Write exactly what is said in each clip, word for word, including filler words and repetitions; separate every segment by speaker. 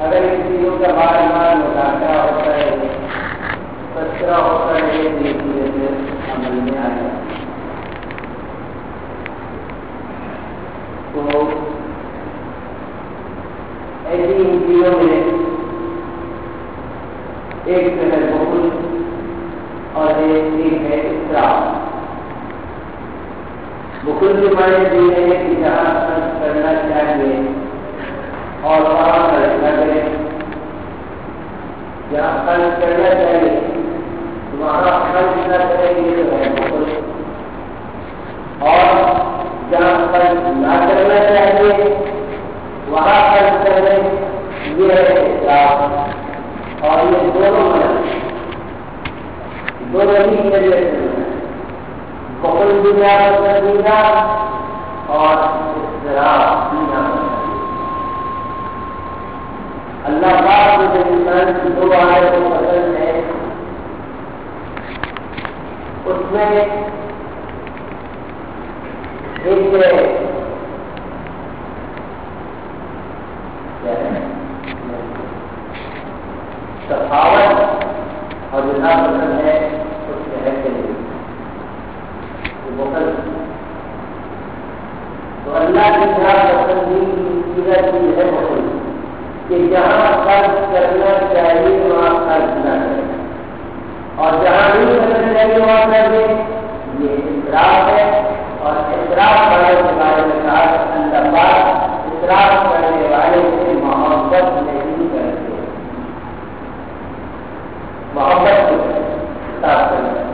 Speaker 1: اگر ان چیزوں کا بار بار مذاکرہ ہوتا ہے تذکرہ ہوتا ہے دھیرے دھیرے سے عمل میں آ جاتا ہے. تو ایسی ان چیزوں میں ایک جو ہے بخل اور ایک ہے اسراف. بخل کے معنی یہ ہے کہ جہاں خرچ کرنا چاہیے اور وہاں خرچ نہ کریں. جہاں خرچ کرنا چاہیے وہاں خرچ نہ کریں یہ جو ہے بخل. اور جہاں خرچ نہ کرنا چاہیے وہاں خرچ کرنے یہ ہے اسراف. اور یہ دونوں معنی دونوں ہی ذریعے سے بخل بھی نہ پسندیدہ اور اسراف بھی نہ پسندیدہ. اللہ پاک مجھے انسان کی دو آیتیں کو پسند ہے. اس میں ایک سخاوت اور جو ناپسند ہے اس کے ہے کے لیے بخل. تو اللہ کی ناپسندیدہ چیز ہے بخل کہ جہاں خرچ کرنا چاہیے وہاں خرچ نہ کرے اور جہاں نہیں کرنا چاہیے وہاں کر دے. یہ اسراف ہے. اور اسراف والے کے بارے میں کہا اللہ پاک اسراف کرنے والے سے محبت نہیں کرتے. محبت کو اسراف کرنا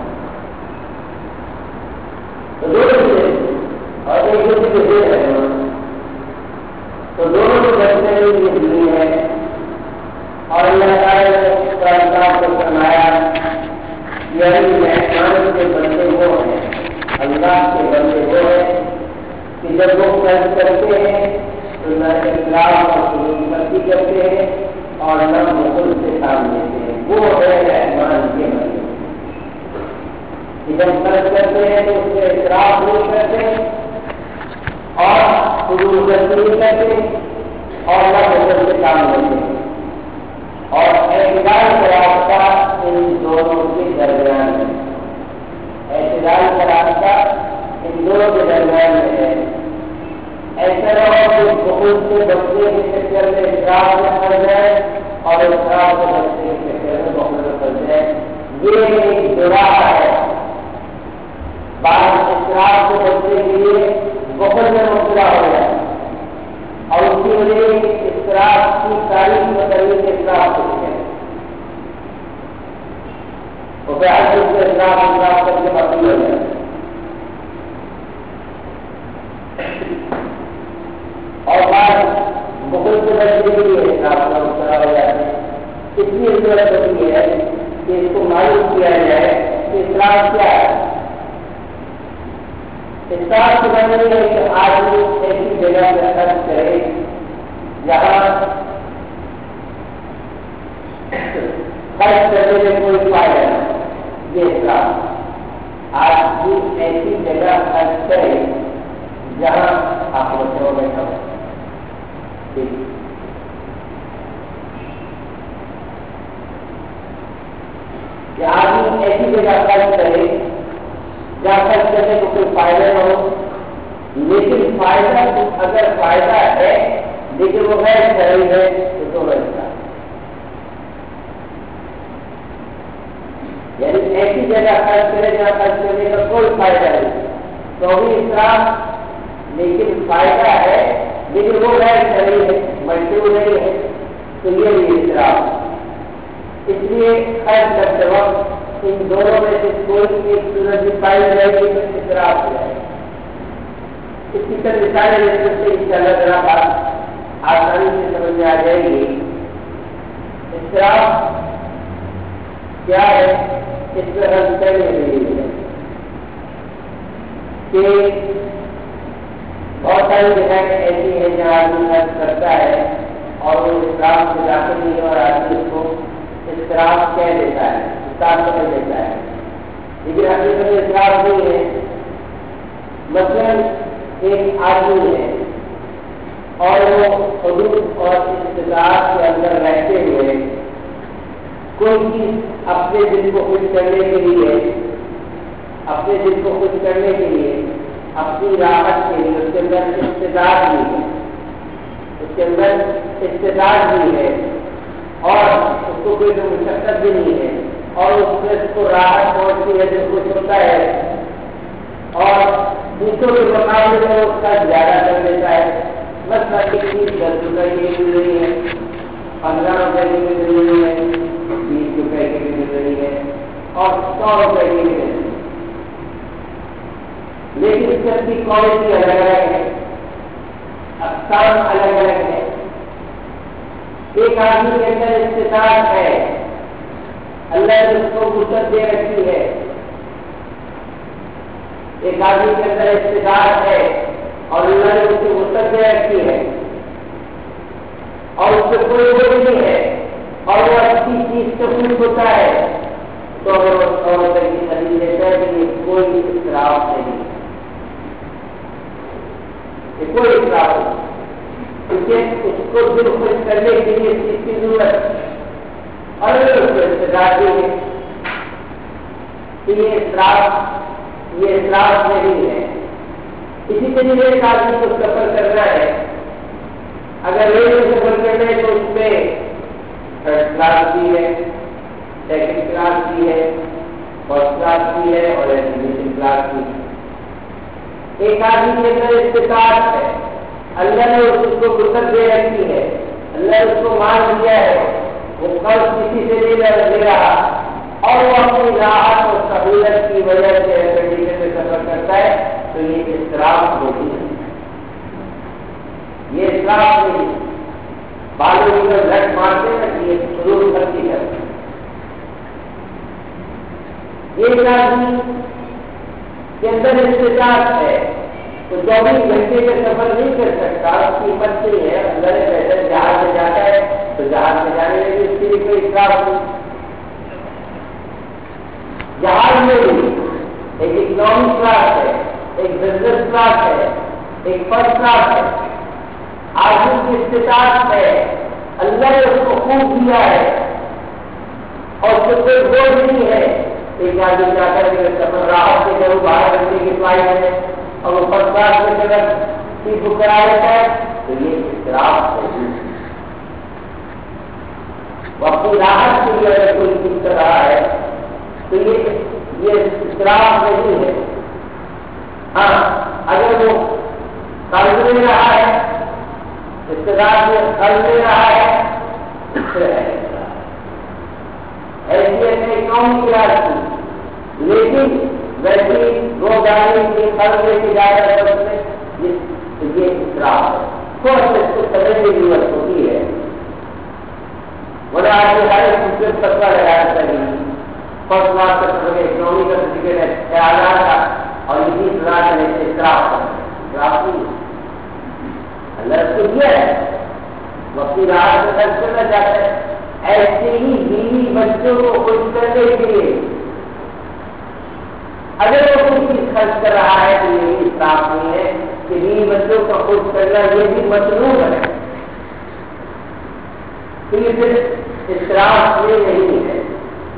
Speaker 1: تو دونوں چیزیں اور ایک دوسرے کے دے رہے ہیں تو دونوں کو بچنے کے لیے دینی ہے. اور اللہ تعالیٰ نے قرآن کو فرمایا یعنی مہمان کے بندے وہ ہیں اللہ کے بندے وہ ہیں کہ جب وہ خرچ کرتے ہیں تو نہ اخلاص اور خدمتی کرتے ہیں اور نہ بخل سے کام لیتے ہیں. وہ ہے مہمان کے بندے کہ جب خرچ کرتے ہیں تو اس سے اخلاص نہیں کرتے اور خدمت نہیں کرتے اور نہ بخل سے کام لیتے ہیں. اور اعتدال کا راستہ ان دونوں کے درمیان ہے. اعتدال کا راستہ ان دونوں کے درمیان میں ہے. ایسا نہ ہو کہ بخل سے بچنے کے چکر میں اسراف میں پڑ جائے اور اسراف سے بچنے کے چکر میں بخل میں پڑ جائے. یہ ایک دوراہا ہے. بعض اسراف سے بچنے کے لیے بخل میں مبتلا ہو جائے اور اس کی وجہ سے اسراف کی تاریخ بتائیے کہ اسراف کچھ ہے. وہ بیاض سے اسراف اسراف کر کے باقی ہو جائے. اور بعض بخل سے بچنے کے لیے اسراف کا مبتلا ہو جاتے ہیں. اس لیے ضرورت ہوتی ہے کہ اس کو معلوم کیا جائے کہ اسراف کیا ہے. اسراف کی بات نہیں ہے کہ آدمی ایسی جگہ پہ خرچ کرے جہاں خرچ کرنے میں کوئی فائدہ نہیں. یہ اسراف آدمی ایسی جگہ خرچ کرے جہاں آپ بچوں بیٹھا ہو. کہ آدمی ایسی جگہ خرچ کرے جہاں خرچ کرنے کو کوئی فائدہ نہ ہو لیکن فائدہ اگر فائدہ ہے لیکن وہ غیر صحیح ہے تو تو غلط ہے. یعنی ایسی جگہ خرچ کرے جہاں خرچ کرنے کا کوئی فائدہ نہیں تو بھی اسراف لیکن فائدہ ہے لیکن وہ غیر صحیح ہے مشروع نہیں ہے تو یہ بھی اسراف. اس لیے خرچ کرتے وقت ان دونوں میں سے کوئی ایک صورت پائی جائے گی تو اسراف ہو جائے. اس کی طرح مثالیں دیکھ سے ان شاء اللہ ذرا بات آسانی سے سمجھ میں آ جائے گی. اسراف کیا ہے اس میں ہم کرنے کے لیے کہ بہت ساری جگہیں ایسی ہیں جہاں آدمی خرچ کرتا ہے اور وہ اسراف سے داخل نہیں اور آدمی اس کو اسراف کہہ دیتا ہے سمجھ لیتا ہے لیکن حقیقت میں اسراف نہیں ہے. مثلاً ایک آدمی ہے اور وہ حدود اور استطاعت کے اندر رہتے ہوئے کوئی چیز اپنے دل کو خوش کرنے کے لیے اپنے دل کو خوش کرنے کے لیے اپنی راحت کے لیے اس کے اندر استطاعت بھی ہے اس کے اندر استطاعت بھی ہے اور اس کو کوئی مشقت بھی نہیں ہے اور اس میں اس کو راحت پہنچتی ہے جو خوش ہوتا ہے اور دوسروں کے مقابلے میں اس کا زیادہ کر دیتا ہے. مثلا ایک چیز دس روپئے کی مل رہی ہے, پندرہ روپئے کی مل رہی ہے, بیس روپئے کی بھی مل رہی ہے اور سو روپئے کی بھی مل رہی ہے, لیکن سب کی کوالٹی الگ الگ ہے, اقسام الگ الگ ہے. ایک آدمی کے اندر استطاعت ہے, اللہ نے اس کو وسعت دے رکھی ہے. ایک آدمی کے اندر استطاعت ہے اور اللہ نے اس کو وسعت دے رکھی ہے اور اس سے کوئی وہ نہیں ہے اور وہ اچھی چیز سے خوش ہوتا ہے, تو اگر وہ سو روپئے کی خرید لیتا ہے تو یہ کوئی اصراف نہیں, یہ کوئی اصراف نہیں. اس کو دل خوش کرنے کے لیے اس چیز کی ضرورت اور اس کو استطاعت ہے کہ یہ اصراف یہ اصراف نہیں ہے. اسی طریقے ایک آدمی کو سفر کرنا ہے, اگر ریل میں سفر کرنا ہے تو اس میں تھرڈ کلاس بھی ہے, سیکنڈ کلاس بھی ہے, فرسٹ کلاس بھی ہے اور ایجوکیشن کلاس بھی ہے. ایک آدمی کے اندر استطاعت ہے, اللہ نے اس کو وسعت دے رکھی ہے, اللہ نے اس کو مال دیا ہے, وہ قرض کسی سے نہیں لے رہا اور وہ اپنی راحت اور سہولت کی وجہ سے کنڈیشن میں سفر کرتا ہے, تو یہ اصراف ہوتی ہے. یہ اصراف نہیں, بالوں کی جب رٹ مارتے ہیں کہ یہ ضرور کرتی ہے. ایک آدمی کے اندر استطاعت ہے تو چوبیس گھنٹے کا سفر نہیں کر سکتا, اس کی ہمت نہیں ہے. اندر پیسے جہاز میں جاتا ہے تو جہاز میں جانے میں بھی اس کے لیے کوئی اصراف نہیں. جہاز میں بھی ایک اکنامک کلاس ہے, ایک بزنس کلاس ہے, ایک فرسٹ کلاس ہے. آدمی کی استطاعت ہے, اللہ نے اس کو خوب دیا ہے اور اس کو کوئی بوجھ نہیں ہے. ایک آدمی جا کر کے سفر راحت سے جب بارہ گھنٹے کی فلائٹ ہے اور وہ فرسٹ کلاس میں جگہ سیٹ بک کرا لیتا ہے تو یہ اصراف ہے. وہ اپنی راحت کے لیے اگر کوئی چیز کر رہا ہے تو یہ یہ اصراف نہیں ہے. ہاں, اگر وہ قرض لے رہا ہے, استطاعت میں قرض لے رہا ہے, حیثیت میں اکنامک کلاس کی, لیکن ویسے دو گاڑی کے قرض لے کے جا رہا ہے یہ اصراف ہے. تھوڑا سا اس کو سمجھنے کی ضرورت ہوتی ہے. ورنہ آج ہر ایک دوسرے سفر لگانا چاہیے. فرسٹ کلاس کا سفر اکنامی کا سرٹیفکیٹ ہے, خیالات کا اور اسی طرح سے اصراف اصراف نہیں. اللہ اس کو دیا ہے, وہ اپنی راحت میں خرچ کرنا چاہتا ہے. ایسے ہی بیوی بچوں کو خوش کرنے کے لیے اگر وہ کوئی چیز خرچ کر رہا ہے تو یہ بھی اصراف نہیں ہے کہ بیوی بچوں کو خوش کرنا یہ بھی مطلوب ہے. تو یہ صرف اصراف میں نہیں ہے.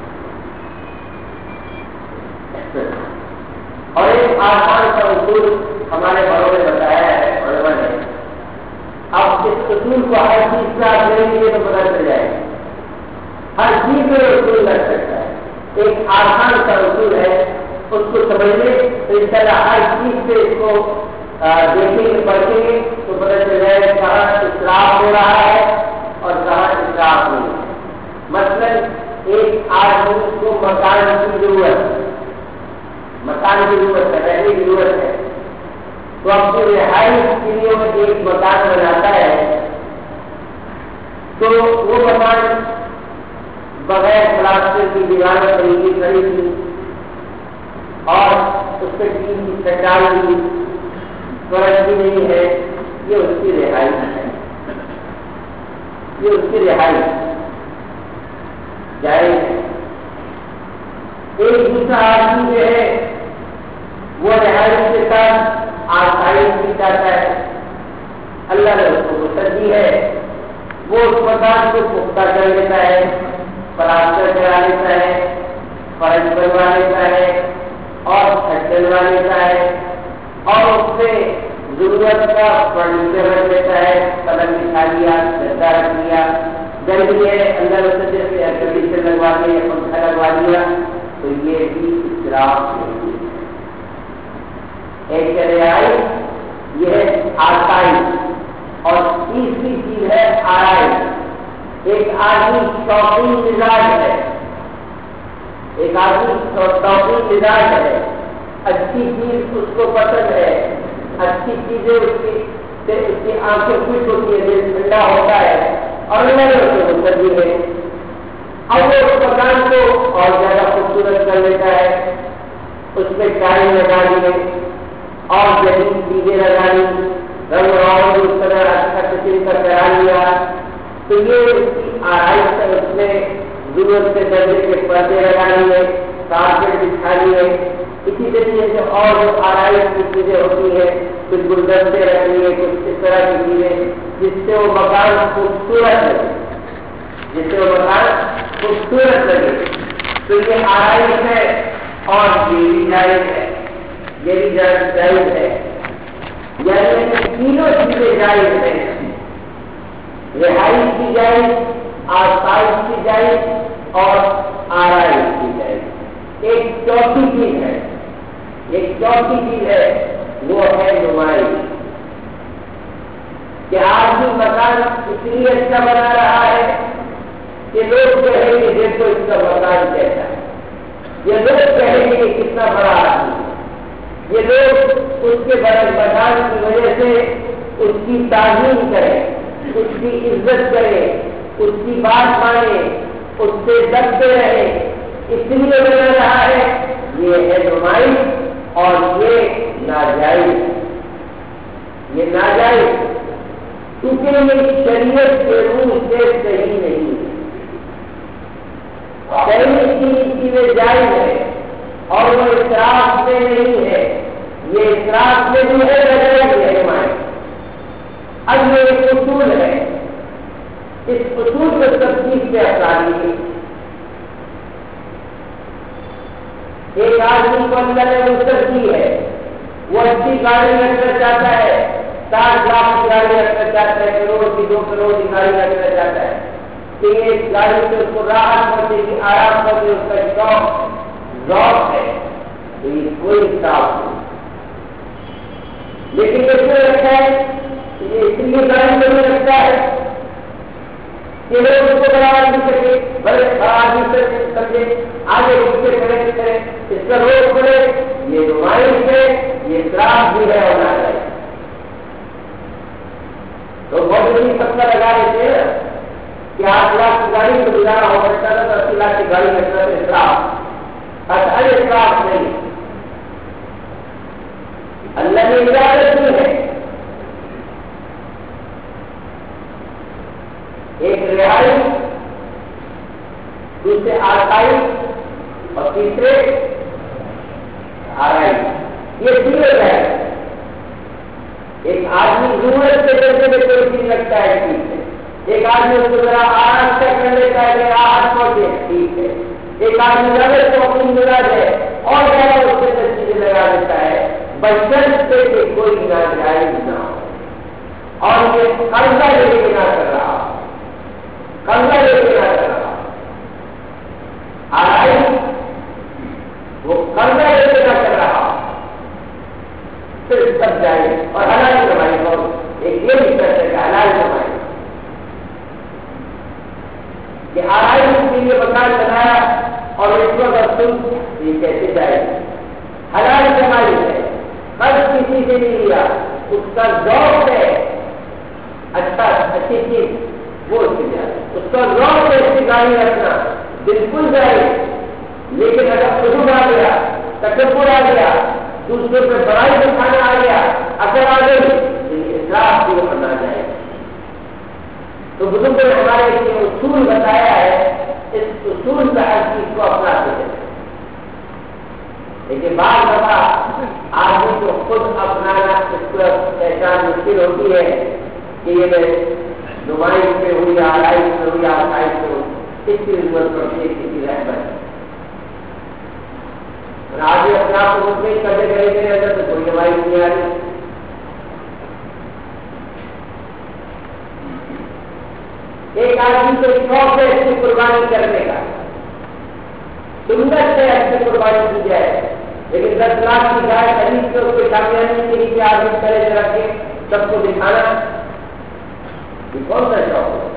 Speaker 1: اور ایک آسان کا اصول ہمارے بڑوں نے بتایا ہے علماء نے. اب اس اصول کو ہر چیز سے آپ لیں گے تو پتہ چل جائے گا, ہر چیز میں اصول لگ سکتا ہے. ایک آسان کا اصول ہے, اس کو سمجھنے تو ان شاء اللہ ہر چیز سے اس کو دیکھیں گے پڑھیں گے تو پتہ چل جائے گا کہاں اصراف ہو رہا ہے اور کہاں اصراف نہیں ہے. مثلاً ایک آدمی کو مکان کی ضرورت ہے, مکان کی ضرورت ہے, رہنے کی ضرورت ہے, تو اپنی رہائش کے لیے میں ایک مکان بناتا ہے تو وہ مکان بغیر پلاسٹر کی دیواریں خریدی خریدی اور اس پہ ٹین کی چھت ڈال دی, فرش بھی نہیں ہے, یہ اس کی رہائش ہے, یہ اس کی رہائش جائز ہے. ایک دوسرا آدمی جو ہے وہ رہائش کے ساتھ آسائش بھی چاہتا ہے, اللہ نے اس کو کرتی ہے وہ اس مکان کو پختہ کر لیتا ہے، پلاسٹر کرا لیتا ہے، فرش بنوا لیتا ہے اور چھت ڈلوا لیتا ہے اور اس سے ضرورت کا فرنیچر رکھ لیتا ہے، پلنگ بچھا لیا، گدا رکھ لیا، گرمی ہے اندر اسے جیسے ایئر کنڈیشن لگوا دیا یا پنکھا لگوا دیا، تو یہ بھی اسراف نہیں ہے۔ ایک رعایت یہ ہے آسائش، اور تیسری چیز ہے آرائش۔ ایک آدمی شوقین مزاج ہے، ایک آدمی شوقین مزاج ہے، اچھی چیز اس کو پسند ہے، اچھی چیزیں اس کی سے اس کی آنکھیں خوش ہوتی ہے، دل ٹھنڈا ہوتا ہے اور اللہ سے مقدر ہے۔ اب وہ اس مکان کو اور زیادہ خوبصورت کر لیتا ہے، اس میں ٹائل لگا دیے اور جدید چیزیں لگا لی، رنگ روغن اس طرح اچھا قسم کا کرا لیا، تو یہ اس کی آرائش ہے۔ اس میں ضرورت کے درجے کے پردے لگا لیے، کارپیٹ بچھا لیے، اسی طریقے سے اور جو آرائش کی چیزیں ہوتی ہیں، کچھ گلدستے رکھ لیے، کچھ اس طرح کی چیزیں جس سے وہ مکان خوبصورت لگے، جس سے وہ مکان خوبصورت لگے، تو یہ آرائش ہے اور یہ بھی جائز ہے، یہ بھی جائز ہے، یعنی تینوں چیزیں جائز ہیں، رہائش کی جائز، آسائش کی جائز اور آرائش کی جائز۔ ایک چوتھی چیز ہے، ایک چوتھی چیز ہے، وہ ہے نمائش، کہ آدمی مکان اس لیے اچھا بنا رہا ہے کہ لوگ کہیں گے دیکھو اس کا مکان کیسا ہے، یہ لوگ کہیں گے کہ کتنا بڑا آدمی ہے، یہ لوگ اس کے بڑے مکان کی وجہ سے اس کی تعظیم کریں، اس کی عزت کریں، اس کی بات مانیں، اس سے ڈرتے رہے، اس لیے بنا رہا ہے۔ یہ ہے نمائش اور یہ ناجائز، یہ ناجائز کیونکہ یہ شریعت کے روح سے صحیح نہیں ہے۔ صحیح چیزیں جائز ہے اور وہ اسراف میں نہیں ہے، یہ اسراف میں بھی ہے، ناجائز ہے نمائش۔ اب یہ ایک اصول ہے، اس اصول کو تفصیل سے اپنائیے۔ ایک آدمی کو اللہ نے وسعت دی ہے، وہ اچھی گاڑی رکھنا چاہتا ہے، ساٹھ لاکھ کی گاڑی رکھنا چاہتا ہے، کروڑ کی دو کروڑ کی گاڑی رکھنا چاہتا ہے کہ یہ گاڑی سے اس کو راحت پہنچے گی، آرام پہنچے، اس کا شوق ذوق ہے، تو یہ کوئی صاف نہیں۔ لیکن کیسے رکھتا ہے؟ یہ اس لیے گاڑی نہیں رکھتا ہے کہ لوگ اس کو برابر نہیں سکے، بڑے آدمی سے سمجھے، آگے اس کے کھڑے کرے، اس کا روک پڑے، یہ نمائش ہے، یہ اسراف بھی ہے اور ناجائز ہے۔ تو بہت بڑی پتہ لگا دیتے ہیں کہ آٹھ لاکھ کی گاڑی کو گزارا ہو سکتا تھا تو اسی لاکھ کی گاڑی رکھنا تو اسراف، اصل اسراف نہیں۔ اللہ نے اجازت دی ہے، ایک رہائش، دوسرے آسائش اور تیسرے آرائش، یہ تینوں ہے۔ ایک آدمی ضرورت کے درجے میں کوئی چیز رکھتا ہے، ٹھیک ہے، ایک آدمی اس کو ذرا آرام سے کر لیتا ہے کہ راحت پہنچے، ٹھیک ہے، ایک آدمی زیادہ شوقین مزاج ہے اور زیادہ اس کے اندر چیزیں لگا دیتا ہے، بشرطے کہ کوئی ناجائز نہ ہو اور یہ قرضہ لے کے نہ کر رہا، قرضہ لے کے نہ کر رہا، آرائش وہ قرضہ لے کے نہ کر رہا، صرف سب جائے اور حلال کمائی کو ایک یہ بھی کہتے ہیں کہ حلال کمائی، کہ آرائش کے لیے مکان بنایا اور اس وقت تم یہ کیسے جائے، حلال کمائی ہے، قرض کسی سے نہیں لیا، اس کا ذوق ہے، اچھا اچھی چیز وہ اس کے جائے، اس کا ذوق ہے اس کی گاڑی رکھنا بالکل جائے، لیکن اگر خود آ گیا، تکبر آ گیا، دوسروں پہ بڑائی دکھانا آ گیا، اثر آ گئی، تو یہ اسراف بھی کرنا جائے۔ تو بزرگوں نے ہمارے لیے اصول بتایا ہے، اس اصول کا ہر چیز کو اپناتے ہیں، لیکن بعض دفعہ آدمی کو خود اپنانا اس کو پہچان مشکل ہوتی ہے کہ یہ میں نمائش پہ ہو یا آرائش پہ ہو یا آسائش پہ ہو، اس کی ضرورت پڑتی ہے کسی رہبر۔ اور آج اپنے آپ کو مطمئن کرنے کرے میرے اندر تو کوئی نمائش نہیں آ رہی۔ ایک آدمی کو شوق ہے اس کی قربانی کرنے کا، سنت سے اچھی قربانی کی جائے، لیکن دس لاکھ کی گائے خرید کے اس کے کامیابی کے لیے آدمی کرے رکھ کے سب کو دکھانا، یہ کون سا شوق ہے؟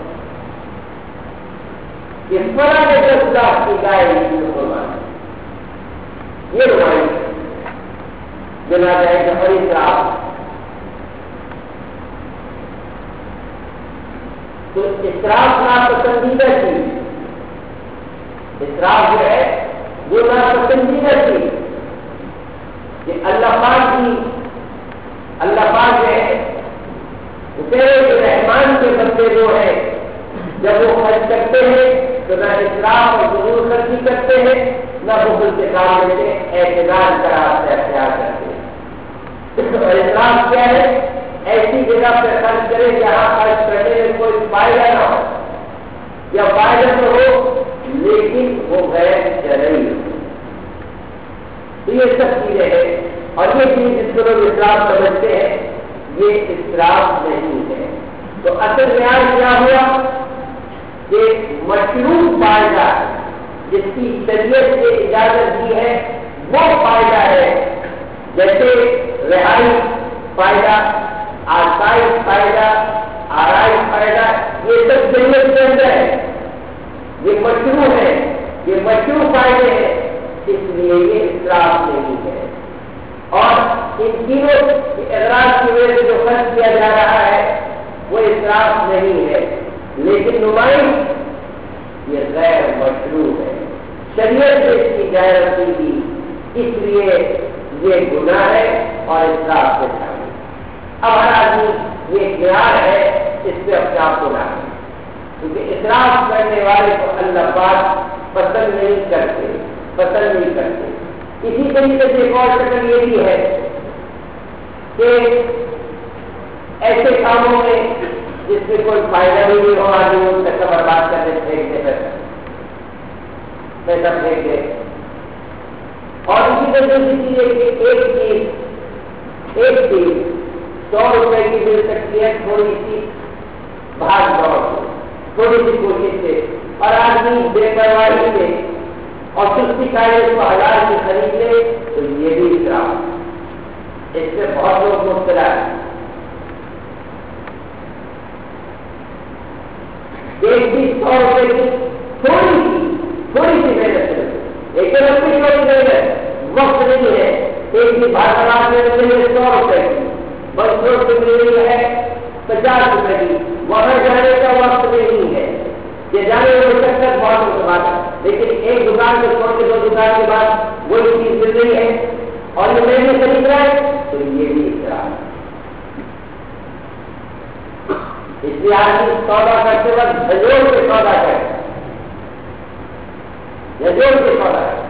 Speaker 1: اس طرح کے دس لاکھ کی گائے قربانی، یہ روایت بنا جائے کہ بڑی صاحب تو اسراف ناپسندیدہ چیز، اسراف جو ہے وہ ناپسندیدہ چیز کہ اللہ پاک کی اللہ پاک جو ہے اسے رحمان کے بندے جو ہے جب وہ خرچ کرتے ہیں تو نہ اسراف اور ضرور خرچی کرتے ہیں، نہ بخل کے کام میں اعتدال کا راستہ اختیار کرتے ہیں۔ اور اسراف کیا ہے؟ ایسی جگہ پہ خرچ کرے جہاں خرچ کرنے میں کوئی فائدہ نہ ہو، یا فائدہ تو ہو لیکن وہ غیر شرعی ہو۔ تو یہ سب چیزیں ہیں، اور یہ چیز جس کو لوگ اسراف سمجھتے ہیں یہ اسراف نہیں ہے۔ تو اصل معیار کیا ہوا کہ مشروع فائدہ جس کی شریعت سے اجازت دی ہے وہ فائدہ ہے، جیسے رہائی فائدہ، آسائش فائدہ، آرائش فائدہ، یہ سب شریعت کے اندر ہے، یہ مشروع ہے، یہ مشروع فائدے ہیں، اس لیے یہ اسراف نہیں ہے۔ اور ان تینوں اغراض کی وجہ سے جو خرچ کیا جا رہا ہے وہ اسراف نہیں ہے، لیکن نمائش یہ غیر مشروع ہے، شریعت سے اس کی غیرت کی، اس لیے یہ گناہ ہے اور اسراف سے شامل۔ اب ہر آدمی یہ معیار ہے اس پہ اپنے آپ کو لانا، کیونکہ اسراف کرنے والے کو اللہ پاک پسند نہیں کرتے، پسند نہیں کرتے۔ اسی طریقے سے ایک اور شکل یہ بھی ہے کہ ایسے کاموں میں جس میں کوئی فائدہ بھی نہیں ہو، آدمی ان کا برباد کرنے پھینک دے، پیسہ پھینک دے۔ اور اسی طرح سے ایک چیز ایک چیز سو روپئے کی مل سکتی ہے تھوڑی سی بھاگ دوڑ سے، تھوڑی سی کوشش سے، اور آدمی بے پرواہی سے اور سستی کھائے اس کو ہزار کی خرید لے تو یہ بھی اسراف، اس سے بہت لوگ مبتلا ہے۔ ایک چیز سو روپئے کی تھوڑی سی تھوڑی سی محنت ہے، لیکن اپنی کوئی محنت وقت نہیں ہے، ایک بھی بھاگ خراب میں سو روپئے کی بس روڈ سے مل رہی ہے پچاس روپئے کی، وہاں جانے کا وقت نہیں ہے، یہ جانے والی چکر بہت متبادل ہے، لیکن ایک دکان سے چھوڑ کے دو دکان کے بعد وہی چیز مل رہی ہے اور یہ مہنگی خرید رہا ہے تو یہ بھی اسراف ہے۔ اس لیے آدمی سودا کرتے وقت جھجھوڑ کے سودا کرے، جھجھوڑ کے سودا کرے،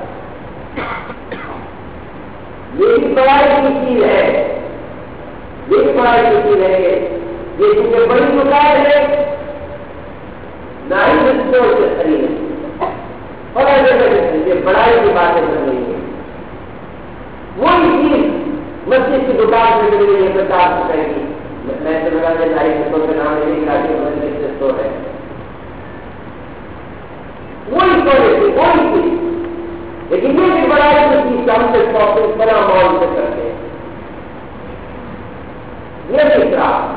Speaker 1: یہ بھی پڑھائی کی چیز ہے، یہ پڑھائی کی چیز ہے کہ یہ چونکہ بڑی دکان ہے نہ ہی اسٹور سے خرید بڑا جگہ یہ پڑھائی کی باتیں کر رہی ہے، وہی چیز مسجد کی دکان سے مل رہی ہے پچاس روپئے کی، میں سے بتا دیں ڈھائی سو کے نام نہیں لاتی مسجد سے اسٹور ہے، وہی سونے کی وہی چیز، لیکن یہ بھی پڑھائی کی چیز ہم سے شاپنگ بنا مال سے کرتے ہیں، یہ بھی اسراف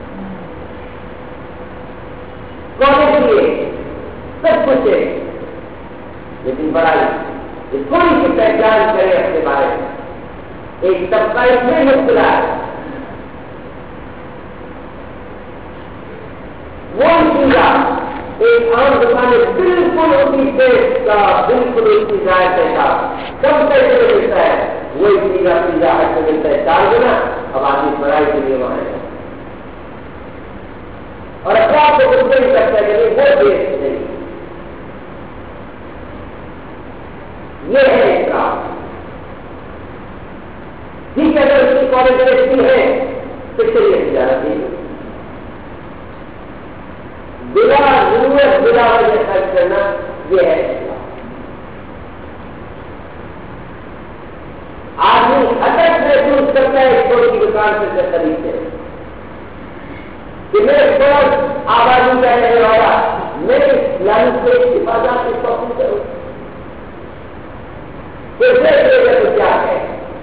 Speaker 1: کالج لیے سب کچھ ہے، لیکن بڑائی یہ تھوڑی سی پہچان کرے اپنے بارے میں، ایک طبقہ اس میں مبتلا ہے، وہ چیز ایک عام دکان بالکل اسی ٹیسٹ کا، بالکل اسی ذائقے کا کم پیسے میں ملتا ہے، وہی چیز اپنی ذائقے میں ملتا ہے چار گنا، اب آدمی پڑھائی کے لیے وہاں ہے اور اپنے آپ کو کچھ نہیں کرتا ہے کہ وہ ٹیسٹ نہیں، یہ ہے اسراف۔ ٹھیک ہے، اگر اس کی کالج رہتی ہے تو چلیے تجارت نہیں، بلا ضرورت بلا وجہ خرچ کرنا یہ ہے اسلام. آدمی حدت محسوس کرتا ہے اس فوج کی دکان سے خریدتے کہ میرے فوج آبادی کا رہنے والا میں اسلامی سے حفاظت کی توقع کروں تو دیکھ لے گا تو کیا ہے.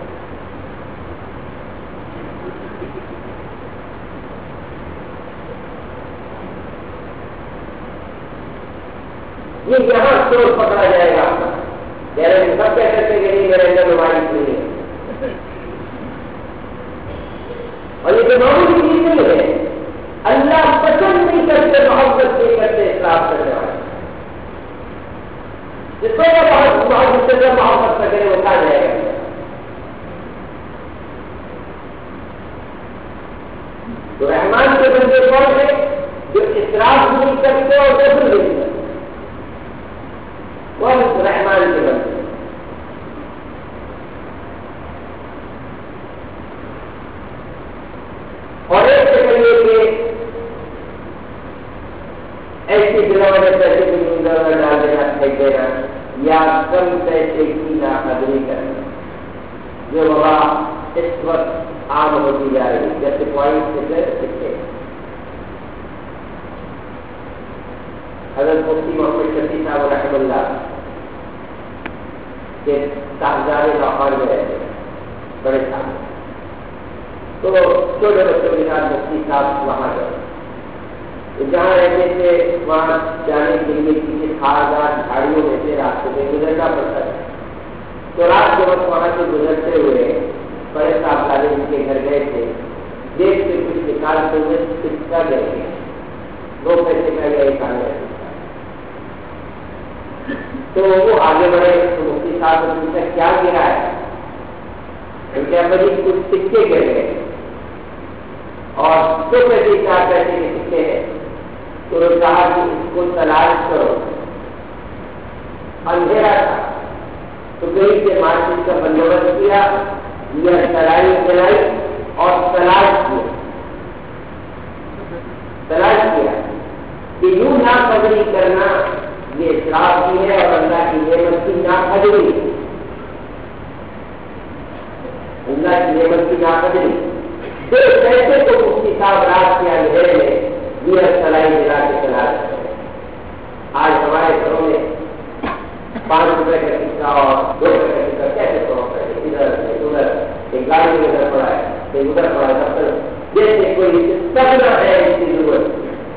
Speaker 1: یہ یہاں چور پکڑا جائے گا. سب کہہ سکتے کہ نہیں میرے اندر نمائش نہیں ہے اور یہ جو معمولی چیز نہیں ہے. اللہ پسند نہیں کرتے محبت نہیں کرتے اخلاق کرنے والے. جس کو بہت محبت سے محبت نہ کرے وہ کھا جائے گا. تو رحمان کے بندے کون ہے جو اخلاق نہیں کرتے اور غسل نہیں کرتے. وہ رحمان کے بندے. اور ایک شکل یہ کہ ایسی دلوں میں پیسے کی نیندوں میں ڈال دینا پھینک دینا یا کم پیسے کی ناقدری کرنا جو وبا اس وقت عام ہوتی جا رہی ہے. جیسے پوائنٹ سے سکتے حضرت مفتی محمد شفیع صاحب رحمہ اللہ کے صاحبزادے لاہور میں رہتے بڑے صاحب تو چھوٹے بچوں کے ساتھ مفتی صاحب وہاں گئے. جہاں رہتے تھے وہاں جانے کے لیے کسی خاردار جھاڑیوں میں سے راستے میں گزرنا پڑتا تھا. تو رات کے وقت وہاں سے گزرتے ہوئے بڑے صاحبزادے ان کے گھر گئے تھے. دیکھ سے کچھ نکالتے ہوئے سکھا گئے دو پیسے کا یا ایک آنے لگے. تو وہ آگے بڑھے تو مفتی صاحب نے پوچھا کیا گرا ہے. کیا بھائی کچھ سکے گر گئے اور دو پیسے چار پیسے کے سکے ہیں. تو انہوں نے کہا کہ اس کو تلاش کرو. اندھیرا تھا تو کہیں سے مارکیٹ کا بندوبست کیا یا تلائی جلائی اور تلاش کیا تلاش کیا کہ یوں ناقدری کرنا یہ اسراف بھی ہے اور اللہ کی نعمت کی ناقدری. اللہ کی نعمت کی ناقدری دو پیسے کو مفتی صاحب رات کے اندھیرے میں یہ سلائی جلا کے چلا رہے ہیں. آج ہمارے گھروں میں پانچ روپے کا سکہ اور دو روپے کا سکہ کیسے سو روپے ادھر ادھر ایک گاڑی میں ادھر پڑا ہے ایک ادھر پڑا ہے. جیسے کوئی سبنا ہے اس کی ضرورت.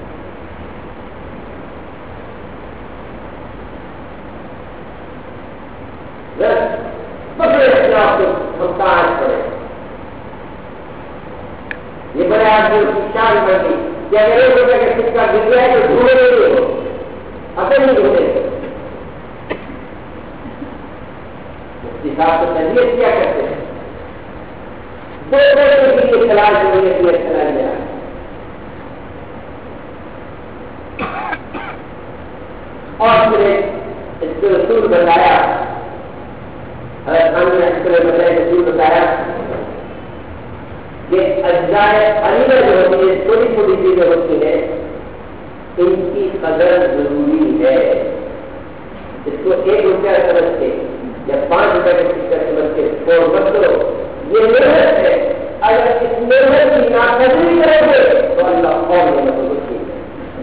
Speaker 1: پکڑے اپنے آپ کو محتاج پڑے. یہ بڑے آدمی کی شان بن گئی کہ اگر ایک روپے کا سکہ گر گیا ہے تو ڈھونڈے نہیں ہو اپنے نہیں ڈھونڈے. حساب سے تربیت کیا کرتے ہیں دو پیسے کے لیے تلاش ہونے کے لیے چلا گیا. اور پھر اس کو رسول بتایا رسول بتایا کہ اجزائے علیمہ جو ہوتی ہے چھوٹی چھوٹی چیزیں ہوتی ہیں ان کی قدر ضروری ہے. اس کو ایک روپیہ سمجھ کے یا پانچ روپئے کا سکہ سمجھ کے چھوڑ مت دو. یہ محنت ہے. اگر اس محنت کی ناقدری کرو گے تو اللہ اور محنت کو ٹھیک ہے.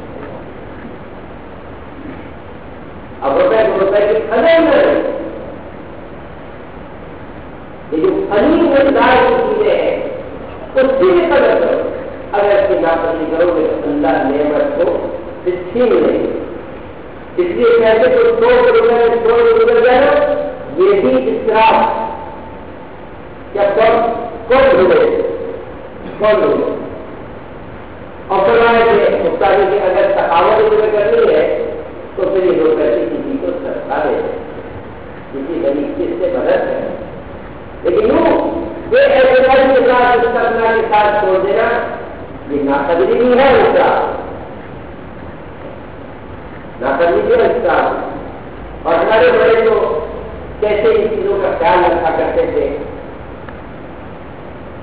Speaker 1: اب روپئے کو روپئے کی قدر نہیں. یہ جو علی مقدار کی چیزیں ہیں اس کی بھی قدر کرو. اگر اس کی ناقدری کرو گے تو اللہ نعمت کو چھین لے گے. اس لیے کہتے تو سو روپئے میں سو گزر جائے یہ بھی اسراف. کیا کون کون ڈھونڈے کون ڈھونڈے اور فرمایا کہ مختاری کی اگر تقاوت میں کرنی ہے تو پھر یہ دو پیسے کسی کو سرکا دے کسی غریب چیز سے مدد ہے. لیکن یوں یہ اعتبار کے ساتھ استقبال کے ساتھ چھوڑ دینا یہ ناقدری نہیں ہے. اس کا ناقدری ہے اس کا. اور ہمارے بڑے تو کیسے ان چیزوں کا خیال رکھا کرتے تھے.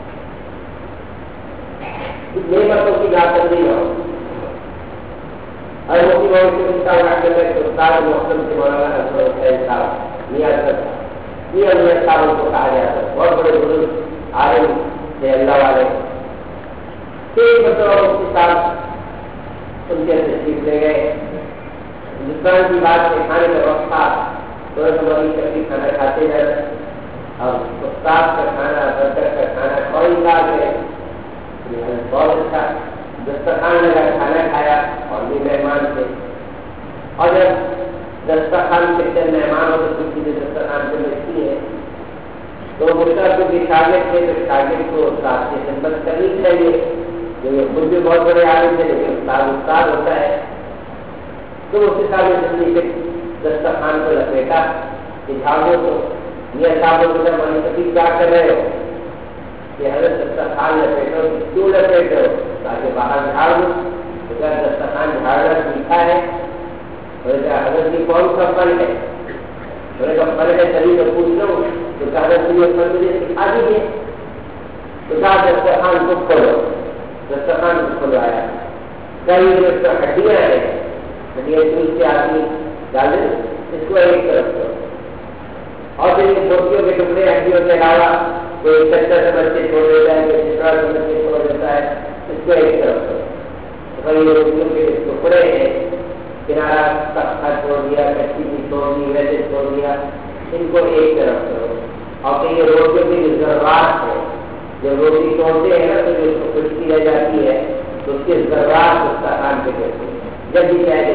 Speaker 1: نعمتوں کی ناقدری نہ ہو. اور مفتی محمد صاحب رحمۃ اللہ کے استاد محترم سے مولانا حسن حسین صاحب نیاز صاحب یہ امیر صاحب کو کہا جاتا ہے، بہت بڑے بزرگ عالم تھے اللہ والے. ایک مرتبہ مفتی صاحب ان کے تشریف لے گئے. ہندوستان کی بات سے کھانے کا وقت تھا تو بڑی کبھی کھانا کھاتے ہیں اور استاد کا کھانا برکت کا کھانا کوئی لاج ہے بہت اچھا دسترخوان لگا کھانا کھایا اور یہ مہمان تھے. اور جب دسترخوان کے چند مہمان ہو تو کچھ چیزیں دسترخوان سے ملتی ہے تو مشترک کو بھی شاگرد تھے تو شاگرد کو استاد کی خدمت کرنی چاہیے. جو یہ خود بھی بہت بڑے عالم تھے لیکن استاد استاد ہوتا ہے تو اس کے سامنے سے دسترخوان کو لپیٹا کہ جھاڑو تو یہ صاحب کو جب مانی کبھی کیا کر رہے ہو کہ حضرت دسترخوان لپیٹو کیوں لپیٹو تاکہ باہر جھاڑ دو. اگر دسترخوان جھاڑنا سیکھا ہے حضرت کی کون سا فن ہے میرے کا فن ہے سبھی کو پوچھ لو تو حضرت یہ فن مجھے سکھا دیجیے. تو کہا دسترخوان کو کھولو. دسترخوان کو کھلوایا. کئی اس کا ہڈیاں ہیں ہڈیاں چول سے آدمی ڈالے اس کو ایک طرف کرو اور پھر یہ موتیوں کے ٹکڑے ہڈیوں کے علاوہ کوئی چچا سمجھ کے چھوڑ دیتا ہے کوئی چچا سمجھ کے چھوڑ دیتا ہے اس کو ایک طرف کرو. یہ موتیوں کے ٹکڑے ہیں کنارا تختہ چھوڑ دیا کچی بھی چھوڑ دی ویسے چھوڑ دیا ان کو ایک طرف کرو. اور پھر یہ روٹیوں کی جو ذرات ہے جب روٹی توڑتے ہیں نا تو جو اس کو کھٹکی رہ جاتی ہے تو اس کے ذرات اس کا کام کے کہتے ہیں جب بھی چاہے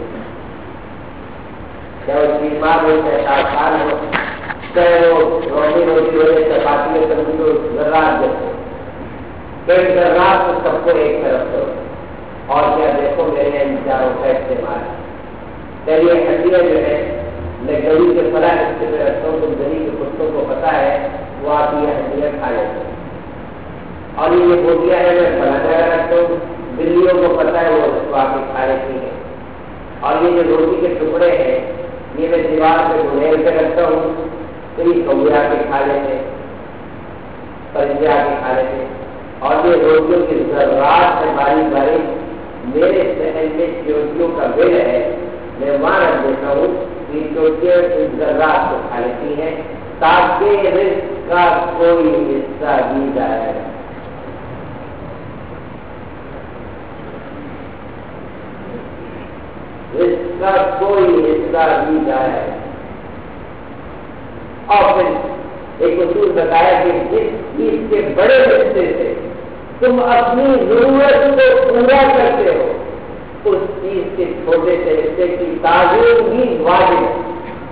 Speaker 1: چاہے وہ بیمار ہو چاہے شاہکار ہو چاہے وہ روٹی روٹی ہو جائے چپاتی ہو سبزی کو ذرات دیتے کئی ذرات کو سب کو ایک طرف کرو اور کیا دیکھو میرے ان چاروں کا استعمال. چلیے ہڈیاں جو ہے میں گلی کے فلاں حصے میں رکھتا ہوں تو گلی کے کتوں کو پتا ہے وہ آپ یہ ہڈیاں کھا لیتے ہیں اور یہ بوٹیاں ہیں میں فلاں جگہ رکھتا ہوں بلیوں کو پتا ہے وہ اس کو آپ کھا لیتی ہیں. اور یہ جو روٹی کے ٹکڑے ہیں یہ میں دیوار پہ گھیر کے رکھتا ہوں تو یہ کبوے آ کے کھا لیتے پرندے آ کے کھا لیتے. اور یہ روٹیوں کی ذرات سے باری باری میرے شہر میں چوٹیوں کا بل ہے میں وہاں رکھ دیتا ہوں کہ چوٹیاں اس ذرات کو کھا لیتی ہیں تاکہ رزق کا کوئی حصہ بھی جائے. اس کا کوئی حصہ بھی جائے. اور پھر ایک اصول بتایا کہ جس چیز کے بڑے حصے سے تم اپنی ضرورت کو پورا کرتے ہو اس چیز کے چھوٹے سے حصے کی تعلیم بھی واجب ہے.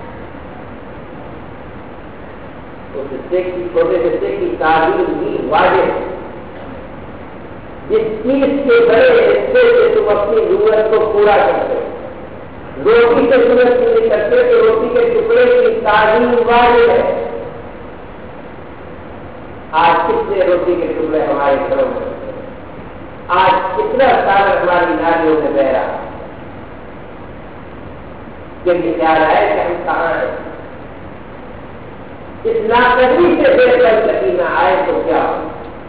Speaker 1: اس حصے کی چھوٹے حصے کی تعلیم بھی واجب ہے. جس چیز کے بڑے حصے سے تم اپنی ضرورت کو پورا کرتے ہو روٹی کے ضرورت نہیں کرتے تو روٹی کے ٹکڑے کی تعلیم واجب ہے. آج کتنے روٹی کے ٹکڑے ہمارے گھروں میں آج کتنا سال ہماری نالیوں میں بہ رہا کیونکہ خیال ہے کہ ہم کہاں ہیں. اس ناقدری سے بے کر سکی نہ آئے تو کیا ہو.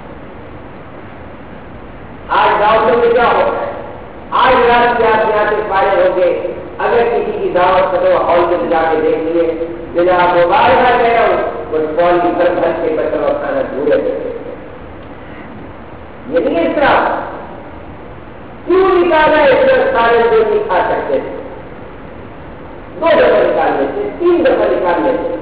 Speaker 1: آج گاؤں میں کیا ہوتا ہے آج رات کے آپ یہاں سے فارغ ہو گئے اگر کسی کی دعوت کرو ہال میں جا کے دیکھ لیے جنا موبائل نہ گئے ہو اس فون کی گھر بھر کے بچوں اور کھانا بھولے تھے. یہ نہیں اس طرح کیوں نکالا اتنا سارے جو نہیں کھا سکتے تھے دو دفعہ نکال لیتے تین دفعہ نکال لیتے.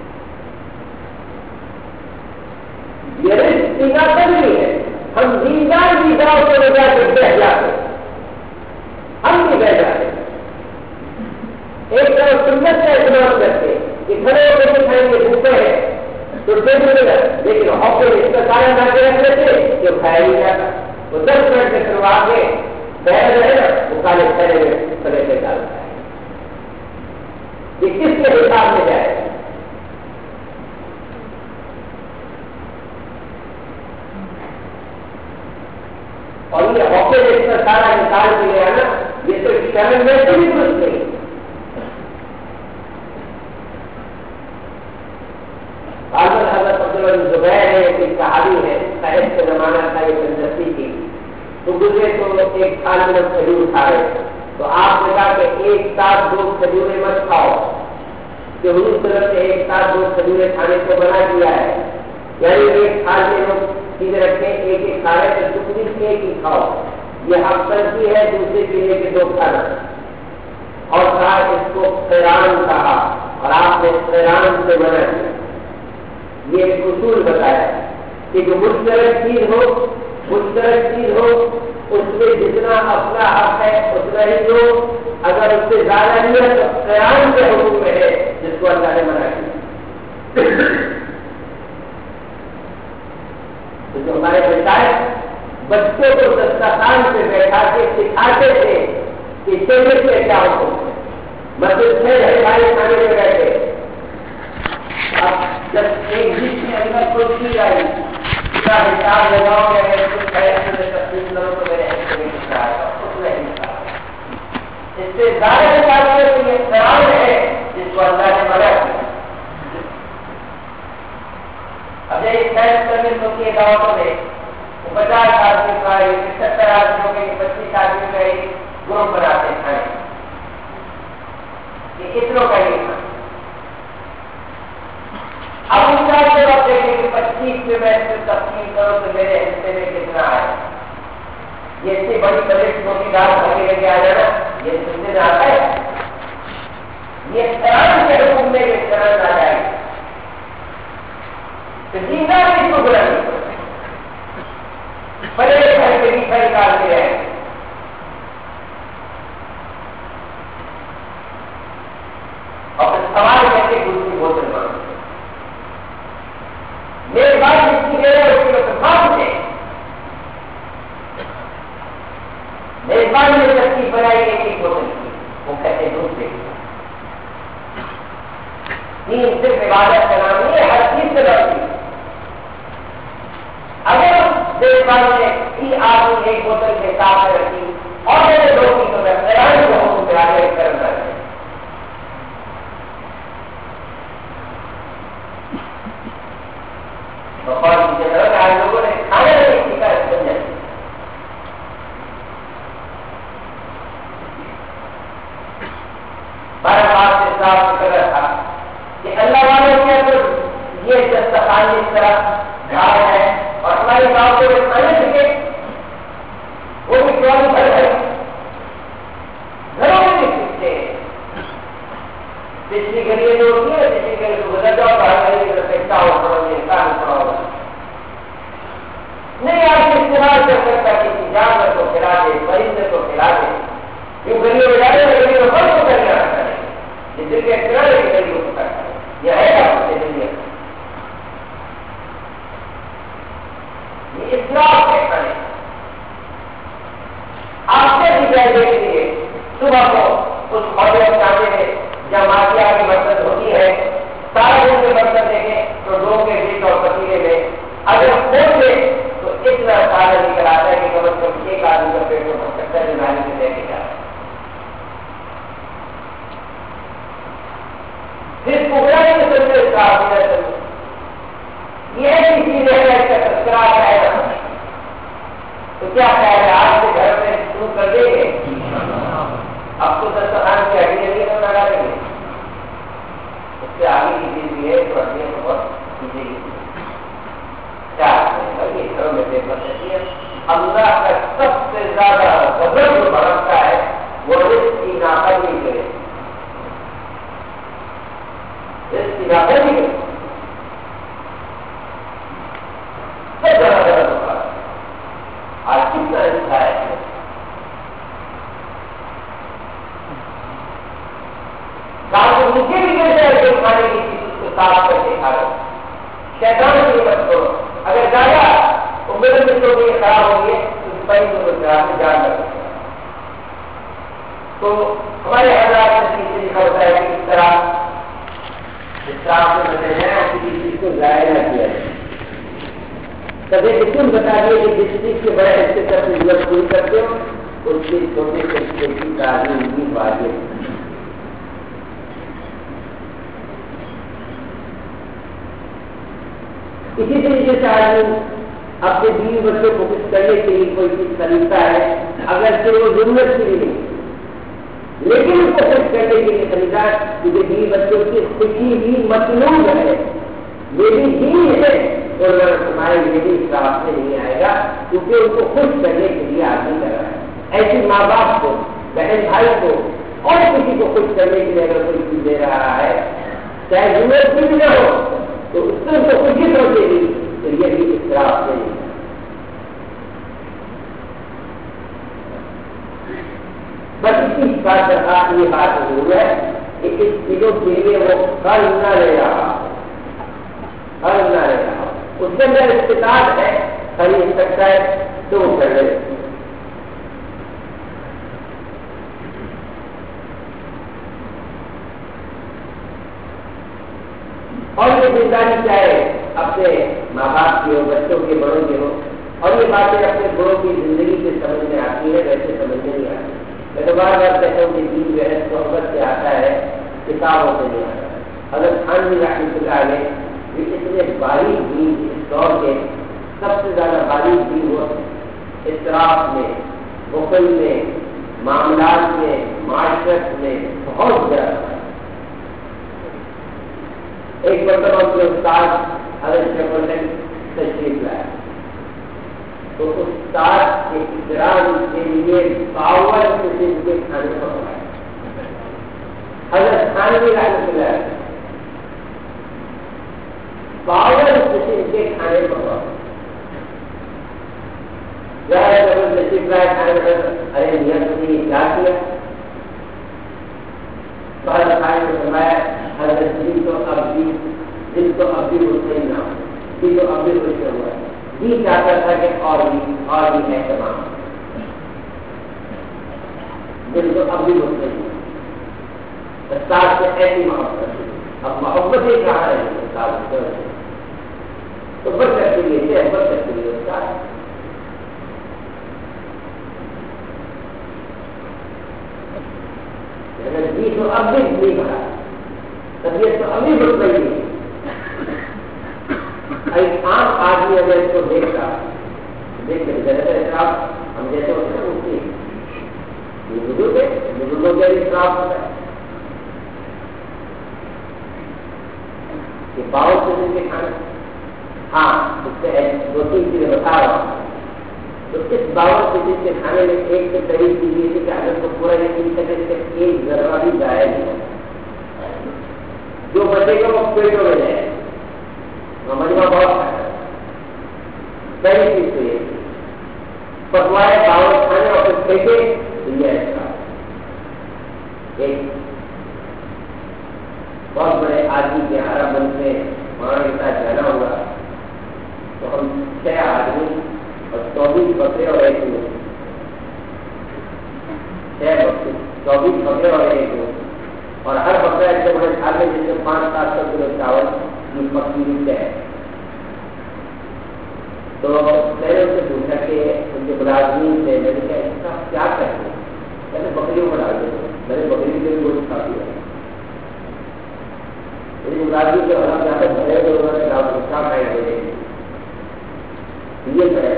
Speaker 1: یہ رزق کا نہیں ہے. ہم دیندار کی دعوت کو لگا کے بیٹھ جاتے ہم بھی بیٹھ جاتے ایک طرف سنت کا اہتمام کرتے کہ کھڑے ہو کے کھائیں گے بھوکے ہیں تو دے ملے گا لیکن ہاکے اس کا سارا لا کے رکھ لیتے جو کھایا نہیں جاتا وہ دس منٹ میں کروا کے بیٹھ رہے نا وہ کالے کھڑے میں کھڑے سے ڈالتا ہے. یہ کس کے حساب میں جائے گا. اور یہ ہاکے اس کا سارا نکال کے لیا نا یہ تو شرم میں سے بھی کچھ نہیں. حضرت عبداللہ بن زبیر ہے ایک صحابی ہے صاحب کا زمانہ تھا یہ تندرستی کی تو گزرے تو ایک سال میں کھجور کھا رہے تو آپ ایک ساتھ دو کھجورے مت کھاؤ، کہ حضور صلی اللہ علیہ وسلم نے ایک ساتھ دو کھجورے کھانے کو منع کیا ہے، یعنی ایک تھال میں لوگ چیزیں رکھیں، ایک ایک کھانے تو ٹکڑی سے ایک ہی کھاؤ، یہ حق تلفی ہے دوسرے پینے کے دو کھانا، اور کہا اس کو قران کہا اور آپ نے قران سے منع کیا۔ یہ ایک اصول بتایا کہ جو مشترک چیز ہو مشترک چیز ہو اس میں جتنا اپنا حق ہے اتنا ہی دو، اگر اس سے زیادہ نہیں ہے تو قران کے حکم میں ہے جس کو اللہ نے منع کیا۔ تو جو ہمارے بچائے بچوں کو دسترخوان پہ بیٹھا کے سکھاتے تھے کہ شریعت میں کیا حکم ہے، مطلب چھ ہمارے کھانے میں بیٹھے، اب جب ایک جس کے اندر کوئی چیز آئی کا حساب لگاؤ گے، اگر کچھ خیال سے تقسیم کرو تو میرے حصے میں کتنا آئے گا، اس میں حصہ اس سے زیادہ حساب ہے تو یہ قرآن ہے جس کو اللہ نے منع کیا۔ اب یہ سائنس کرنے ہوتی ہے دعوتوں میں پچاس آدمی کا ستر آدمیوں کے پچیس آدمی کا ایک گروپ بناتے ہیں کہ اتنوں کا یہ تھا۔ اب ان کا جب آپ دیکھیں کہ پچیس میں میں سے تقسیم کرو تو میرے حصے میں کتنا آئے، یہ اتنی بڑی بجٹ چھوٹی دال بھرے لے کے آ جانا یہ سلسلے میں آتا ہے، یہ قرآن کے حکم میں یہ قرآن آ جائے گی تو دیندار اس کو برا نہیں کرتے، بڑے گھر کے بھی گھر نکالتے رہے۔ اور پھر سوال کر کے دوسری بوتل مانگتے میرے بات جس کی گئے اس کی وقت معاف دے، میرے بات نے ترکیب بنائی ایک ایک بوتل کی، وہ کہتے ہیں دوسرے کی دین صرف عبادت کا نام نہیں ہے، ہر چیز سے لڑتی۔ اگر میرے بات نے تین آدمی ایک بوتل کے ساتھ رکھی اور میں نے دو کی تو میں قرآن کو حکم پہ آگے کرنا ہے۔ بخار کی جگہ آج لوگوں نے کھانا نہیں سیکھا سمجھا، بارہ بات سے صاف کر رہا تھا کہ اللہ والوں کے اندر یہ دستخوان اس طرح گھاؤ ہے اور ہمارے گاؤں کو کھانے سیکھے وہ بھی کیوں گھر ہے، گھروں میں بھی سیکھتے ہیں۔ پچھلی گھڑی جو ہوتی ہے پچھلی گھڑی کو گزر جاؤ باہر گھڑی کا پیسہ ہو پڑو گے کام پڑو گا نہیں، آپ استعمال کر سکتا کسی جانور کو کھلا دے، پرندے کو کھلا دے، جو گھڑی ہو جائے گھڑی کو بند کو کرنا رکھتا ہے، یہ دل کے کنارے کی گھڑی کو پکڑتا ہے، یہ ہے آپ سے دنیا یہ اصلاح ہے کرے آپ سے بھی جائے کے لیے صبح کو اس خوجہ چاہتے ہیں جب ماتیا کی برتن ہوتی ہے سارے دن کے برتن دیکھیں تو دو کے بیچ اور پتیلے میں اگر کھول دے تو اتنا سارا نکل آتا ہے کہ کم از کم ایک آدمی کا پیٹ کو ستر بیماری سے لے کے جا رہا ہے۔ جس ٹکڑا کے سلسلے کا یہ کسی نے کا تذکرہ ہے تو کیا خیال ہے آج کے گھر میں شروع کر دیں گے؟ اب تو دسترخوان کی ہڈیاں نہیں لگا دیں گے، اس سے آگے کی چیز بھی ہے تو ہڈیاں بہت چیزیں گی کیا یہ گھروں میں دیکھ سکتی ہے۔ اللہ کا سب سے زیادہ غضب جو برستا ہے وہ رزق کی نافرمانی کرے، رزق کی نافرمانی کرے سب زیادہ غضب ہوتا ہے۔ آج کس طرح لکھا ہے کام کو نیچے بھی گر جائے جو کھانے کی چیز اس کو صاف کر کے کھا لو، شیطان کی مت کرو، اگر زیادہ عمر میں تو یہ خراب ہو گئی تو پہلے تو جان جان لگ سکتا ہے۔ تو ہمارے حضرات میں سے لکھا ہوتا ہے کہ اس طرح اس طرح سے بنے ہیں اور کسی چیز کو ضائع نہ کیا جائے۔ کبھی بالکل بتا دیے کہ جس چیز کے بڑے حصے تک ضرورت پوری کرتے ہو اس کے چھوٹے سے حصے کی تعلیم کی واجب۔ اسی طریقے سے آدمی اپنے بیوی بچوں کو کچھ کرنے کے لیے کوئی چیز خریدتا ہے اگر سے وہ ضرورت کی نہیں لیکن اس کو کرنے کے لیے خریدا کیونکہ بیوی بچوں کی خوشی بھی مطلوب ہے، یہ بھی دین ہے، اور تمہارے یہ بھی اس راستے نہیں آئے گا کیونکہ ان کو خوش کرنے کے لیے آدمی کر رہا ہے۔ ایسی ماں باپ کو، بہن بھائی کو اور کسی کو خوش کرنے کے لیے اگر کوئی چیز دے رہا ہے، چاہے ضرورت کی بھی نہ ہو، تو اس سے ان کو خوشی پہنچے گی، تو یہ بھی اس راستے نہیں ہے۔ بس اسی بات کا یہ بات ضرور ہے کہ اس چیزوں کے لیے وہ قرض نہ لے رہا قرض نہ لے رہا اس کے اندر استطاعت ہے، خرید سکتا ہے تو وہ کر لے۔ اور یہ ذمہ داری چاہے اپنے ماں باپ کی ہو، بچوں کے، بڑوں کی ہو، اور یہ باتیں اپنے بڑوں کی زندگی سے سمجھ میں آتی ہے، ویسے سمجھ میں نہیں آتی۔ میں تو بار بار کہتا ہوں کہ دین جو ہے صحبت سے آتا ہے، کتابوں سے نہیں آتا ہے۔ اگر خانوی رحمۃ اللہ علیہ یہ اتنے باریک دین اس دور کے سب سے زیادہ باریک دین وہ اطراف میں، بخل میں، معاملات میں، معاشرت میں بہت زیادہ ہے۔ ایک مرتبہ کے استاد حضرت شیخ تشریف لائے تو استاد کے اکرام کے لیے باون قسم کے کھانے پکوائے۔ حضرت خانوی رحمۃ اللہ علیہ باون قسم کے کھانے پکوائے۔ تشریف لائے کھانے پر ارے میاں تم نے کیا کیا؟ تو حضرت خان نے فرمایا حضرت جی تو اب بھی دل تو اب بھی مسلم نہ ہو، جی تو اب بھی مسلم ہوا ہے، جی چاہتا تھا کہ اور بھی اور بھی اہتمام، دل تو اب بھی مسلم ہوا۔ استاد سے ایسی محبت، اب محبت ہی کہاں ہے استاد تو بڑھ سکتی ہے، بڑھ سکتی ہے استاد۔ جی تو اب بھی نہیں بڑھا، طبیعت تو ابھی بڑھ رہی ہے۔ ایک عام آدمی اگر اس کو دیکھتا دیکھ کے زیادہ احترام ہم جیسے ہوتے ہیں اٹھتی ہے، یہ بزرگ ہے، بزرگوں کا بھی احترام ہوتا ہے کہ باون قسم کے کھانے۔ ہاں اس سے دو تین چیزیں بتا رہا ہوں۔ تو اس باون قسم کے کھانے میں ایک سے قریب چیز یہ تھی کہ اگر کو پورا یہ چیز سکے کہ ایک ذرہ بھی ضائع نہیں ہو، جو بچے گا وہ پیٹوں میں جائے، مجمع بہت ہے۔ پہلی چیز تو یہ پکوائے باون کھانے اور پھر پھینکے ایک بہت بڑے آدمی کے عرب ملک میں وہاں کے ساتھ جانا ہوا تو ہم چھ آدمی اور چوبیس بکرے اور ایک گوشت، چھ بکرے چوبیس بکرے اور ایک گوشت، اور ہر بکرا ایسے بڑے تھال میں جس میں پانچ سات سو کلو چاول کی پکی ہوئی ہے۔ تو میں نے ان سے پوچھا کہ ان کے ملازمین سے میں نے کہا اس کا کیا کرتے ہیں؟ میں نے بکریوں کو ڈال دیا، میں نے بکری کے گوشت کھا دیا۔ میری ملازمین کے حالات جہاں تک بھرے ہوئے انہوں نے کہا کھائے ہوئے یہ کرے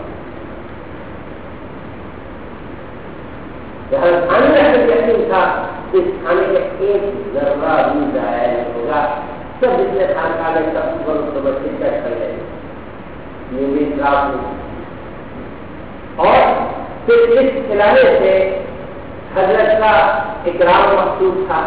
Speaker 1: جہاں کھانے کا یقین تھا اس کھانے کا ایک ذرہ بھی ضائع نہیں ہوگا، سب جتنے کھان کھا لے سب کو بچے چیک کر لیں، یہ بھی اطراف نہیں۔ اور پھر اس کھلانے سے حضرت کا اکرام مقصود تھا،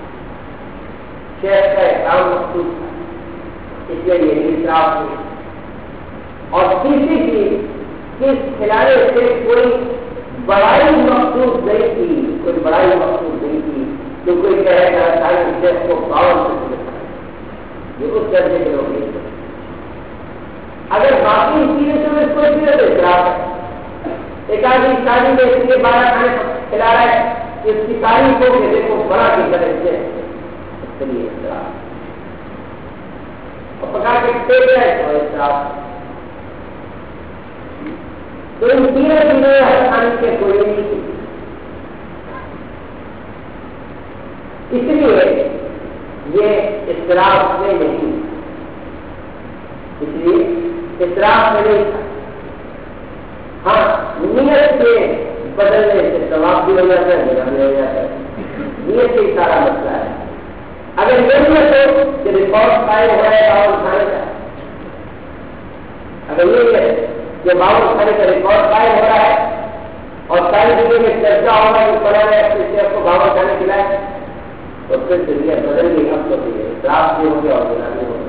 Speaker 1: شیخ کا اکرام مقصود تھا، اس لیے یہ بھی اطراف نہیں۔ اور تیسری چیز اس کھلانے سے کوئی بڑائی مقصود نہیں تھی، کوئی بڑائی مقصود نہیں تھی جو کوئی کہے گا چاہے شیخ کو باون سے یہ اس درجے کے لوگ نہیں تھے۔ اگر باقی چیزیں تو اس کو صرف اطراف ہے، ایک آدمی شادی میں اس لیے بارہ کھانے کھلا رہا ہے کہ اس کی تاریخ کو کہ دیکھو بڑا کی کرے سے اس کے لیے اطراف، اور پکا کے پیٹ ہے تو اطراف۔ تو ان تینوں چیزیں ہر کھانے کے کوئی نہیں تھی، اس لیے یہ اطراف میں نہیں، اس لیے اطراف میں نہیں تھا۔ ہاں نیت کے بدلنے سے ثواب بھی ہو جاتا ہے، میرا بھی ہو جاتا ہے۔ نیت سے سارا مسئلہ ہے. اگر یہ نیت ہو کہ ریکارڈ قائم ہو رہا ہے باور خانے کا، اگر یہ نیت کہ باور خانے کا ریکارڈ قائم ہو رہا ہے اور ساری دنیا میں چرچا ہوگا کہ پڑا ہے اپنے سے آپ کو باور خانے کھلائے، تو پھر سے نیت بدل گئی. ہم تو بھی اطراف بھی ہو گیا اور گناہ ہو گیا.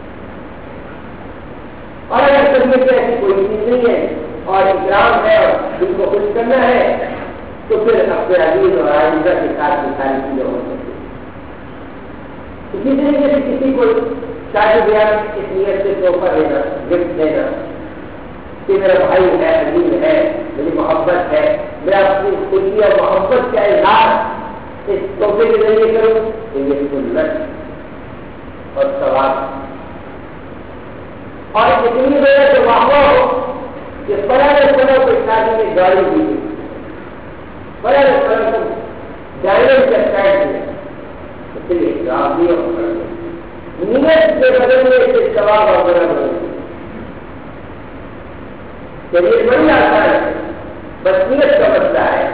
Speaker 1: اور اگر طبیعت سے ایسی کوئی چیز نہیں ہے اور اکرام ہے اور دل کو خوش کرنا ہے تو پھر اپنے عزیز اور عزیزہ کے ساتھ کی ساری چیزیں ہو سکتی ہیں. اسی طریقے سے کسی کو شادی بیاہ اس نیت سے تحفہ دینا، گفٹ دینا کہ میرا بھائی ہے، عزیز ہے، میری محبت ہے، میں اپنی خوشی اور محبت کا اظہار اس تحفے کے ذریعے کروں تو یہ سنت اور ثواب. اور اتنی وجہ سے واقع ہو کہ فلاں فلاں کو شادی میں گاڑی دی گئی، فلاں فلاں کو جانے کا شاید دیا، اس لیے جواب دیا اور پڑھ دیا. نیت کے بدلنے سے ثواب اور برا بدل چلیے بڑی آسان ہے، بس نیت کا مسئلہ ہے.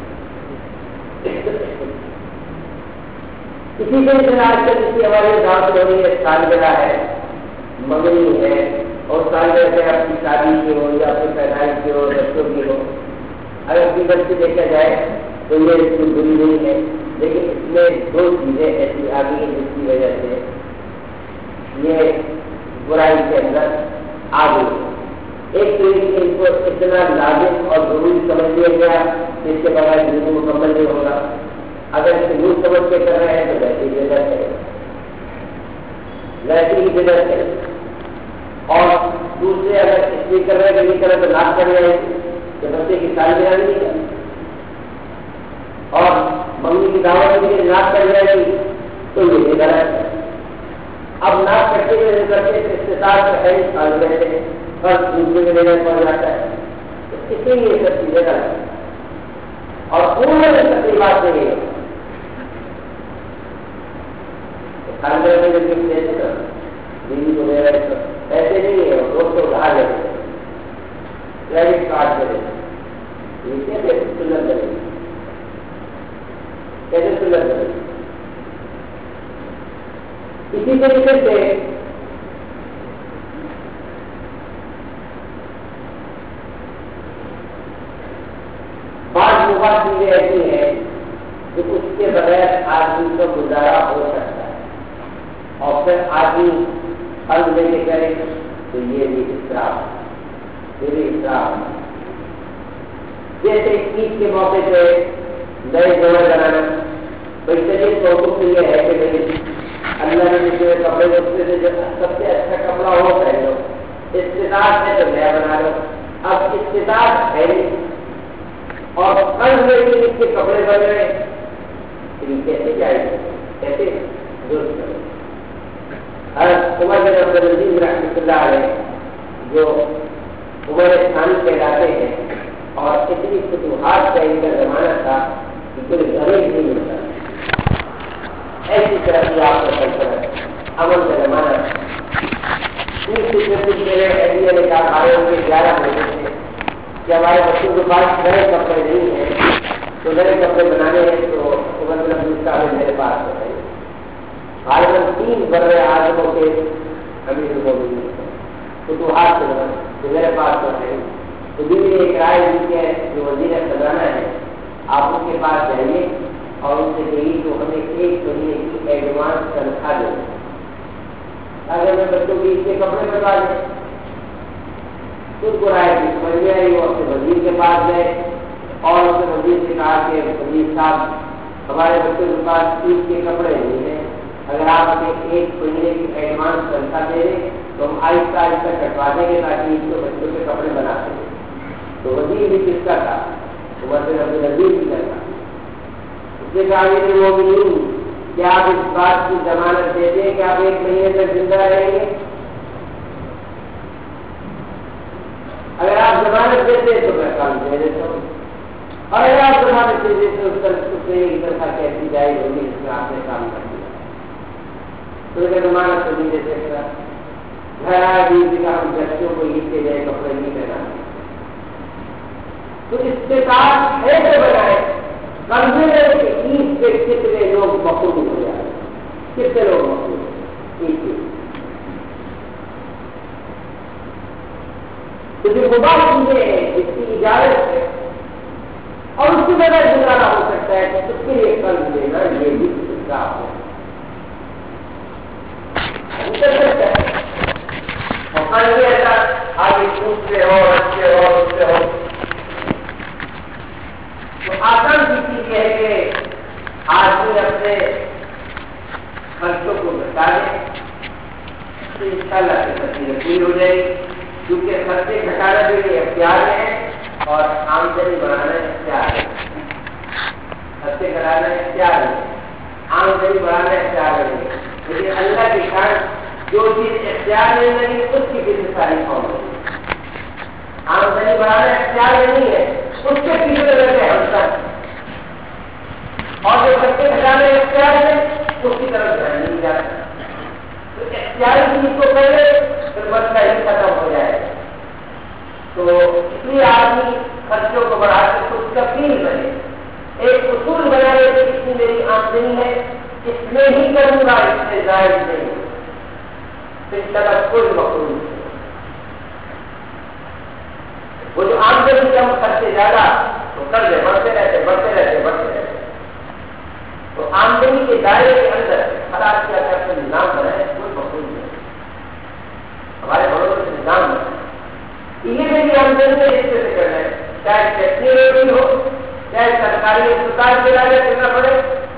Speaker 1: اسی طریقے آج کل کسی ہماری دعوت ہو رہی ہے، سالگرہ ہے، منگنی ہے، اور سالگرہ سے آپ کی شادی کی ہو یا پھر پیدائش کی ہو، بچوں کی ہو. اگر اپنی بچی دیکھا جائے تو یہ اس کی بری نہیں ہے، لیکن اس میں دو چیزیں ایسی آ گئی ہیں جس کی وجہ سے یہ برائی کے اندر آ گئی. ایک تو یہ ان کو اتنا لازم اور ضروری سمجھ لیا گیا کہ اس کے بغیر زندگی مکمل نہیں ہوگا. اگر اس کو یوں سمجھ کے کر رہے ہیں تو ویسے ہی بدعت ہے، ویسے ہی بدعت ہے. اور دوسرے اگر اس لیے کر رہے ہیں کہ یہ طرح سے ناک کر رہے ہیں کہ بچے کی سالگرہ نہیں ہے اور ممی کی دعوت کے لیے ناک کر جائے گی تو یہ بھی غلط ہے. اب ناک کرتے ہوئے کرتے استطاعت کا ہے سالگرہ سے بس دوسرے کے لینے پڑ جاتا ہے، اسی لیے سب چیزیں غلط ہے. اور پورے سچی بات نہیں ہے سالگرہ میں جو گفٹ دیتے نا بیوی کو دے رہے ایسے نہیں ہے، دوست کو ادھار دیتے کریڈٹ کارڈ دے دیتے، یہ کیسے سنت کرے گی، کیسے سنت کرے گی. اسی طریقے سے بعض مباح چیزیں ایسی ہیں کہ اس کے بغیر آدمی کا گزارا ہو سکتا ہے اور پھر آدمی حل لے کے کرے تو یہ بھی اسراف، یہ بھی اسراف. جیسے عید کے موقع پہ نئے جوڑے بنانا، بھائی چلیے تو حکم تو یہ ہے کہ بھائی اللہ نے جو کپڑے اس سے جو سب سے اچھا کپڑا ہو پہن لو، استطاعت ہے تو نیا بنا لو. اب استطاعت ہے اور قرض لے کے اس کے کپڑے بن رہے تو یہ کیسے جائے گا، کیسے درست کرے. عمر بن عبد العزیز رحمۃ اللہ علیہ جو عمر ثانی کہلاتے ہیں اور اتنی فتوحات کا ان کا زمانہ تھا کہ کوئی غریب نہیں ملتا، ایسی طرح کی آپ کا سلطنت امن کا زمانہ. نے کہا آئے ان کے گیارہ بجے تھے کہ ہمارے بچوں کے پاس نئے کپڑے نہیں ہیں تو نئے کپڑے بنانے ہیں تو عمر بن عبد العزیز میرے پاس بتائیے. غالباً تین برے اعظموں کے امیر المومنین فتوحات سے جو میرے پاس تو ہے. تو بیوی نے ایک رائے دی کہ جو وزیر خزانہ ہے آپ ان کے پاس جائیے اور ان سے کہیے تو ہمیں ایک مہینے کی ایڈوانس تنخواہ دیں اگر میں بچوں کی اس کے کپڑے بنوا دیں. خود کو رائے کی سمجھ میں آئی، وہ اپنے وزیر کے پاس گئے اور اس نے وزیر سے کہا کہ وزیر صاحب ہمارے بچوں کے پاس عید کے کپڑے نہیں ہیں، اگر آپ ہمیں ایک مہینے کی ایڈوانس تنخواہ دے دیں تو ہم آہستہ آہستہ کٹوا دیں گے تاکہ عید کو بچوں کے کپڑے بنا سکیں. تو وزیر بھی کس کا تھا؟ عمر بن عبد العزیز بھی کا. اس نے کہا یہ وہ بھی نہیں کہ آپ اس بات کی ضمانت دے دیں کہ آپ ایک مہینے تک زندہ رہیں گے. اگر آپ ضمانت دیتے تو میں کام دے دیتا ہوں، اور اگر آپ ضمانت دے دیتے اس طرح ایک طرح کیسی جائے ہوگی جس میں آپ نے کام کر دیا تو اگر ضمانت تو نہیں دے سکتا. گھر آیا بیوی کا ہم بچوں کو عید کے جائے کپڑے نہیں پہنا تو استطاعت ہے تو بنائے قرضے تکلیف سے کتنے لوگ مقبول ہو جائے، کتنے لوگ مقبول ایک ہی تو جو مباح چیزیں ہیں جس کی اجازت ہے اور اس کی وجہ گزارا ہو سکتا ہے کہ اس کے لیے قرض لینا یہ بھی خراب ہے اور ایسا آگے پوچھتے ہو رکھتے ہو رکھتے ہو تو آسان سی چیز یہ ہے کہ آدمی اپنے خرچوں کو بتا دے تو ان شاء اللہ سے تکلیف پوری ہو جائے گی، کیونکہ خرچے گھٹانا بھی یہ اختیار ہے اور آمدنی بڑھانا اختیار ہے، خرچے گھٹانا اختیار ہے، آمدنی بڑھانا اختیار ہے، لیکن اللہ کی شان جو چیز اختیار نہیں لگی اس کی بھی ساری قوم ہے، آمدنی بڑھانا اختیار نہیں ہے اس کے پیچھے لگے ہم تک، اور جو خرچے گھٹانا اختیار ہے اس کی طرف دھیان نہیں جاتا، تو اختیاری چیز کو پہلے پھر مسئلہ ہی ختم ہو جائے، تو اس لیے آدمی خرچوں کو بڑھا کے کچھ تفصیل بنے، ایک اصول بنا لے کہ اتنی میری آمدنی ہے اس میں ہی کروں گا، اس سے زائد نہیں، پھر طرف کوئی مقصود نہیں، وہ جو آمدنی کم خرچے زیادہ تو قرضے بڑھتے رہتے بڑھتے رہتے بڑھتے رہتے تو آمدنی کے دائرے کے اندر خراب کیا کہ اپنے نظام بنائے کوئی مقصود نہیں، ہمارے بڑوں سے نظام بنائے یہ میری آمدنی ہے اس سے کرنا ہے، چاہے ٹیکسی ریٹنگ ہو چاہے سرکاری اسپتال کے علاج کرنا پڑے،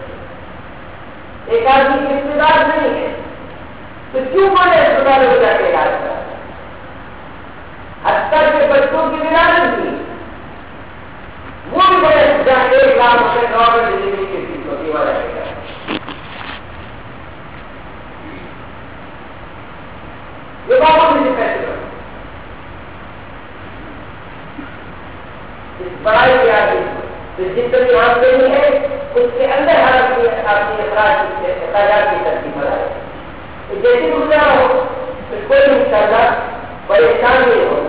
Speaker 1: ایک آدمی کی اقتدار نہیں ہے تو کیوں بڑے اسپتال ہو جا کے علاج کرا، حتیٰ کے بچوں کی ولادت بھی وہ بھی بڑے اسپتال ایک لاکھ روپے گورنمنٹ ڈلیوری کی فیس ہوتی والا ہے، یہ بابا مجھے پیسے کرو پڑھائی کی آگے تو جتنی آمدنی ہے اس کے اندر ہر اپنی اپنی اخراج اخراجات کی ترتیب بنائے، جیسے دوسرا ہو تو کوئی ان شاء اللہ پریشان نہیں ہو،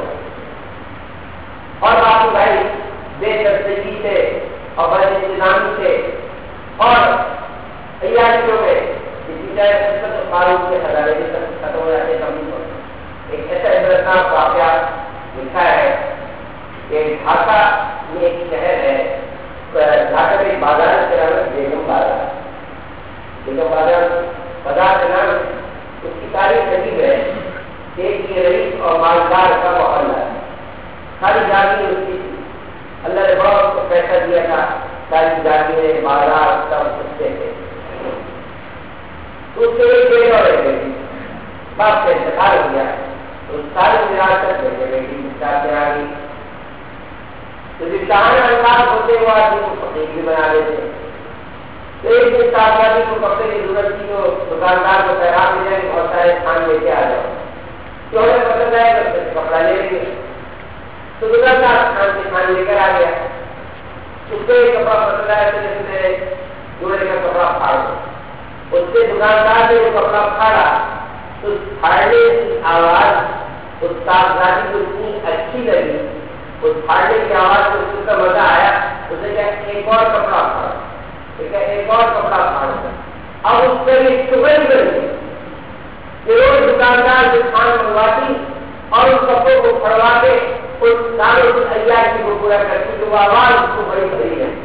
Speaker 1: اور باقی بھائی بے ترتیبی سے اور بڑے انتظامی سے اور تیاریوں میں کسی طرح معروف کے خزانے بھی ختم ہو جاتے کمی ہو، ایک ایسا عبرتناک واقعہ لکھا ہے کہ ڈھاکہ یہ ایک شہر ہے، ڈھاکہ میں ایک بازار کے نام ہے بیگم بازار، بیگم بازار بازار کے نام اس کی تاریخ عجیب ہے کہ ایک یہ رئیس اور مالدار کا محلہ ہے، ساری جاگیر اس کی اللہ نے بہت اس کو پیسہ دیا تھا، ساری جاگیریں بازار سب سستے تھے، تو اس کے ایک بیٹا اور ایک بیٹی باپ سے انتقال ہو گیا، تو ساری وراثت بیٹے بیٹی چار سے آ گئی، تو جو چاہنے انداز ہوتے وہ آدمی کو فقیر بھی بنا دیتے، تو ایک دن صاحبزادی کو کپڑے کی ضرورت تھی تو دکاندار کو پیغام ملا کہ بہت سارے کھان لے کے آ جاؤ، تو ہمیں پسند آئے گا تو کپڑا لے لیں گے، تو دکاندار کھان سے کھان لے کر آ گیا، اس کو ایک کپڑا پسند آیا تو اس نے جوڑے کا کپڑا پھاڑ دیا، اس سے دکاندار نے جو کپڑا پھاڑا تو پھاڑنے کی آواز اس صاحبزادی کو اتنی اچھی لگی، اس پھاڑنے کی آواز کو اس کا مزہ آیا، اس نے کہا ایک اور کپڑا پھاڑا، ایک اور کپڑا پھاڑا، اب اس پر یہ چبئی بنی کہ روز دکاندار جو کھان منگواتی اور اس کپڑوں کو پھڑوا کے اس سارے عیاشی کو پورا کرتی تو وہ آواز اس کو بڑی بڑی ہے۔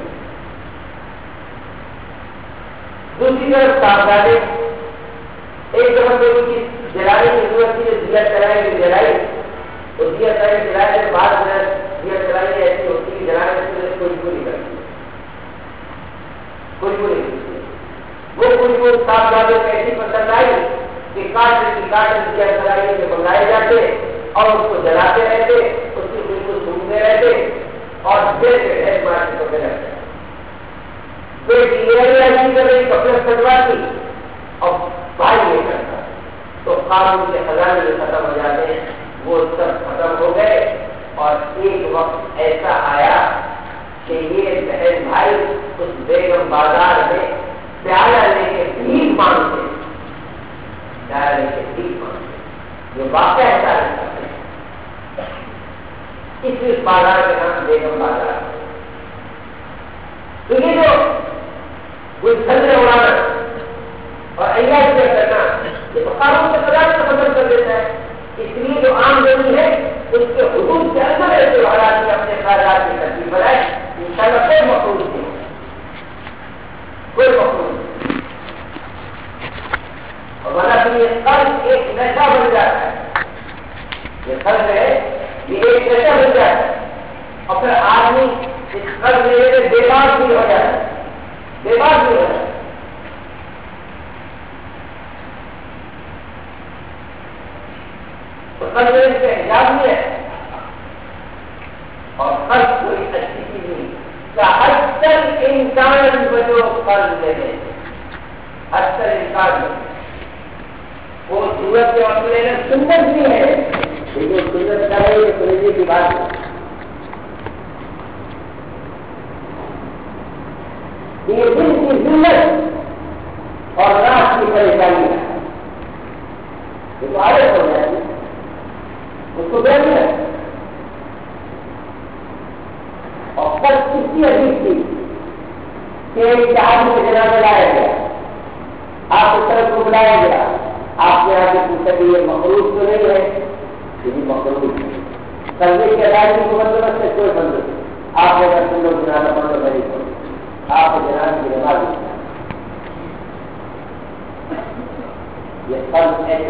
Speaker 1: دوسری طرف صاحبزادے ایک دفعہ تو ان کی جلانے کی ضرورت تھی، دیا چلائے گی جلائی، تو دیا چلائے جلائے کے بعد میں دیا چلائی ایسی ہوتی ہے جلانے سے کوئی پوری کرتی کوئی پوری کرتی وہ کچھ کو صاحبزادے کو ایسی پسند آئی کہ کاٹ کی کاٹ دیا چلائی سے منگائے جاتے اور اس کو جلاتے رہتے، اس کی خوشبو سونگتے رہتے اور دیر کے ڈھیر مارتے ہوتے رہتے، کوئی ڈیلیوری کر رہی کپڑے سجواتی اور بھائی یہ کرتا، تو قانون کے خزانے میں ختم ہو جاتے ہیں، وہ سب ختم ہو گئے، اور ایک وقت ایسا آیا کہ یہ بہن بھائی اس بیگم بازار میں پیالہ لے کے بھیک مانگتے، پیالہ لے کے بھیک مانگتے، جو واقعہ ایسا رہتا ہے اس بازار کے نام بیگم بازار، تو یہ جو یعنی یہ قرض ایک نشہ بن جاتا ہے. یہ قرض ہے یہ ایک نشہ بن جاتا ہے اور پھر آدمی اس قرض لینے سے بے باک بھی ہو جاتا ہے, بے باک بھی ہو جاتا ہے. قرض لینے سے احتیاط بھی ہے اور قرض کوئی اچھی چیز نہیں. اکثر انسان بچو قرض لینے اکثر انسان وہ ضرورت کے وقت لینا سنت بھی ہے لیکن سنت کا ہے یہ سمجھنے کی بات ہے. یہ دل کی ذلت اور رات کی پریشانی ہے یہ تو عادت ہو جائے گی اس کو بیٹھ ہے اور کل کسی عجیب تھی کہ ایک آدمی کو جنازہ لایا گیا, آپ کی طرف کو بلایا گیا, آپ نے آ کے پوچھا کہ یہ مخلوق تو نہیں ہے, یہ مخلوق ہے. قرضے کی ادائیگی کو بندوبست سے کوئی بندوبست نہیں. آپ نے اگر تم لوگ جنازہ پڑھ لو نہیں پڑھو, آپ کو جنازے کی نماز نہیں. یہ قرض ہے.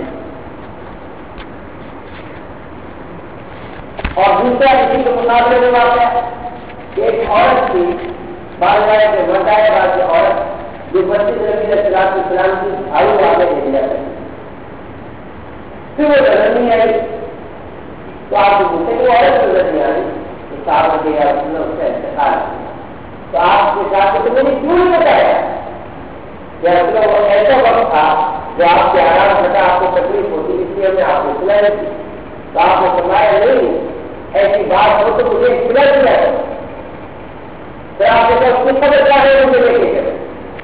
Speaker 1: اور دوسرا کسی کے مقابلے میں واقع ہے کہ ایک عورت تھی بال گائے کے بتایا بات کی عورت جو مسجد نبی علیہ الصلوۃ والسلام کی بھائی واقع دے دیا ہے. پھر وہ نظر نہیں آئی تو آپ کو پوچھیں کہ وہ عورت نظر نہیں آئی تو صاحب نے اس نے اس کا انتقال کیا تو آپ کے ساتھ تو میں نے کیوں نہیں بتایا کہ اصل وہ ایسا وقت تھا جو آپ کے آرام کرتا آپ کو تکلیف ہوتی اس لیے میں آپ کو سلا نہیں تھی. تو آپ نے فرمایا نہیں ایسی بات ہو تو مجھے سلا دیا ہے پھر آپ کے پاس کچھ خبر کیا ہے مجھے لے کے چلے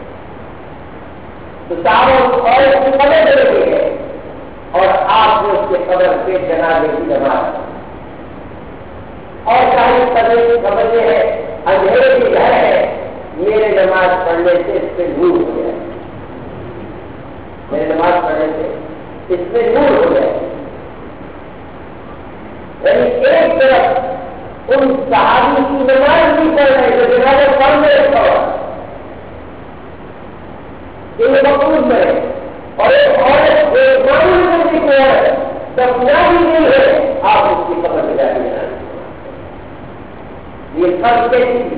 Speaker 1: تو صاحب اور اس کی خبر دے کے گئے اور آپ نے اس کے قبر پہ جنازے کی نماز اور چاہے قبر کی خبر یہ ہے اندھیرے کی گھر ہے میرے نماز پڑھنے سے اس پہ نور ہو جائے, میرے نماز پڑھنے سے اس پہ نور ہو جائے. یعنی ایک طرف ان صحابی کی نماز نہیں پڑھ رہے جو جنازہ پڑھ رہے تھے یہ مقصود میں اور ایک عورت ایک معلوم کرتی ہے جب نہ بھی نہیں ہے آپ اس کی خبر لگا دیا. یہ فرق کیسی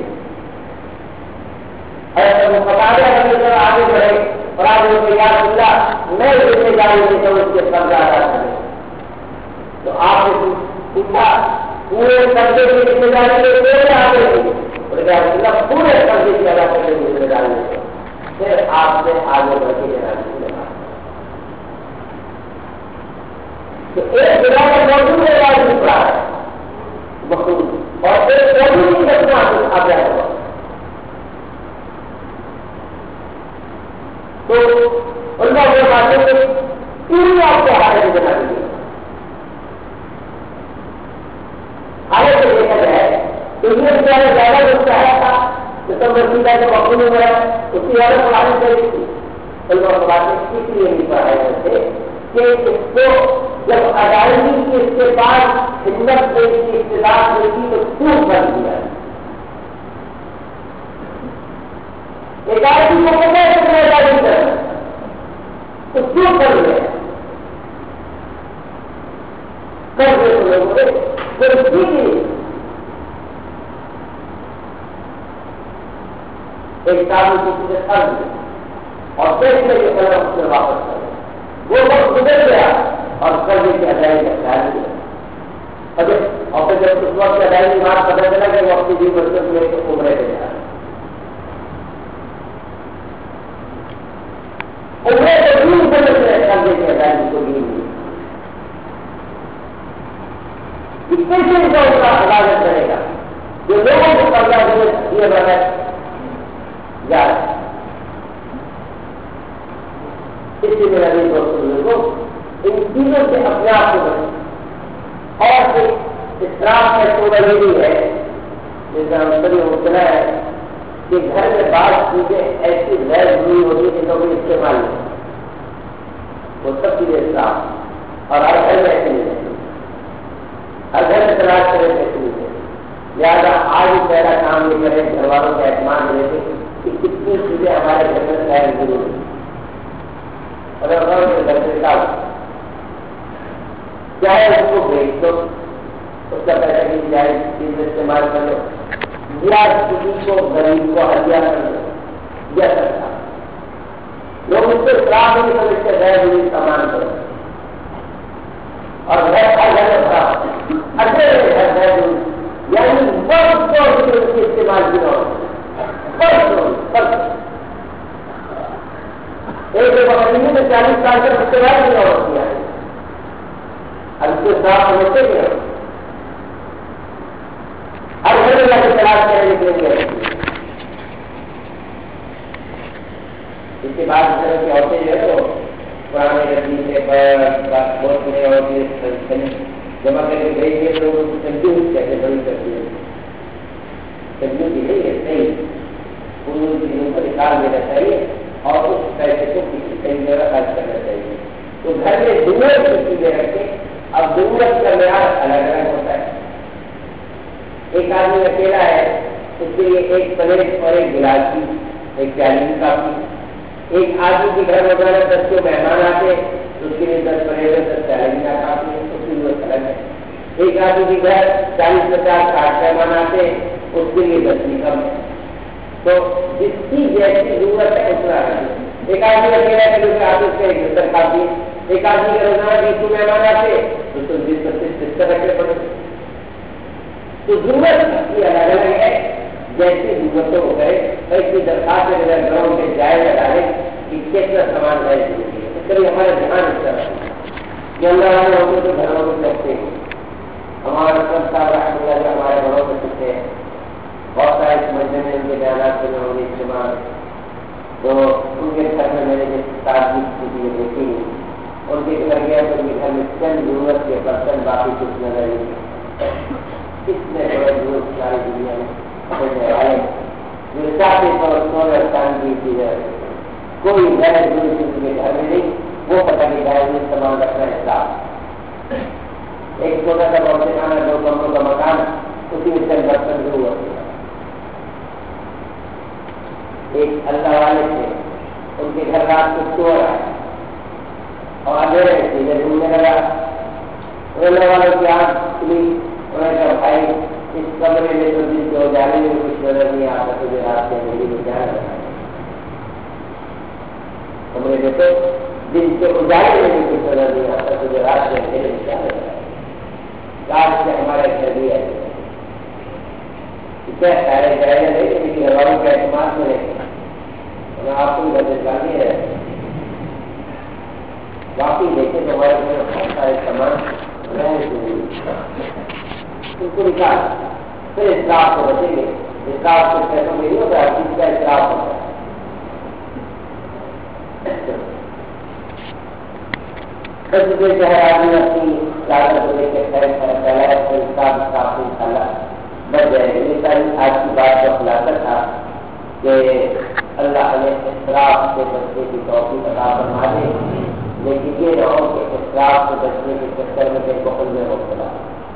Speaker 1: ایسا مقابلہ کرنے پر آگے بڑھے اور آگے کو یاد اللہ میں ذمہ داری لے کر اس کے قرض ادا کرے تو آپ نے پوچھا پورے قرضے کی ذمہ داری لے کے آگے اللہ پورے قرضے کی ادا کرنے کی ذمہ داری لے پھر آپ نے آگے بڑھ کے جنازے کی نماز. تو ایک جگہ پر موجود ہے علاج نہیں پڑا ہے مخصوص اور ایک موجود نہیں رکھنا آ گیا ہوا تو ان کا وہ باتیں کہ تین آپ کو حالت میں جنازے کی حالت سے دیکھا جائے تو یہ بیچارہ زیادہ جو چاہا تھا تو سب وسیلہ کے وقت میں ہوا اس کی حالت پڑھانی چاہیے تھی. اللہ کو باتیں اس لیے نہیں پڑھائی کرتے کہ اس کو جب ادائیگی کی اس کے بعد خدمت کی اقتدار ملتی تو خوب کر دیا ادائیگی کو پتہ ہے کہ ادائیگی کرنا تو کیوں کر لیا کر دے تو لوگوں نے کوئی ٹھیک نہیں. ایک کام کسی سے قرض دے اور پیسے کے قدر اس میں واپس کرے وہ وقت گزر گیا اور قرضے کی ادائیگی کا خیال نہیں اور پھر جب اس وقت ادائیگی بات پتہ چلا کہ وہ اپنی بھی بچوں کو لے کے عمرے پہ جا عمرے کو بھی سمجھ رہے قرضے کی ادائیگی کو بھی نہیں کیسے کا اس کا علاج کرے گا جو لوگوں کو قرضہ دیے بغیر جا رہے اس لیے میرا بھی دوست لوگوں ان چیزوں سے اپنے آپ کو بچے اور پھر اسراف میں سوچا یہ بھی ہے جس کا مطلب ہوتا ہے کہ گھر میں بعض چیزیں ایسی غیر ضروری ہوتی ہے جن کو استعمال نہیں وہ سب چیزیں اسراف اور ہر گھر میں ایسے نہیں رہتی ہر گھر میں تلاش کرے ایسے نہیں رہتی لہٰذا آج ہی پہلا کام یہ کرے گھر والوں کا اعتماد لے کے کہ کتنی چیزیں ہمارے گھر میں غیر ضروری اگر غور سے گھر سے بتاؤ چاہے اس کو بیچ دو اس کا پیسہ کی جائے چیز استعمال کر لو یا کسی کو غریب کو ہدیہ کر دو یا سکتا لوگ اس سے خراب نہیں سمجھتے غیر ضروری سامان کرو اور گھر کا گھر بھرا اچھے گھر غیر ضروری یعنی بہت بہت اس کی استعمال کی ہو ایک مہینے میں چالیس سال کا استعمال نہیں ہوتی ہے اب اس کے ساتھ ہوتے ہیں ہر گھر میں جاتے تلاش کرنے کے لیے اس کے بعد اس طرح کی عورتیں جو ہے تو پرانے رسی سے بوتلیں اور جمع کر کے بھیج دیے تو کنجوس کیسے بڑی کرتی ہے کنجوس کی نہیں ہے صحیح ان چیزوں کو نکال دینا چاہیے اور اس پیسے کو کسی کئی جگہ خرچ کرنا چاہیے تو گھر میں ضرورت کی چیزیں رکھے اب ضرورت کا معیار الگ الگ ہوتا ہے ایک آدمی اکیلا ہے اس کے لیے ایک پلیٹ اور ایک گلاس کی ایک پیالی کی کافی ایک آدمی کے گھر وغیرہ دس کے مہمان آتے اس کے لیے دس پلیٹ دس پیالی کا کافی اس کی ضرورت الگ ہے ایک آدمی کے گھر چالیس پچاس ساٹھ مہمان آتے اس کے لیے دس کی کم ہے تو جس کی جیسی ضرورت ہے اتنا ہے ایک آدمی اکیلا کے لیے آفس سے ایک بستر کافی ایک آدمی کے روزانہ بیس کو مہمان آتے تو تو بیس پچیس بستر رکھنے پڑے تو ضرورت کی الگ الگ ہے جیسی ضرورتوں کو کرے ایسی درخواست میں گراؤنڈ میں جائے ڈالے کہ کتنا سامان ہے ضروری ہے اس کے لیے ہمارا دھیان اس طرح کہ اللہ والے ہوتے تو گھروں میں سکتے ہیں ہمارا سب صاحب رحمۃ اللہ جو ہمارے گھروں میں سکتے ہیں بہت سارے سمجھنے میں ان کے بیانات سے میں انہیں استعمال تو ان کے گھر میں میں نے جس تازگی کی چیزیں دیکھی ان کے گھر گیا تو ان کے گھر میں چند ضرورت کے برتن باقی کچھ نظر نہیں کتنے بڑے ضرورت ساری دنیا میں ہونے والے جو چاہتے پر سونے استعمال کی چیزیں کوئی غیر ضروری چیز کے گھر میں نہیں وہ پتہ نہیں غیر ضروری سامان رکھنا ہے صاحب ایک چھوٹا سا بہت کھانا دو کمروں کا مکان اسی میں چند برتن ضرورت ہے ایک اللہ والے تھے ان کے گھر رات کو سو رہا ہے اور اندھیرے میں چیزیں ڈھونڈنے لگا اللہ والوں کی آنکھ کھلی انہوں نے کہا بھائی اس کمرے میں تو دن کے اجالے میں کچھ نظر نہیں آتا تجھے رات کے اندھیرے میں جانا لگا کمرے میں تو دن کے اجالے میں بھی کچھ نظر نہیں آتا تجھے رات کے اندھیرے میں جانا لگا رات سے ہمارا گھر بھی ہے کیا سارے جائے نہیں لیکن گھر والوں کا اعتماد میں رہے آپ کو وجہ جانی ہے باقی دیکھیں تو ہمارے گھر میں بہت سارے سامان رہے ان کو نکال پھر اسراف کو بچیں گے اسراف کو پیسوں میں نہیں ہوتا ہے چیز کا اسراف ہوتا ہے سب سے چاہے آدمی اپنی لاگت کو لے کے پہلا تو اسراف اسراف کو نکالا بچ جائے گا یہ ساری آج کی بات کا خلاصہ تھا کہ اللہ نے اسراف سے بچنے کی توفیق عطا فرما دے لیکن یہ نہ ہو کہ اسراف سے بچنے کے چکر میں کوئی بخل میں مبتلا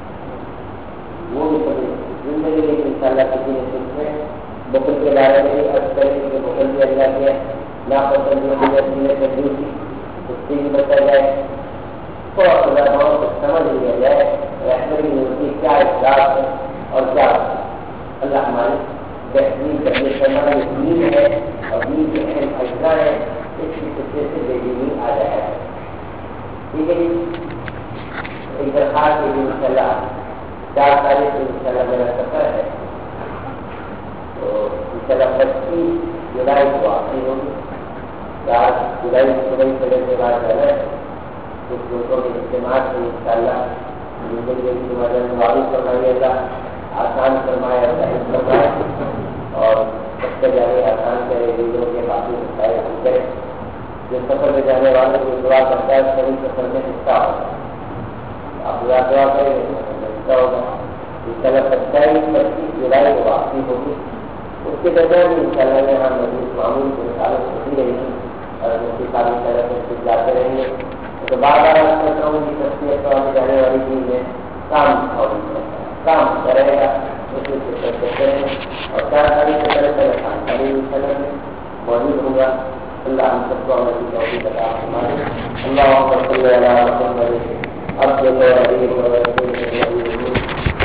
Speaker 1: وہ بھی کبھی زندگی میں ان شاء اللہ کسی نے سکھ میں بخل کے بارے میں ارد کرے کہ بخل بھی اللہ کے ناپسند جو کنجوسی اس سے بھی بچا جائے بہت زیادہ بہت سمجھ لیا جائے رہنمائی ہوتی کیا اسراف ہے اور کیا اللہ ہماری بہترین کرنے کا ہمارا دین ہے اور دین کے اہم اجزاء ہے اس کی خطے سے بے دینی آ جائے گا ٹھیک ہے جی ایک درخواست کے لیے ان شاء اللہ چار تاریخ سے ان شاء اللہ میرا سفر ہے تو ان شاء اللہ پچیس جولائی کو واپسی ہوگی چار جولائی جولائی چلے کے بعد جو ہے کچھ لوگوں کے اجتماع سے ان شاء اللہ زندگی کی مدد واپس فرمائیے گا آسان فرمایا صحیح فرمایا اور سب سے زیادہ آسان کرے ویڈیو کے باقی مسائل حل کرے جو سفر میں جانے والے کو دعا کرتا ہے سبھی سفر میں حصہ ہوگا آپ دعا دعا کریں حصہ ہوگا اس طرح ستائیس پچیس جولائی کو واپسی ہوگی اس کے درمیان ان شاء اللہ یہاں مزید معمول کی مثالت ہوتی رہے گی اور اس کی کافی طرح سے جاتے رہیں گے تو بار بار آپ کرتا ہوں کہ تصویر تو آنے جانے والی چیز ہے کام اور کام کرے گا اس میں کریں اور چار تاریخ سے پہلے پہلے خان خالی میں موجود ہوگا اللہ ہم سب کو عمل کی توفیق عطا فرمائے. اللهم صل على محمد عبدك ونبيك ورسولك النبي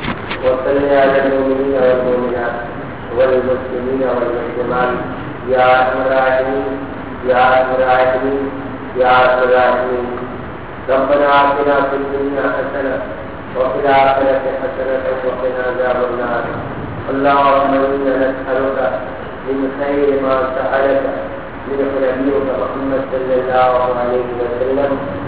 Speaker 1: وصل على المؤمنين والمؤمنات والمسلمين والمسلمات يا ارحم الراحمين يا ارحم الراحمين يا ارحم الراحمين. ربنا آتنا في الدنيا حسنة وفي الآخرة حسنة وقنا عذاب النار. اللهم إنا نسألك من خير ما سألك من نبيك محمد صلى الله عليه وسلم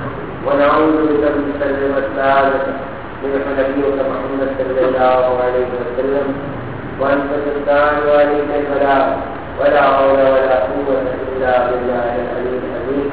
Speaker 1: ونعوذ بك من شر ما استعاذك من نبيك محمد صلى الله عليه وسلم وأنت تستعان وعليك البلاء ولا حول ولا قوة إلا بالله العلي العظيم.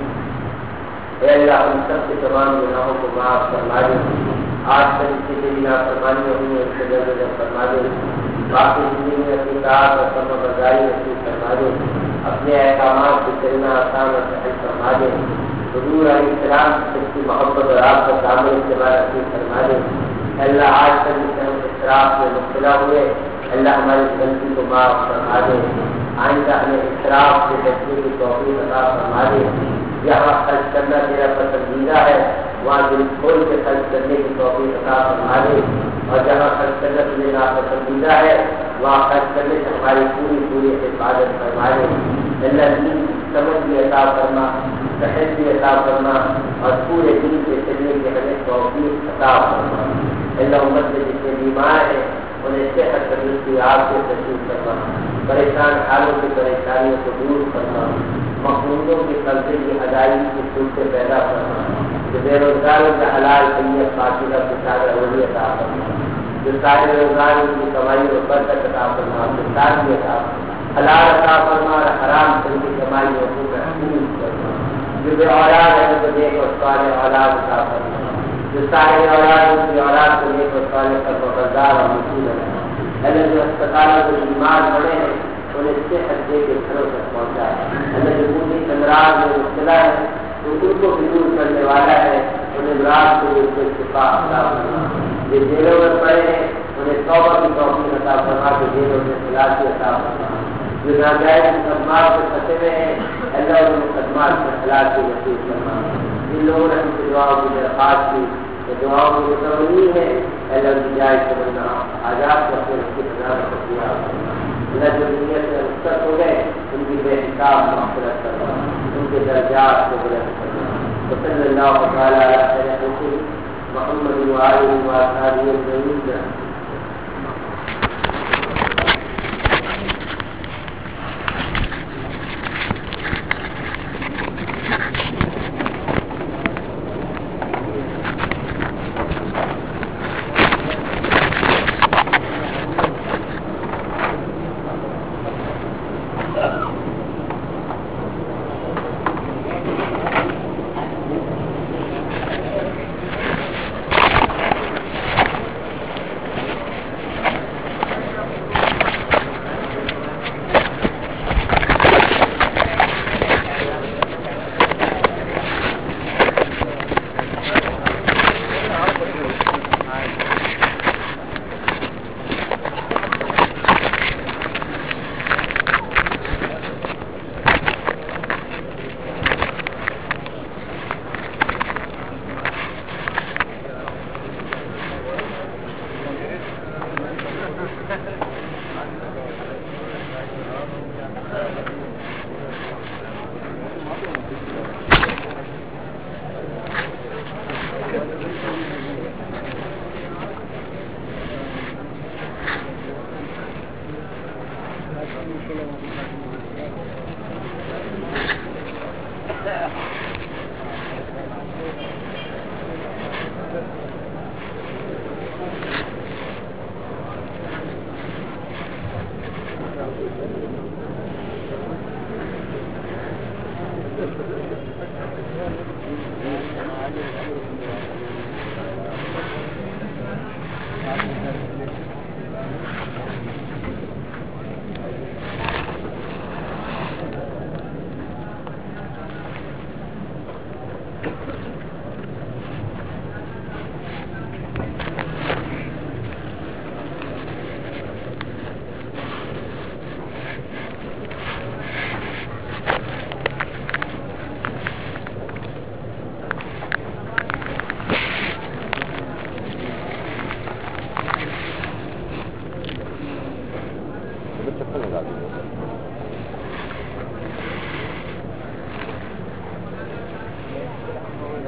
Speaker 1: اے اللہ ہم سب کے تمام گناہوں کو معاف فرما دے. آج تک کی تیری نافرمانیاں ہوئی ہیں اس سے درگزر فرما دے. باقی زندگی میں اپنی اطاعت اور فرما برداری نصیب فرما دے. اپنے احکامات سے چلنا آسان اور سہل فرما دے. حضور علیہ السلام سے کی محبت اور آپ کا کامل اتباع نصیب فرما دے. اللہ آج تک جس ہم اصراف میں مبتلا ہوئے اللہ ہماری غلطی کو معاف فرما دے. آئندہ ہمیں اصراف سے بچنے کی توفیق عطا فرما دے. جہاں خرچ کرنا تیرا پسندیدہ ہے وہاں دل کھول کے خرچ کرنے کی توفیق عطا فرما دے. اور جہاں خرچ کرنا تمہیں ناپسندیدہ ہے وہاں خرچ کرنے سے ہماری پوری پوری حفاظت فرما دے. اللہ دین کی سمجھ بھی عطا فرما, صحت بھی عطا فرما اور پورے دین کے چلنے کی ہمیں توفیق عطا فرما. اللہ امت سے جتنے بیمار ہیں انہیں صحت کرنے کی آپ سے تشریف فرما. پریشان حالوں کی پریشانیوں کو دور فرما. مقبولوں کے قرضے کی ادائیگی کی صورتیں پیدا کرنا. جو بے روزگاروں کا حلال طیب فاصلہ پچانا روزی عطا کرنا. جو سارے روزگاروں کی کمائی اور برکت عطا کرنا بھی عطا کرنا. حلال عطا کرنا اور حرام سے کی کمائی اور محفوظ کرنا. جو بے اولاد ہے تو دیکھ اور سوال اولاد عطا کرنا. جو سارے اولاد ان کی اولاد کو دیکھ اور سوال پر بردار اور مشہور رہنا. اللہ جو اسپتالوں کے بیمار پڑے ہیں انہیں صحت دے کے گھروں تک پہنچائے. اللہ جو پوری امراض میں مبتلا ہے تو ان کو بھی دور کرنے والا ہے. انہیں امراض کو شفا عطا فرما. جو جیلوں میں پڑے ہیں انہیں توبہ کی توفیق عطا فرما کے جیلوں میں خلاصی عطا فرما. جو ناجائز مقدمات سے پھنسے ہوئے ہیں اللہ ان مقدمات سے خلاصی نصیب فرما. جن لوگوں نے ہم سے دعاؤں کی درخواست کی تو دعاؤں کی متولی ہے اللہ کی جائز کرنا آزاد کرتے اس کی بنا کر اللہ جو دنیا سے رخصت ہو گئے ان کی بے حساب مغفرت کرنا, ان کے درجات کو بلند کرنا. صلی اللہ تعالی علی سیدنا محمد وآلہ وصحبہ اجمعین.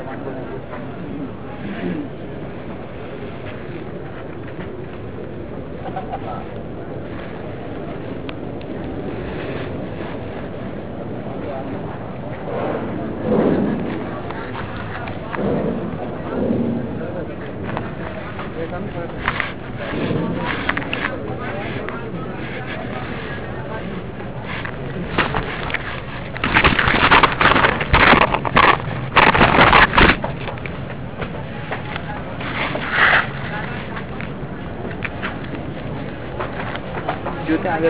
Speaker 2: جوتے آگے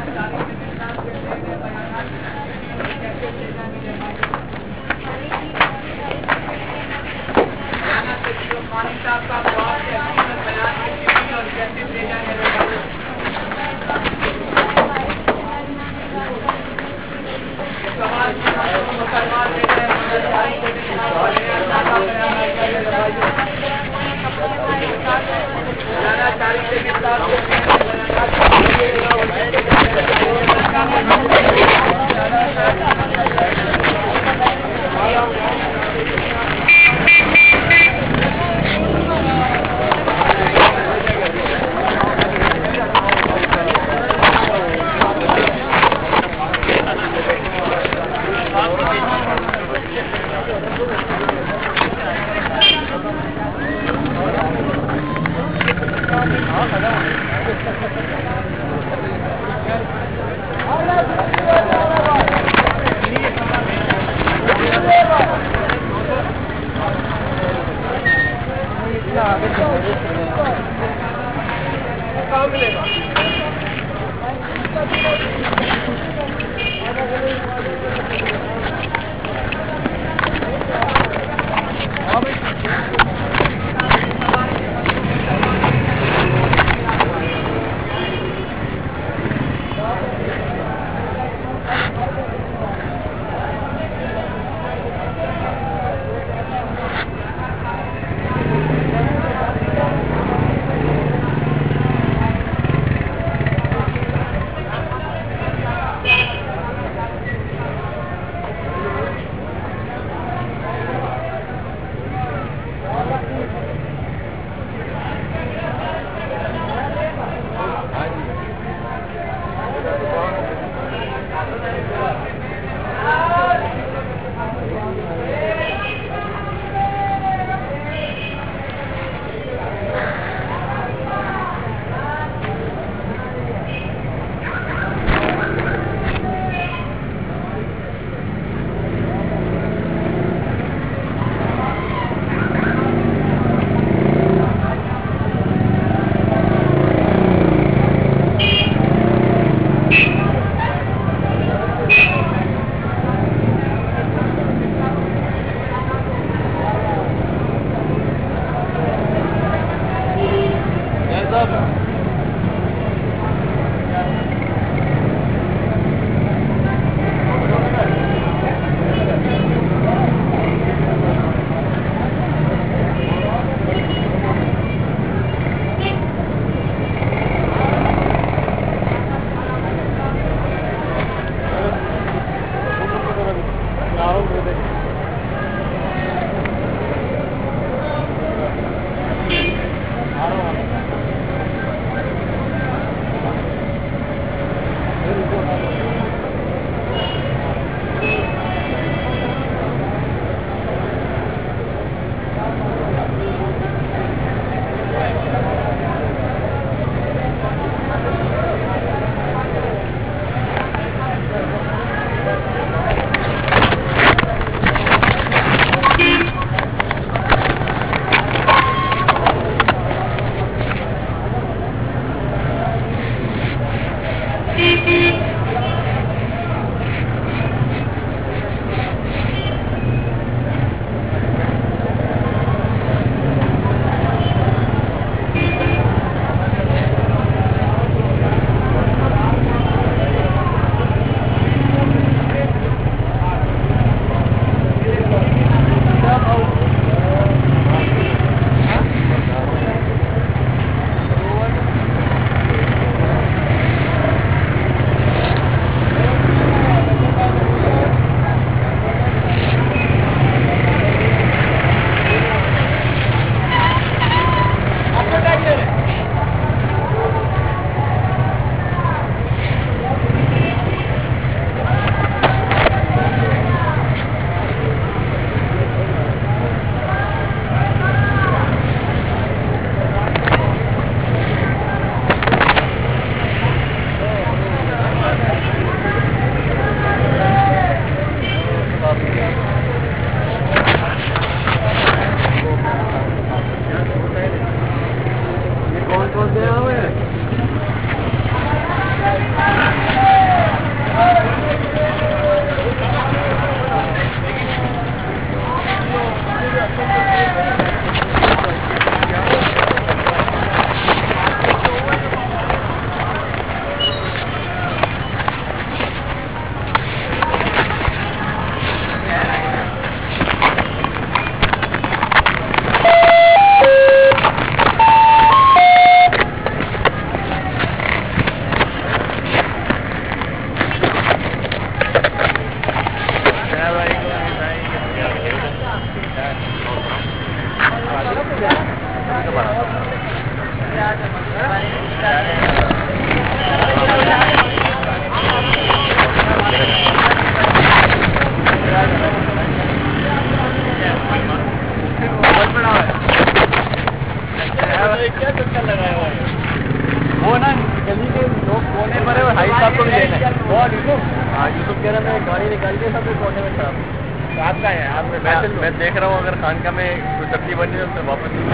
Speaker 2: جلدی سب کونے میں تھا آپ کا ہے آپ میں دیکھ رہا ہوں اگر خانقاہ میں کوئی ترتیب بنی ہے تو واپس دیکھ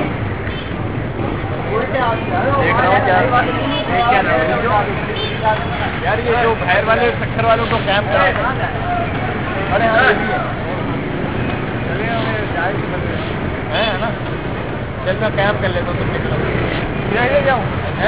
Speaker 2: رہا ہوں کیا یار یہ جو باہر والے سیکٹر والوں کو کیمپ کرا ارے ہاں یہ بھی ہے چلے ہمیں جائے کہ بندے ہے نا چل میں کیمپ کر لیتا ہوں تم نکلو جاؤں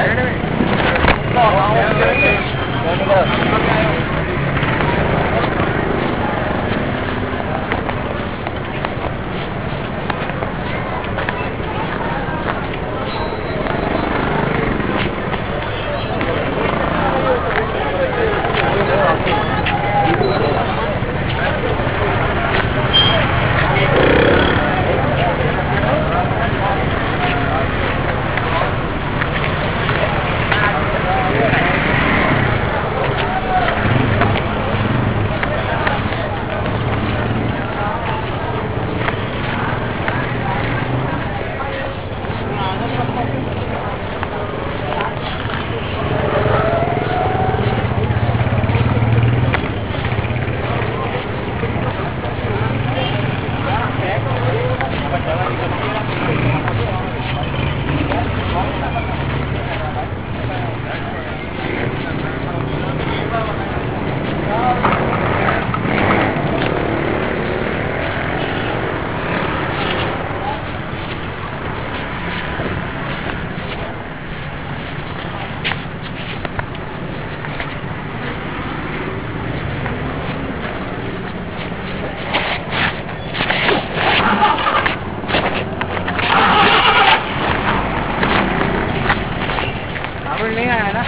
Speaker 2: نہیں آیا نا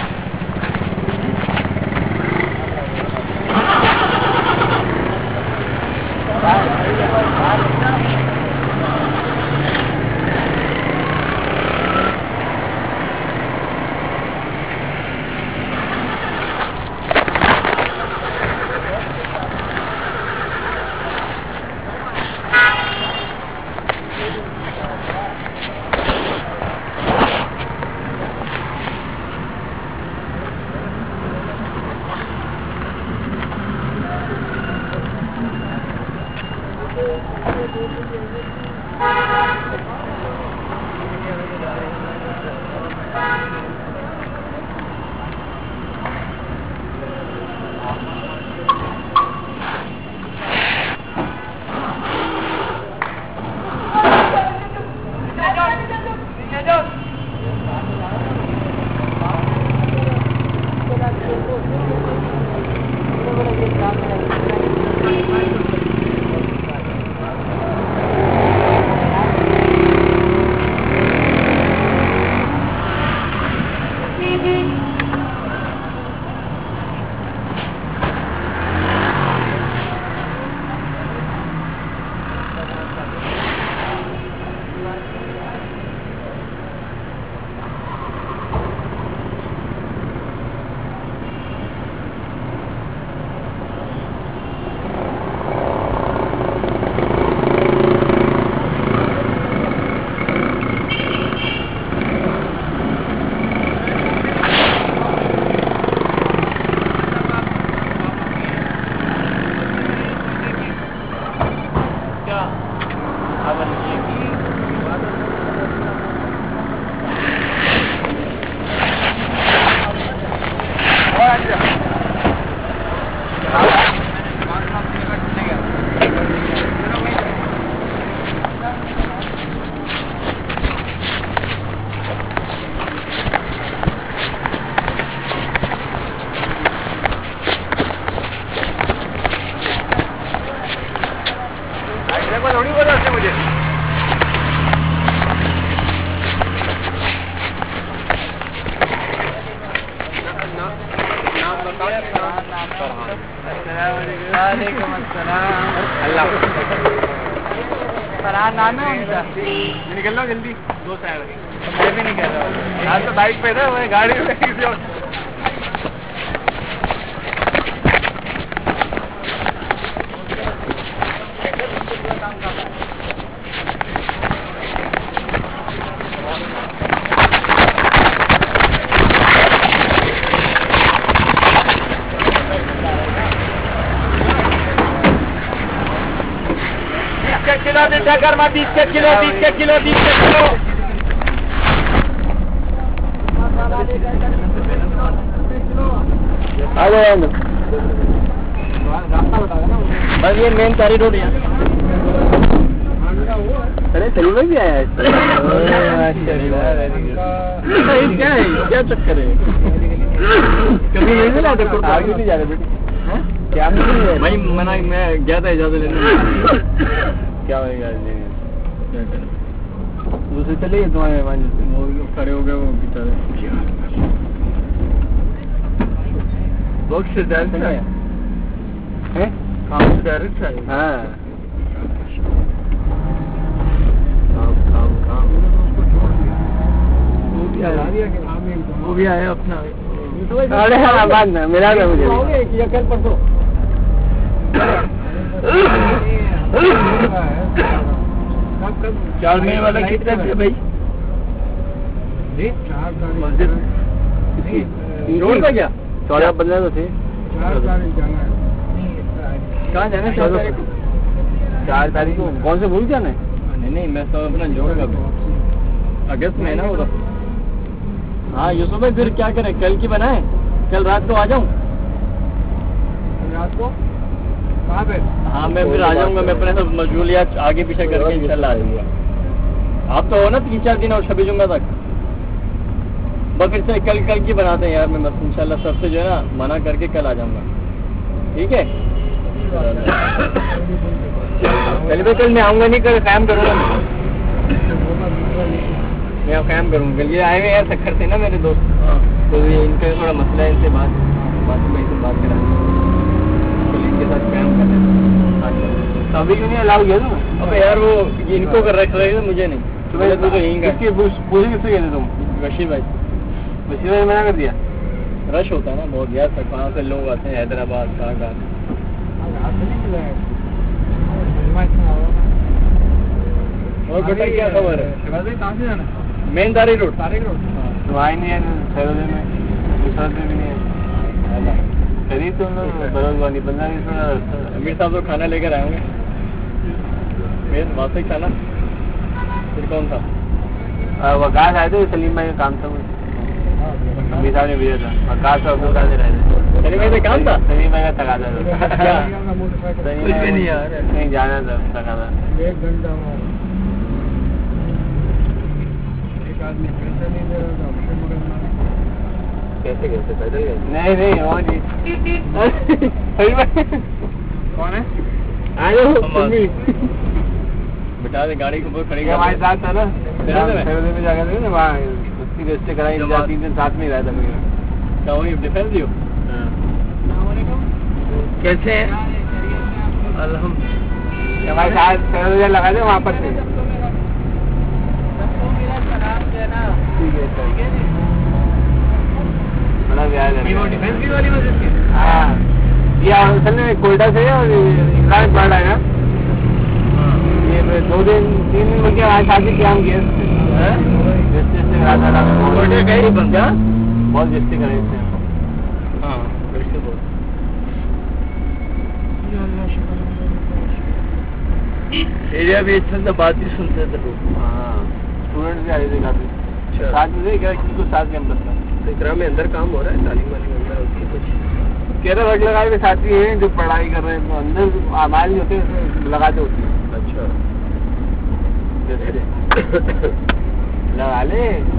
Speaker 2: تھوڑی بہت آتے مجھے وعلیکم السلام اللہ فرحان نام ہے ان کا نکل رہا جلدی دو سائڈ میں بھی نہیں کہہ رہا آج تو بائک پہ تھا میں گاڑی میں کسی اور के किलो मीठा कर्मा बीस के किलो बीस के किलो बीस के किलो आ जाओ बस ये मेन सारी रोड है। अरे सलीम भाई भी आया है क्या है क्या चक्कर है कभी नहीं मिला तो आगे नहीं जा रहे बेटे क्या भाई मना मैं गया था इजाजत लेने क्या होगा दूसरे चले गए तुम्हारे वो खड़े हो गए वो बेचारे बॉक्स से डायरेक्ट है काम से डायरेक्ट है हाँ वो भी आया अपना अरे हाँ बात ना मिला ना मुझे कल परसों चार महीने वाला कितना है भाई मस्जिद रोड का क्या चौदह पंद्रह तो थे कहाँ जाना है चार तारीख को कौन से भूल जाना है नहीं नहीं मैं सब अपना जोड़ूंगा अगस्त में है ना वो तो हाँ यूसुफ भाई फिर क्या करें कल की बनाए कल रात को आ जाऊँ रात को कहाँ पे हाँ मैं फिर आ जाऊँगा मैं अपने सब मशगूलियात आगे पीछे करके इंशाल्लाह आ जाऊँगा आप तो हो ना तीन चार दिन और छब्बीस जुम्मे तक बस फिर से कल कल की बनाते हैं यार मैं बस इंशाल्लाह सबसे जो है ना मना करके कल आ जाऊँगा ठीक है चलिए भाई कल मैं आऊँगा नहीं कल कायम करूँगा मैं कायम करूँगा कल ये आए हुए यार सक्खर थे ना मेरे दोस्त तो ये इनका थोड़ा मसला है इनसे बात बात में इनसे बात करा कल इनके साथ कायम कर रहे तो अभी क्यों नहीं अलाउ किया तुम अबे यार वो इनको कर रख रहे थे मुझे नहीं तो मैं तो यहीं का पूछे किससे गए थे तुम बशीर भाई बशीर भाई मना कर दिया रश होता है ना बहुत यार तक कहाँ से लोग आते हैं हैदराबाद कहाँ कहाँ और बेटा क्या खबर है कहाँ से जाना main Tariq road Tariq road तो आए नहीं है सरोदे में दूसरा भी नहीं है करीब तो हम लोग बरोजवानी पंद्रह बीस मिनट अमीर साहब तो खाना लेकर आए होंगे मेन वास्तव खाना फिर कौन था वकास आए थे सलीम भाई का काम था अमीर साहब ने भेजा था वकास साहब को रहे थे सलीम भाई का काम था सलीम भाई का तकादा था नहीं जाना था तकादा एक घंटा कैसे कैसे पैदल गए नहीं नहीं वो जी कौन है आयो बेटा ने गाड़ी के ऊपर खड़ी हमारे साथ था ना में जाकर ना वहाँ उसकी रजिस्टर कराई तीन दिन साथ में ही रहा था क्या वही डिफेंस दियो कैसे हैं अल्हम्दुलिल्लाह हमारे साथ लगा दे वहाँ पर से हाँ ये असल में कोयटा से और इमरान पढ़ रहा है ना ये दो दिन तीन दिन बल्कि आज शादी क्या हम किया बहुत जस्ती करे हाँ एरिया भी अच्छा था बात ही सुनते थे लोग हाँ स्टूडेंट भी आए थे काफी साथ में किसको साथ कैंपस था इकरा में अंदर काम हो रहा है तालीम वाली अंदर होती है कुछ कह रहे वर्ग लगाए हुए साथी हैं जो पढ़ाई कर रहे हैं तो अंदर आमाल होते हैं लगाते होते हैं अच्छा लगा ले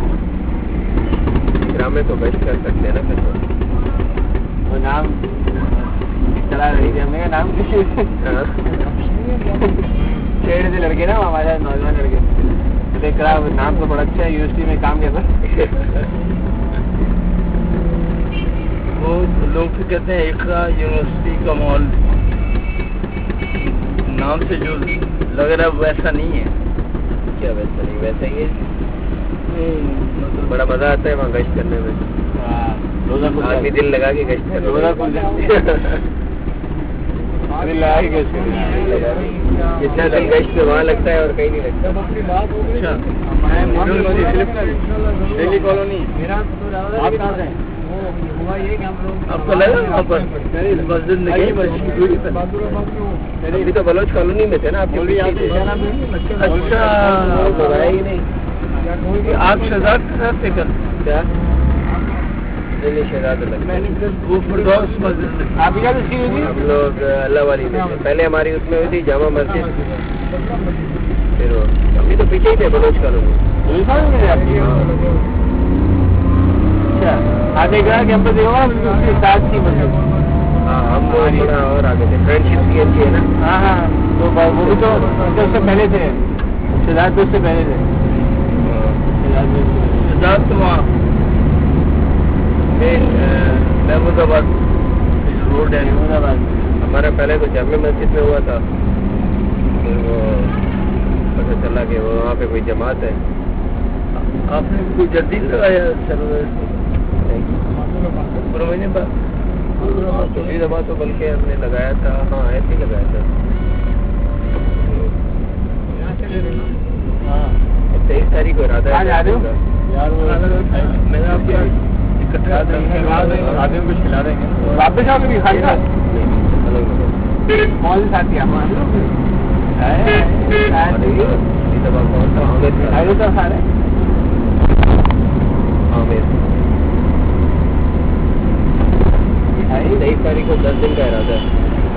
Speaker 2: इकरा में तो बेस्ट कर सकते हैं ना फिर वो नाम चला रही थी हमने का नाम छेड़ से लड़के ना हमारे नौजवान लड़के इकरा नाम तो बड़ा अच्छा है यूनिवर्सिटी में काम करता वो लोग फिर कहते हैं इकरा यूनिवर्सिटी का मॉल नाम से जो लग रहा है वैसा नहीं है क्या वैसा नहीं वैसा ही है बड़ा मजा आता है वहाँ गश्त करने में आदमी दिल लगा के गश्त करने जितना दिल गश्त में वहाँ लगता है और कहीं नहीं लगता दिल्ली कॉलोनी आप कहाँ से
Speaker 3: آپ کو لگا وہاں پر مسجد میں ابھی تو بلوچ کالونی میں تھے نا آپ کے پیچھے تھے. اچھا آپ لوگ آئے ہی نہیں. آپ شہزاد کے ساتھ تھے کل کیا؟ نہیں شہزاد الگ وہ فردوس مسجد میں آپ ہم لوگ اللہ والی میں تھے. پہلے ہماری اس میں ہوئی تھی جامع مسجد, پھر ابھی تو پیچھے ہی تھے بلوچ کالونی. اچھا آگے گیا کیمپس دیکھا اس کے ساتھ تھی مسجد. ہاں ہم تھوڑا اور آگے تھے. فرینڈ شپ سی این جی ہے نا. ہاں ہاں تو وہ بھی تو اس سے پہلے تھے. شہزاد تو اس سے پہلے تھے. شہزاد تو وہاں محمود آباد روڈ ہے. محمود آباد ہمارا پہلے تو جامع مسجد میں ہوا تھا, پھر وہ پتہ چلا کہ وہ وہاں پہ کوئی جماعت ہے. آپ نے کوئی جدید لگایا پورے مہینے بعد تھوڑی دفعہ تو بلکہ ہم نے لگایا تھا. ہاں ایسے ہی لگایا تھا. ہاں تیئیس تاریخ کو ارادہ ہے میں آپ کے اکٹھا آدمی کچھ کھلا دیں گے. واپس آپ بھی کھائی گا کون سے ساتھی آپ تیئیس تاریخ کو دس دن کا ارادہ ہے.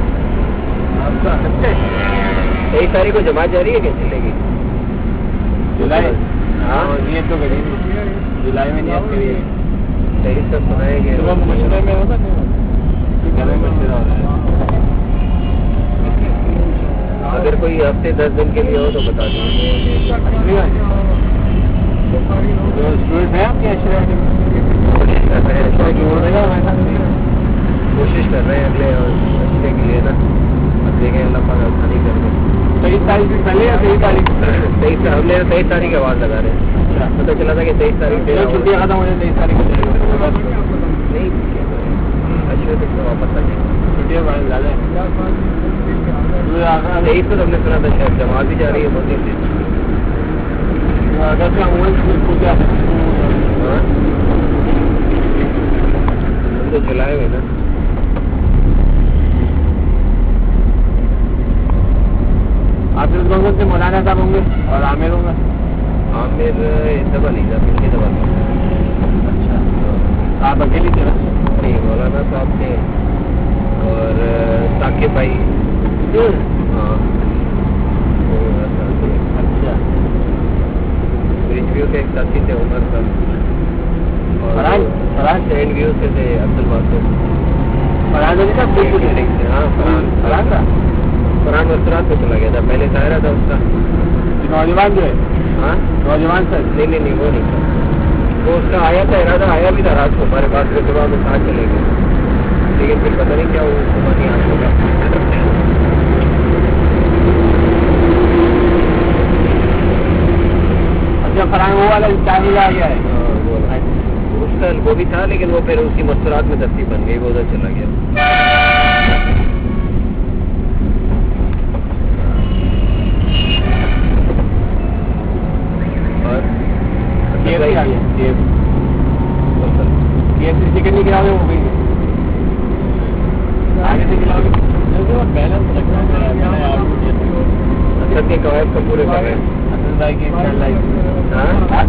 Speaker 3: تیئیس تاریخ کو جماعت جاری ہے کہ چلے گی جولائی. ہاں نیت تو کری جولائی میں نیت کری ہے. تیئیس تک سنائیں گے مشورے میں ہوگا گھر میں مشورہ ہو رہا ہے. اگر کوئی ہفتے دس دن کے لیے ہو تو بتا دیجیے. اسٹوڈنٹ ہیں آپ کے کوشش کر رہے ہیں اگلے ہفتے کے لیے نا. اب دیکھیں اللہ پاک آسانی کر دیں. تیئیس تاریخ سے پہلے یا تیئیس تاریخ تیئیس ہم نے تیئیس تاریخ کی آواز لگا رہے ہیں. پتہ چلا تھا کہ تیئیس تاریخ سے چھٹیاں ختم ہو جائیں. تیئیس تاریخ نہیں اچھے تک تو واپس آ جائیں. چھٹیاں زیادہ تیئیس کو ہم نے سنا تھا شاید جماعت بھی جا رہی ہے موتی سے. اگر تو جولائی میں نا آپ اس گنگل سے مولانا صاحب ہوں گے اور عامر ہوں گا. عامر دبا نہیں تھا پچھلی دبا. اچھا آپ اکیلی تھے نا؟ نہیں مولانا صاحب تھے اور ثاقب بھائی. ہاں اچھا برج ویو کے ایک ساتھی تھے عمر صاحب اور فرحان سینڈ ویو سے تھے عبد الباسط. فرحان صاحب ہاں فرحان فرحان تھا. فرحان وسرات کو چلا گیا تھا. پہلے ظاہرہ تھا اس کا نوجوان جو ہے. ہاں نوجوان سر نہیں نہیں نہیں وہ نہیں تھا. وہ اس کا آیا تھا ارادہ آیا بھی تھا رات کو ہمارے پاس کے صبح میں ساتھ چلے گئے لیکن پھر پتہ نہیں کیا وہ صبح نہیں آج ہوگا. اچھا فرحان وہ والا چاہیے آ گیا ہے. اس کا وہ بھی تھا لیکن وہ پھر اس کی مستورات میں ترتیب بن گئی. وہ ادھر چلا گیا. ٹکٹ نہیں گراؤ گے وہ گئی آگے سے گراؤ گے بیلنس اچھا کے قواعد کا پورے کر رہے ہیں. حسن بھائی کی ہاں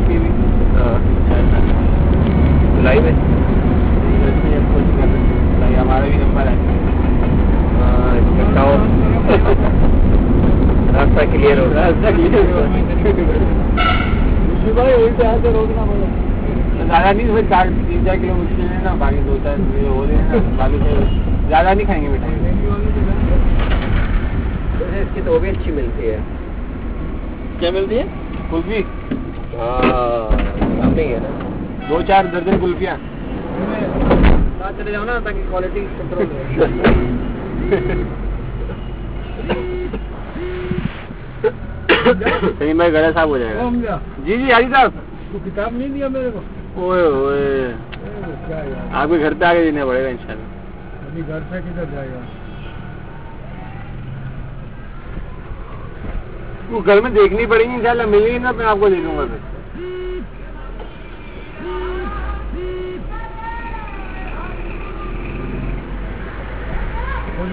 Speaker 3: جولائی میں ہمارا بھی نمبر ہے. ہاں راستہ کلیئر ہو راستہ کلیئر ہو روکنا پڑا زیادہ نہیں. چار تین چار کلو مشکل ہے نا. باقی دو چار ہو رہے ہیں نا. باقی زیادہ نہیں کھائیں گے مٹھائی. اس کی تو وہ بھی اچھی ملتی ہے. کیا ملتی ہے؟ کلفی. ہاں نہیں ہے نا. دو چار درجن کلفیاں چلے جاؤ نا تاکہ کوالٹی کنٹرول ہو. صحیح میں گڑے صاحب ہو جائے گا. جی جی حاجی صاحب کتاب نہیں دیا میرے کو. اوئے اوئے آپ کے گھر پہ آگے دینا پڑے گا انشاءاللہ. ابھی گھر پہ کدھر جائے گا؟ وہ گھر میں دیکھنی پڑے گی انشاءاللہ. مل گئی نا میں آپ کو دے دوں گا. پھر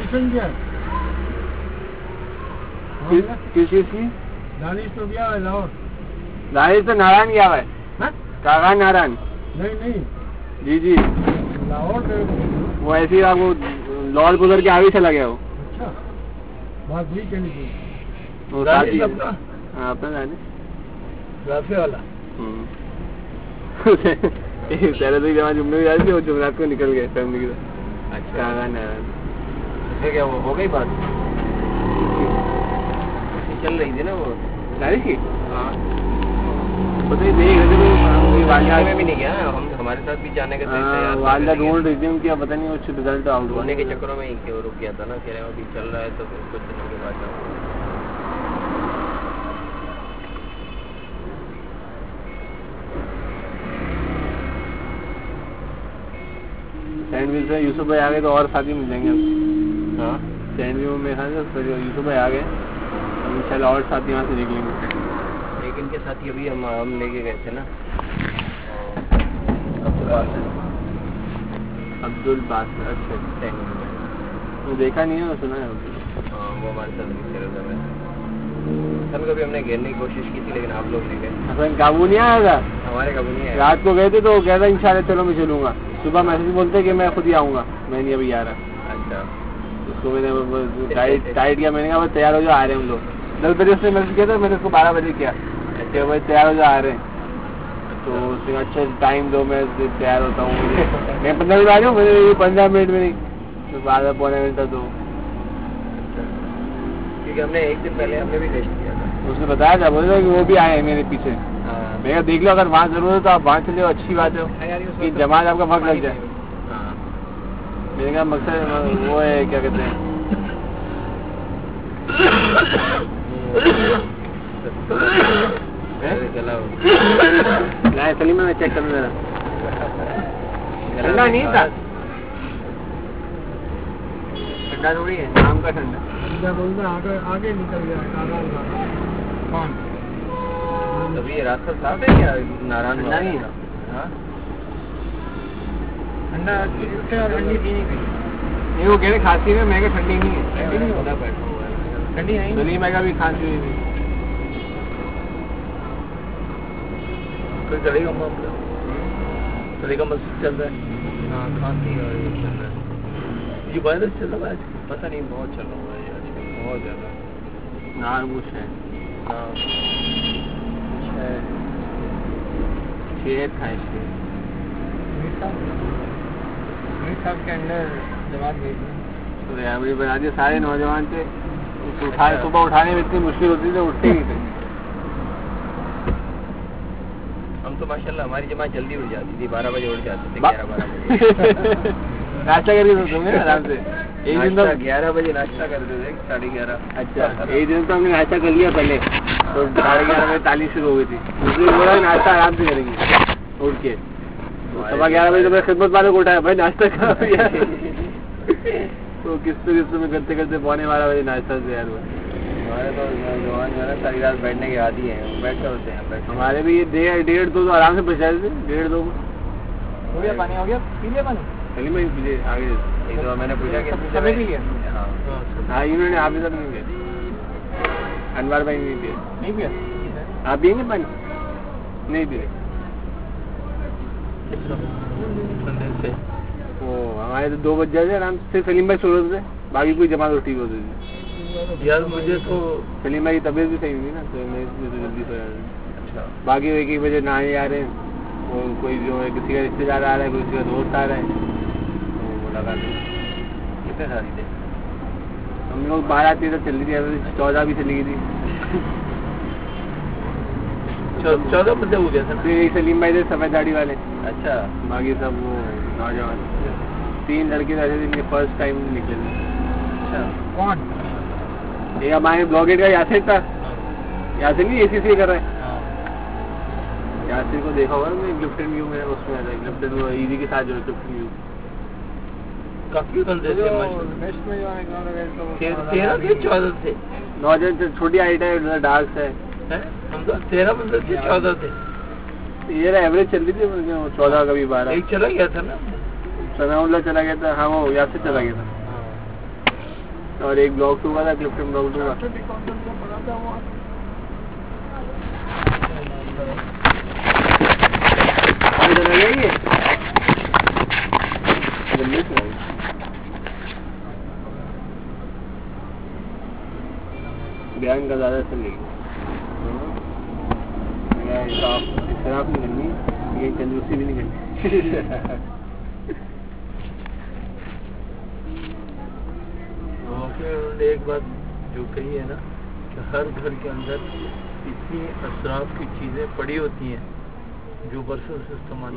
Speaker 4: ट्यूशन किया
Speaker 3: किस चीज की?
Speaker 4: दानिश तो गया है लाहौर।
Speaker 3: दानिश तो नारायण गया है, कागा नारायण।
Speaker 4: नहीं नहीं
Speaker 3: जी जी
Speaker 4: लाहौर गए।
Speaker 3: वो ऐसे ही आपको लाहौर गुजर के आगे चला गया वो।
Speaker 4: अच्छा बात हुई कहनी थी
Speaker 3: वो साथी हाँ अपना दानिश
Speaker 2: राफे वाला
Speaker 3: पहले तो जमा जुम्मे में जा रही थी, वो जुमरात को निकल गए फैमिली के साथ। अच्छा कागा नारायण
Speaker 2: फिर क्या वो हो गई बात? चल रही थी ना वो
Speaker 3: दानिश की।
Speaker 2: हाँ
Speaker 3: पता ही देख
Speaker 2: वालदा में भी नहीं गया, हम हमारे साथ भी जाने का
Speaker 3: वालदा ढूंढ रिज्यूम किया, पता नहीं वो रिजल्ट आउट
Speaker 2: होने के चक्करों में ही वो रुक गया था ना, कह रहे अभी चल रहा है तो कुछ दिनों के बाद जाऊँ।
Speaker 3: सैंडविच से यूसुफ भाई आ गए तो और साथी मिल जाएंगे अब।
Speaker 2: हाँ
Speaker 3: सैंडविच में खाने तो यूसुफ भाई आ गए, हम इंशाल्लाह और साथी वहाँ से निकलेंगे।
Speaker 2: लेकिन के साथी अभी हम हम लेके गए थे ना
Speaker 3: अब्दुल बासित। अच्छा वो देखा नहीं है, सुना है।
Speaker 2: हाँ वो हमारे साथ भी चल रहा है। कभी कभी हमने घेरने की कोशिश की थी लेकिन आप लोग नहीं गए।
Speaker 3: अपन काबू नहीं आया था,
Speaker 2: हमारे काबू नहीं आया।
Speaker 3: रात को गए थे तो कहता इंशाल्लाह चलो मैं चलूंगा, सुबह मैसेज बोलते कि मैं खुद ही आऊँगा, मैं नहीं अभी आ रहा।
Speaker 2: अच्छा
Speaker 3: उसको मैंने टाइट टाइट किया, मैंने कहा तैयार हो जाओ आ रहे हैं हम लोग। दस बजे उसने मैसेज किया था, मैंने उसको बारह बजे किया कि भाई तैयार हो जाओ आ रहे हैं। तो उसने अच्छा टाइम दो मैं तैयार होता हूँ, मैं पंद्रह मिनट आ रहा हूँ, मुझे पंद्रह मिनट में नहीं तो बारह पौने मिनट तो।
Speaker 2: क्योंकि हमने एक दिन पहले हमने भी टेस्ट किया था,
Speaker 3: उसने बताया था, बोले था कि वो भी आए हैं मेरे पीछे। मैं कहा देख लो अगर वहाँ जरूरत है तो आप वहाँ चले, अच्छी बात है कि जमात आपका वक्त लग जाए। मैंने कहा मकसद वो है क्या कहते हैं सलीमा में चेक करना जरा, ठंडा नहीं था, ठंडा थोड़ी है, शाम का ठंडा।
Speaker 4: आगे आगे निकल गया कौन?
Speaker 2: तभी ये रास्ता साफ है क्या? नारायण
Speaker 3: नहीं है
Speaker 4: ठंडा और ठंडी पी नहीं गई।
Speaker 3: नहीं वो कह रहे खांसी में, मैं ठंडी नहीं है,
Speaker 4: ठंडी नहीं
Speaker 2: होता बैठा हुआ है,
Speaker 4: ठंडी नहीं।
Speaker 3: सलीम का भी खांसी हुई थी।
Speaker 2: फिर चलेगा मामला, चलेगा मस्जिद चल रहा है। हाँ खांसी और ये चल रहा है, ये वायरस चल रहा है आज, पता नहीं बहुत चल रहा है आजकल, बहुत ज्यादा।
Speaker 3: नार कुछ है शेर था,
Speaker 4: साहब के अंदर जमात गई थी,
Speaker 3: बना दिए सारे नौजवान थे, उठा सुबह उठाने में इतनी मुश्किल होती थी, उठते ही थे।
Speaker 2: हम तो माशाल्लाह हमारी जमात जल्दी उठ जाती थी, बारह बजे उठ जाते थे, ग्यारह बारह बजे
Speaker 3: नाश्ता करके सोचोगे आराम से। एक दिन तो
Speaker 2: ग्यारह बजे नाश्ता करते थे, साढ़े ग्यारह।
Speaker 3: अच्छा एक दिन तो हमने नाश्ता कर लिया पहले, तो साढ़े ग्यारह बजे तालीम शुरू हो गई थी, दूसरे बोला नाश्ता आराम से करेंगे उठ के, सवा ग्यारह बजे तो मैं खिदमत वाले को उठाया, भाई नाश्ता करा दिया। तो किस्तों किस्तों में करते करते पौने बारह बजे नाश्ता तैयार हुआ।
Speaker 2: हमारे तो जवान जो है ना सारी रात बैठने के आदी हैं, बैठते होते हैं बैठ।
Speaker 3: हमारे भी ये डेढ़ डेढ़ दो तो आराम से पहुँचा देते, डेढ़ दो
Speaker 4: हो गया पानी, हो गया पी लिया पानी।
Speaker 3: चलिए मैं पीछे आगे
Speaker 2: तो मैंने पूछा कि
Speaker 4: सभी पी लिया।
Speaker 3: हाँ इन्होंने आप भी सब नहीं पिया, अनवर भाई नहीं पिया।
Speaker 4: नहीं पिया
Speaker 3: आप पियेंगे पानी? नहीं पिए। ओ हमारे तो दो बज जाते आराम से, सलीम भाई सो रहे थे, बाकी कोई जमात उठी होती थी।
Speaker 2: यार मुझे तो
Speaker 3: सलीम भाई की तबीयत भी सही हुई ना, तो मैं इसलिए तो जल्दी सो जाता।
Speaker 2: अच्छा
Speaker 3: बाकी एक एक बजे नहाने आ रहे हैं, और कोई जो है किसी का रिश्तेदार आ रहा है, किसी का दोस्त आ रहा है, तो वो लगा दे।
Speaker 2: कितने सारी थे
Speaker 3: हम लोग बारह तेरह चली थी, चौदह भी चली गई थी।
Speaker 2: चौदह बजे हो गया था।
Speaker 3: फिर एक सलीम भाई थे सफेद दाढ़ी वाले,
Speaker 2: अच्छा
Speaker 3: बाकी सब वो नौजवान, तीन लड़के ऐसे जिनके फर्स्ट टाइम निकले थे।
Speaker 2: अच्छा
Speaker 4: कौन?
Speaker 3: एक हमारे ब्लॉगेट का यासिर था, यासिर नहीं एसी से कर रहा है, यासिर को देखा होगा मैं गिफ्ट एंड व्यू में, उसमें आता है गिफ्ट एंड ईदी के साथ जो है गिफ्ट एंड व्यू
Speaker 2: काफी बंदे थे,
Speaker 3: तेरह
Speaker 2: थे चौदह थे,
Speaker 3: नौजवान छोटी हाइट है, डार्क है,
Speaker 2: हम तो तेरह बंदे थे चौदह थे,
Speaker 3: ये एवरेज चल रही थी चौदह कभी बारह।
Speaker 2: एक चला गया था ना,
Speaker 3: सनाउल्लाह चला गया था, हाँ वो यासिर चला गया था। اور ایک بلاک ٹو کا تھا کلفٹن بلاک ٹو کا. بیان کا زیادہ چل رہی شراب نہیں کرنی, یہ کنجوسی بھی نہیں کرنی.
Speaker 2: ایک بات جو کہی ہے نا کہ ہر گھر کے اندر اتنی اسراف کی چیزیں پڑی ہوتی ہیں جو برسوں سے استعمال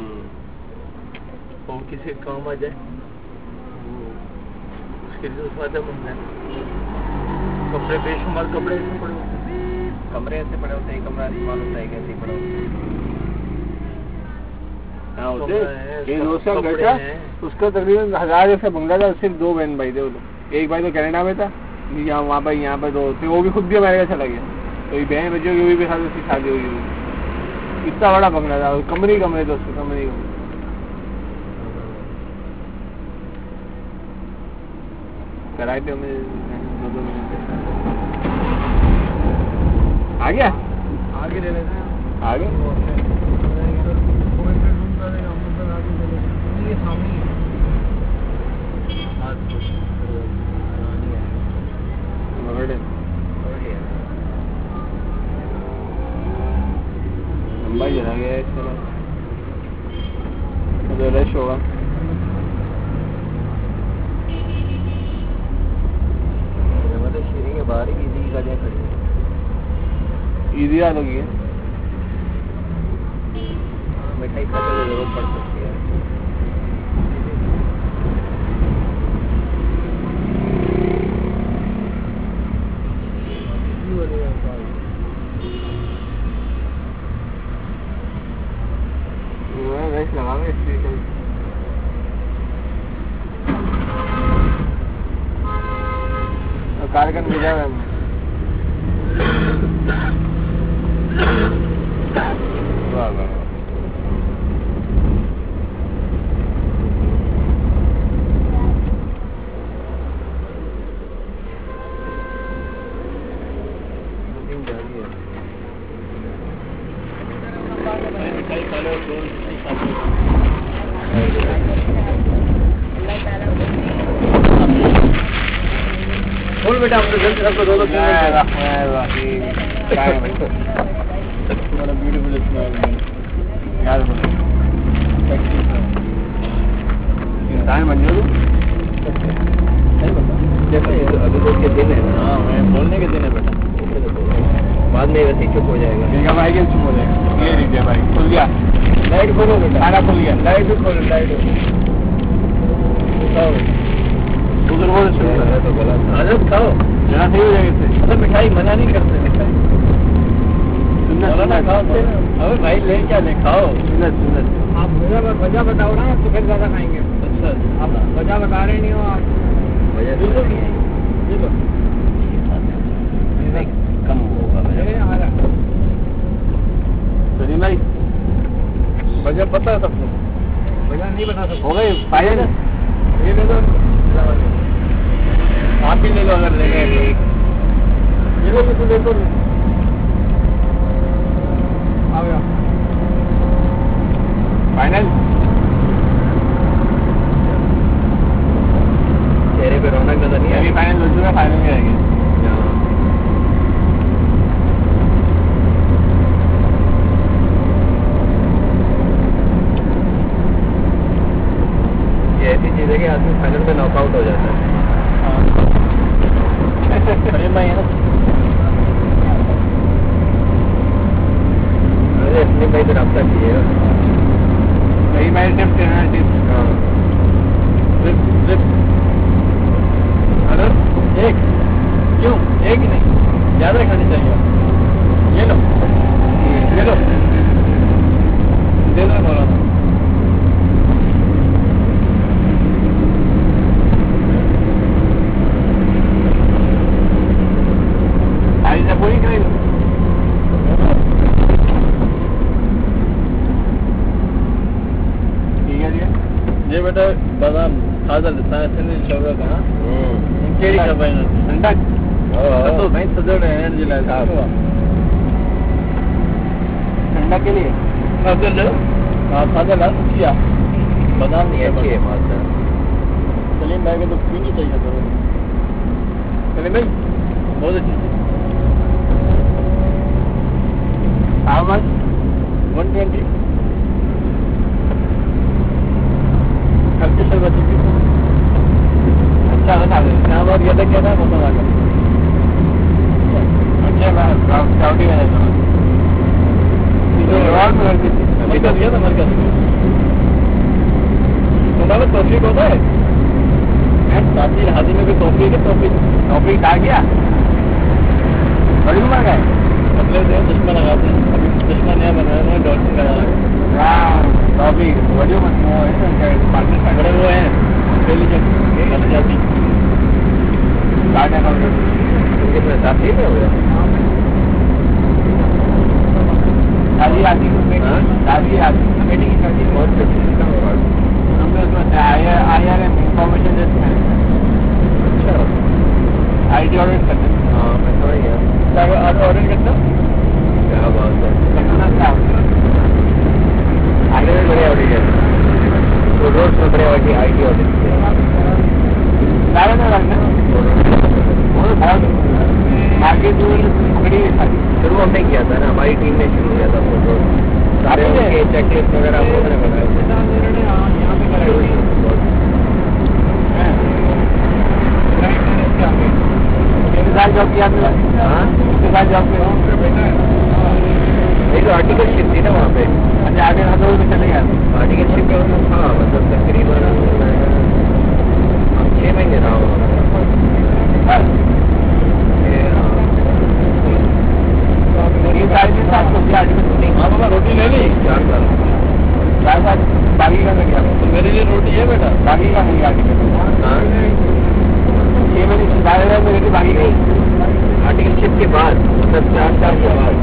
Speaker 2: اور کسی کام آ جائے اس کے لیے فائدہ مند ہے. کپڑے بے شمار کپڑے ایسے پڑے ہوتے ہیں,
Speaker 3: کمرے ایسے پڑے ہوتے ہیں, کمرہ استعمال ہوتا ہے کیسے پڑے ہوتے ہیں. اس کا تقریباً ہزار ایسا بنگلہ تھا, صرف دو بہن بھائی تھے وہ لوگ. ایک بھائی تو کینیڈا میں تھا, یہاں وہاں پہ یہاں پہ دو تھے, وہ بھی خود بھی ہمارے چلا گیا. تو یہ بہن بچوں کی بھی ساتھ اس کی شادی ہوئی ہوئی. اتنا بڑا بنگلہ تھا, کمرے کمرے تھے اس کے, کمرے کمرے. کرائے تھے ہمیں دو دو مہینے. آ گیا
Speaker 4: آگے لے لیتے ہیں,
Speaker 3: آگے
Speaker 4: یہ سامنے
Speaker 3: لمبا ہی چلا گیا اس طرح تو رش ہوگا.
Speaker 2: شیریں کے باہر ہی عیدی کی گاڑیاں کھڑی ہیں.
Speaker 3: عیدی آ لگی ہے,
Speaker 2: مٹھائی کھانے کی ضرورت پڑ سکتی ہے.
Speaker 3: رش لگا گا اس لیے کارکن بھیجا ہوا ہے.
Speaker 2: بول بیٹا ہم تو جلد سب کو دو دو
Speaker 3: ابھی دن ہے.
Speaker 2: ہاں بولنے کے دن ہے بیٹا,
Speaker 3: بعد میں ویسے ہی چپ ہو جائے گا.
Speaker 2: بھائی کے چپ ہو جائے گا. یہ لیجیے بھائی, کھل گیا
Speaker 3: لائٹ کھولو بیٹا,
Speaker 2: کھانا کھل گیا.
Speaker 3: لائٹ بھی کھولو, لائٹ
Speaker 2: حضرت کھاؤ
Speaker 3: جنا صحیح ہو جائے گا.
Speaker 2: مطلب مٹھائی منع نہیں کرتے, مٹھائی
Speaker 3: سنت
Speaker 2: کھاؤ. ابھی بھائی لے کیا لے کھاؤ.
Speaker 3: سنت سنت
Speaker 4: آپ وجہ بتاؤ نا تو پھر زیادہ کھائیں گے.
Speaker 2: اچھا
Speaker 4: آپ وجہ بتا رہے نہیں ہو آپ.
Speaker 3: وجہ کم ہوگا.
Speaker 2: سلیم بھائی وجہ پتا ہے سب کو,
Speaker 4: وجہ نہیں بتا سکتے.
Speaker 2: ہو گئی فائدہ.
Speaker 4: یہ لے دو,
Speaker 2: آپ بھی لے لو اگر لے گئے.
Speaker 4: یہ لو تو لے دو. آ گیا
Speaker 2: فائنل.
Speaker 3: چہرے پہ رونق نظر نہیں آئی.
Speaker 2: فائنل ہو چکا, فائنل میں آئے گی.
Speaker 3: یہ ایسی چیز ہے کہ آدمی فائنل میں ناک آؤٹ ہو جاتا ہے.
Speaker 2: سلیم بھائی ہے نا,
Speaker 3: اپنے بھائی سے رابطہ کیجیے گا.
Speaker 2: صحیح میں ٹپ دینا ٹپ.
Speaker 3: ہاں
Speaker 2: ایک کیوں ایک ہی نہیں, زیادہ کھانی چاہیے. یہ لو یہ لو دے دو بولا. آئی سے پوری کرے گا. ٹھیک ہے. یہ بیٹا بادام تازہ لسان سے نہیں چل رہا تھا. કેરી કપાઈ નથી ઠંડા તો ભાઈ સજોડે એનર્જી લાગે ઠંડા કે लिए फादर हाँ फादर लाल किया बादाम नहीं अच्छी है माता चलिए मैं तो पीनी चाहिए करो चलिए भाई बहुत अच्छी हाउ मच वन ट्वेंटी खर्चे सब अच्छी अच्छा बता दे यहाँ बार ये तक क्या था मौसम आ गया अच्छा मैं काउंटी में रहता हूँ अभी तो दिया था मरकज तुम्हारा तौफीक होता है साथी हाथी में भी तौफीक है तौफीक तौफीक आ गया बड़ी उम्र का है अगले दिन चश्मा लगाते हैं अभी चश्मा नया बनाया है डॉल्फिन लगा तौफीक बड़ी उम्र बड़े वो हैं इंटेलिजेंट जाती साथी में हो गया शादी आती शादी आती कमेटी की शादी बहुत हमने उसमें आई आर एम इंफॉर्मेशन देते हैं अच्छा आई टी ऑडिट करते हैं हाँ मैं समझ गया आप ऑडिट करते हो क्या बात है आई टी बड़े ऑडिट है तो रोज में बड़े ऑडिट आई टी ऑडिट सारे में रखना वो तो बहुत आगे जो बड़ी शुरू हमने किया था ना हमारी टीम ने शुरू किया था फोटो सारे उनके चेकलिस्ट वगैरह हमने बनाए थे कितने साल जॉब किया आपने हाँ कितने साल जॉब किया एक आर्टिकल शिप थी ना वहाँ पे अच्छा आगे तो चले गया आर्टिकल शिप हाँ मतलब तकरीबन छः महीने रहा होगा रोटी ले ली चार साल चार साल बाकी का क्या तो मेरे लिए रोटी है बेटा बाकी का नहीं आर्टिकल ये मेरी मेरे लिए बाकी गई आर्टिकल शिप के बाद मतलब चार साल के बाद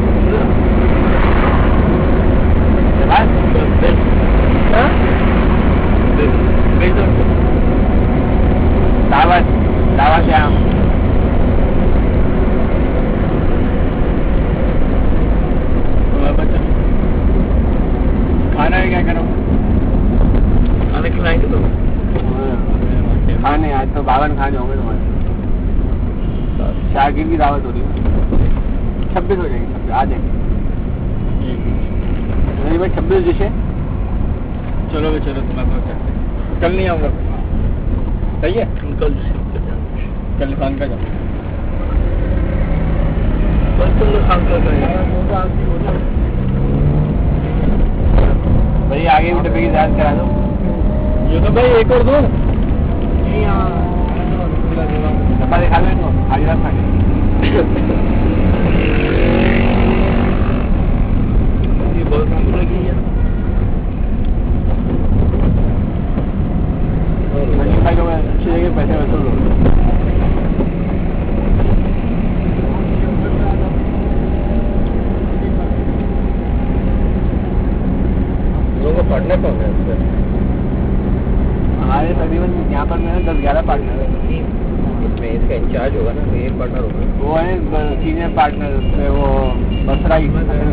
Speaker 2: दावत दावत क्या खाना है क्या करो खाने खिलाएंगे तो खाने आज तो बावन खाने होंगे तुम्हारे शागिर की दावत हो रही है छब्बीस हो जाएगी छब्बीस आ जाएंगे भाई छब्बीस डिशे चलो भाई चलो तुम्हारे कल नहीं आऊँगा सही है कल कल खान का जाओ कल तुम खान का भाई आगे भी डब्बे की जांच करा दो ये तो भाई एक और दो डब्बा दिखा दो इनको आगे रात खाने ये बहुत भूख लगी है भाई लोग अच्छी जगह पैसे वसूल हो पार्टनर कौन है हमारे तकरीबन यहाँ पर मेरे दस ग्यारह पार्टनर है इसमें इसका इंचार्ज होगा ना एक पार्टनर होगा वो है सीनियर पार्टनर उसमें वो बसराई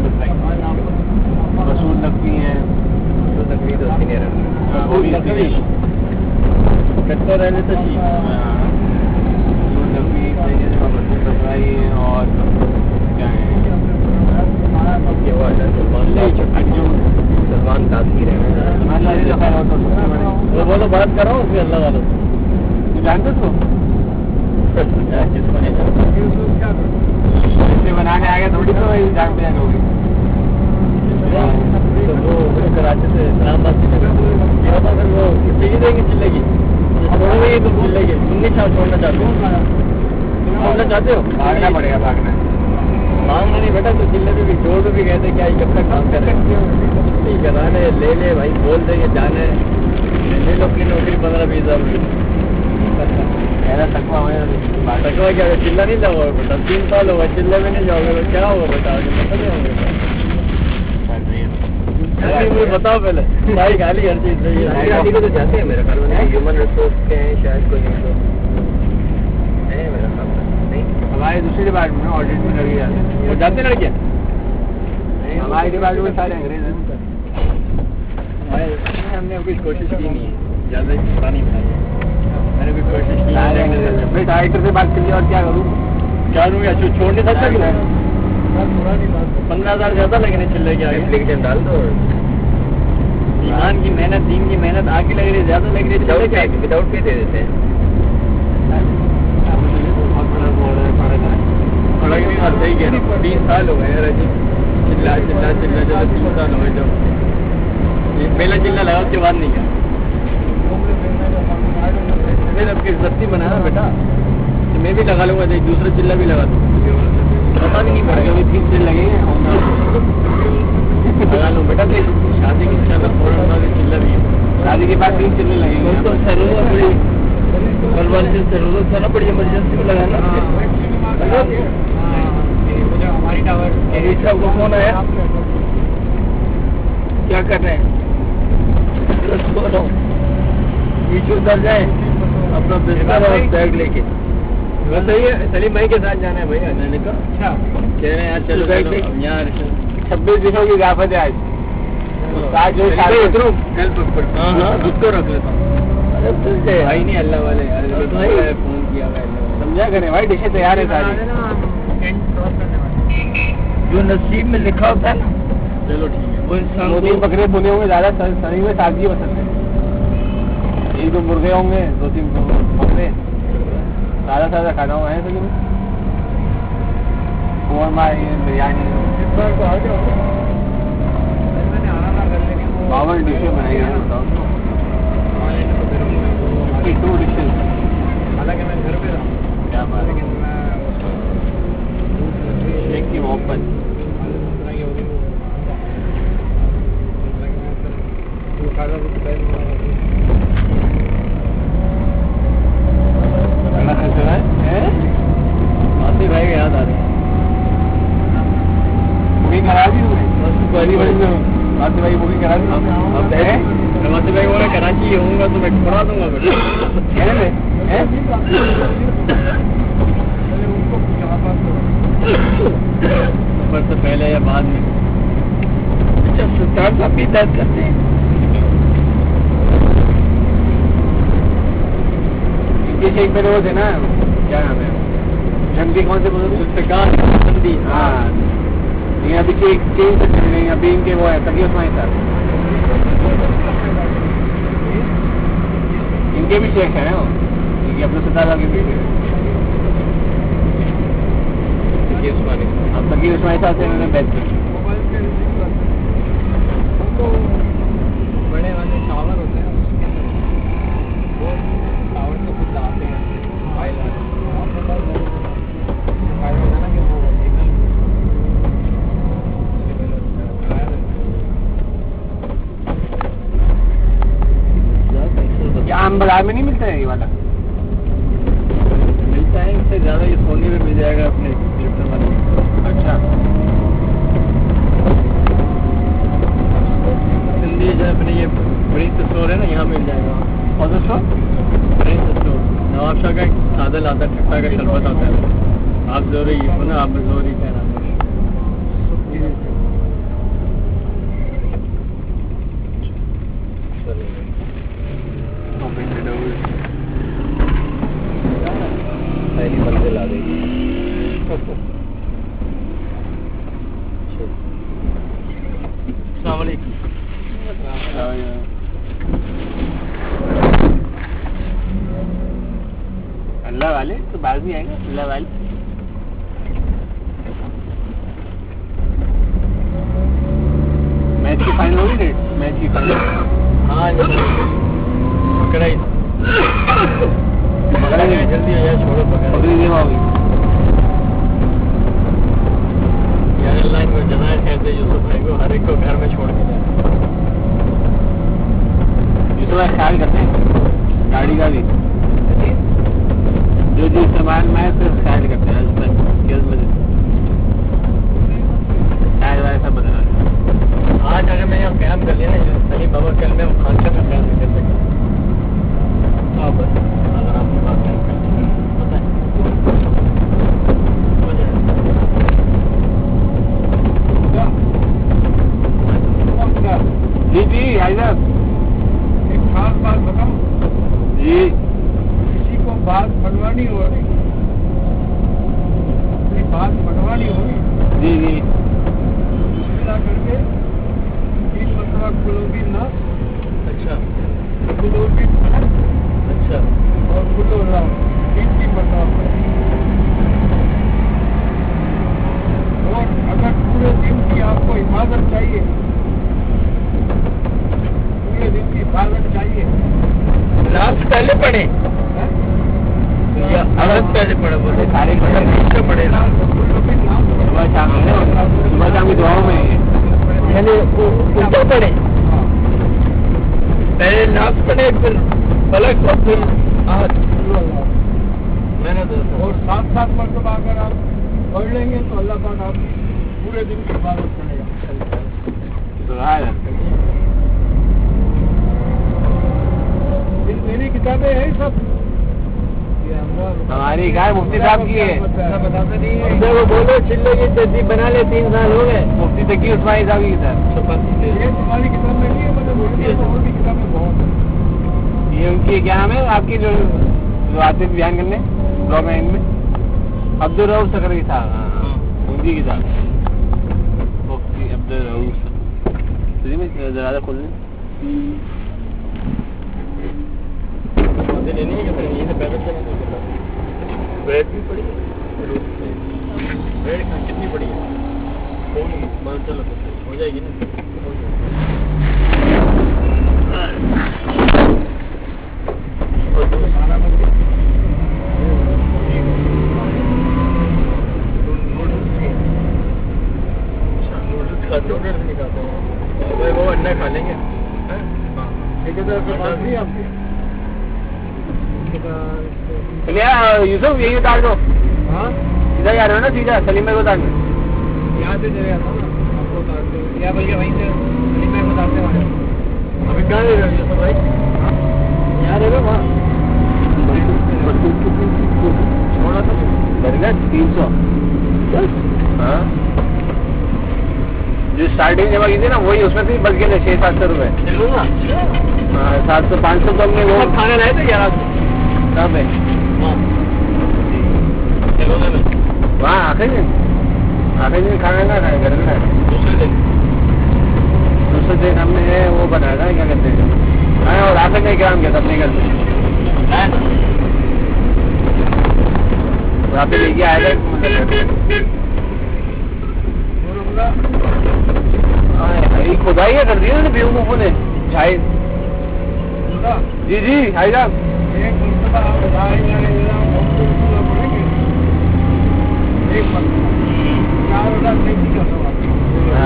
Speaker 2: रसूल नकवी है रसूल नकवी तो सीनियर है रसूल नकवी कट्टर रहने तो जी रसूल नकवी रसूल बसराई और क्या है ये वो है सलमान तासीर है वो बोलो बात कर रहा हूँ उसमें अल्लाह वालों से जानते तो इससे बनाने आ गया थोड़ी तो जानते हैं लोग तो वो कराची से इस्लामाबाद से यहाँ पर वो किसी देंगे चिल्लेगी छोड़ोगे तो चिल्लेगी तुम नहीं छोड़ना चाहते हो तुम छोड़ना चाहते हो भागना पड़ेगा भागना मांग नहीं बेटा तो चिल्ले भी जोड़ भी कहते क्या जब तक काम कर रहे ठीक है ना ले ले भाई बोल दे ये जाने ले लो अपनी नौकरी पंद्रह बीस हजार तकवा तकवा क्या चिल्ला नहीं जाओगे बेटा तीन साल होगा चिल्ले में नहीं जाओगे तो क्या होगा बेटा आगे पता नहीं होगा मुझे बताओ पहले भाई गाली हर चीज को तो जाते हैं मेरे ख्याल में ह्यूमन रिसोर्स के हैं शायद कोई नहीं तो
Speaker 3: ہماری دوسری ڈپارٹمنٹ میں آڈٹ میں لگی جاتے ہیں. وہ جاتے لڑکے ہماری ڈپارٹمنٹ میں سارے انگریز ہیں. ہم نے کچھ کوشش کی نہیں ہے زیادہ پانی بنائی ہے. میں نے کوئی کوشش کی نہیں. ڈائریکٹر سے بات کریے اور کیا کروں کیا کروں گا چھوڑ نہیں سکتا. پندرہ ہزار زیادہ لگنے چلے گیا اپلیکیشن ڈال دو. ایمان کی محنت دین کی محنت آگے لگ رہی ہے زیادہ لگ رہی ہے وداؤٹ پے دے دیتے ہیں. بیس سال ہو گئے چلا چلا چلا چلا تین سال ہو گئے. جب پہلا چلا لگا اس کے بعد نہیں کیا اب کی سستی بنانا بیٹا. میں بھی لگا لوں گا دوسرا چلا بھی لگا دوں. پتا بھی نہیں پڑے گا تین چل لگیں گے لگا لوں بیٹا. شادی کی چلا بھی شادی کے بعد تین چلنے لگیں گے. ضرورت پڑی ضرورت تھا نا بڑی ایمرجنسی میں لگانا. ہماری ٹاور صاحب کو فون آیا کیا کر رہے ہیں پیچھے اتر جائیں اپنا بستر اور بیگ لے کے. سلیم بھائی کے ساتھ جانا ہے بھائی. میں نے کہا کہہ رہے ہیں یار چلو بیگ یار چھبیس دنوں کی اضافت ہے آج خود کو رکھ لیتا ہوں. بھائی نہیں اللہ والے فون کیا سمجھا کریں بھائی. ڈشیں تیار ہے ساری جو نصیب میں لکھا ہوتا ہے نا. چلو ٹھیک ہے. وہ انسان دو تین بکرے بنے ہوں گے زیادہ شریر میں تازگی پسند ہے. ایک دو مرغے ہوں گے دو تین بکرے تازہ تازہ کھانا ہوا ہے. سلیم قورمہ بریانی باون ڈشیں بنائی ہیں. ٹو ڈشز حالانکہ میں گھر پہ رہا کیا بات ہے. ایک کی محبت ماسی بھائی کا یاد آ رہی ہے. بکنگ کرا دی پہلی بڑی ماسی بھائی بکنگ کرا دی. ماسی بھائی بولا کراچی ہوں گا تو میں کرا دوں گا. سفر سے پہلے یا بعد میں سلطان صاحب بھی درد کرتے ہیں. یہ شیخ میرے وہ تھے نا کیا نام ہے جنگی کون سے بندی. ہاں ابھی چینج نہیں ابھی ان کے وہ ہے تقی عثمانی صاحب ان کے بھی شیخ ہیں اپنے ستارہ کے بیٹے. اب تقی عثمانی صاحب سے انہوں نے بیٹھ کی. بڑے والے ٹاور ہوتے ہیں وہ ٹاور کو خود لاتے ہیں. عام بازار میں نہیں ملتا ہے یہ والا. ملتا ہے اس سے زیادہ یہ سونی میں مل جائے گا اپنے والے. اچھا سندھی جو اپنے یہ برنس اسٹور ہے نا یہاں مل جائے گا. کون سا اسٹور؟ برنس اسٹور. نواب شاہ کا سادہ لاتا ٹھٹا کا شربت آتا ہے. آپ زوری نا آپ زوری کہنا پہلی منزل آ گئی. السلام علیکم. اللہ والے تو بعد میں آئیں گے. اللہ والے میچ کی فائنل ہوگی ڈیٹ. میچ کی فائنل ہاں پکڑائی جلدی آ جائے. چھوڑو پکڑی دیوا ہوگی یار. لائن میں جنائر کہتے یوسف بھائی کو ہر ایک کو گھر میں چھوڑ کے جائے. یوسف بھائی خیال کرتے ہیں گاڑی کا بھی جو جو سامان میں خیال کرتے
Speaker 4: वाली होगी
Speaker 3: जी जी
Speaker 4: मिला करके तीन मरतबा कुलोबी नास,
Speaker 2: अच्छा
Speaker 4: कुलोबी फलक
Speaker 2: अच्छा
Speaker 4: और कुलो राम, तीन तीन मरतबा पढ़े। और अगर पूरे दिन की आपको हिफाजत चाहिए, पूरे दिन की हिफाजत चाहिए,
Speaker 2: नास पहले पढ़े
Speaker 4: हैं?
Speaker 2: या अरब पहले पढ़े बोले
Speaker 3: सारे पढ़े
Speaker 2: नीचे पढ़े ना
Speaker 4: कुलोबी नास,
Speaker 3: सुबह शाम में सुबह शाम की दुआओं में
Speaker 2: यानी उल्टा पढ़े,
Speaker 4: हाँ,
Speaker 2: पहले नास पढ़े फिर फलक और फिर आहत।
Speaker 4: कुलो राम।
Speaker 2: मैंने तो
Speaker 4: और सात सात मरतबा अगर आप पढ़ लेंगे तो अल्लाह पाक आप पूरे दिन की हिफाजत करेगा। ये मेरी किताबें हैं सब, ये हमरा-
Speaker 3: हमारी गाय मुफ्ती साहब की है।
Speaker 4: बताते नहीं है।
Speaker 2: वो बोलो चिल्लो की तहजीब बना ले, तीन साल हो गए।
Speaker 3: मुफ्ती तकी उस्मानी साहब की किताब।
Speaker 4: ये तुम्हारी किताब में नहीं है, मतलब मेरी तो और भी किताबें बहुत है।
Speaker 3: ये उनकी क्या नाम है आपकी जो जो आते हैं बयान करने ब्लॉग में इनमें अब्दुल रऊफ सकर की साहब, हाँ उनकी किताब मुफ्ती अब्दुल रऊफ। में दरवाजा खोल लें।
Speaker 2: लेनी है कि यहीं से पैदल चलेंगे? ब्रेड भी पड़ी है, ब्रेड कितनी पड़ी है? होगी मान चलो हो जाएगी ना। नूडल्स नहीं खाते हैं भाई, वो अंडा खा लेंगे।
Speaker 3: चलिए यूसुफ यही उतार दो।
Speaker 4: हाँ
Speaker 3: सीधा जा रहे हो ना, सीधा सलीम भाई को उतार दो।
Speaker 4: यहाँ से चले जाता हूँ ना, आपको उतारते हो या बल्कि वहीं से सलीम भाई को उतारते वहाँ।
Speaker 2: अभी कहाँ ले रहे हो भाई?
Speaker 4: यहाँ रहेगा वहाँ
Speaker 3: छोड़ा तो बर्गर तीन सौ। हाँ जो स्टार्टिंग जमा की थी ना वही, उसमें भी बच गए थे छः सात सौ रुपये।
Speaker 2: चलूँगा
Speaker 3: हाँ सात सौ पाँच सौ तो हमने वो
Speaker 2: खाना लाए थे यार
Speaker 3: कहाँ पे? वहाँ आखिरी दिन आखिरी दिन खाना ना खाए, घर में खाए।
Speaker 2: दूसरे दिन
Speaker 3: दूसरे दिन हमने वो बनाया था, क्या कहते हैं, हाँ और आखिर में क्या किया था अपने घर में वहाँ पे लेके आया था। खुदाई है कर दी ना बेवकूफों ने शायद। जी जी भाई साहब
Speaker 4: एक मरतबा आप ला इलाहा इल्लल्लाह मुहम्मदुर रसूलुल्लाह पढ़ेंगे, एक मरतबा चार हजार नहीं कर सकता।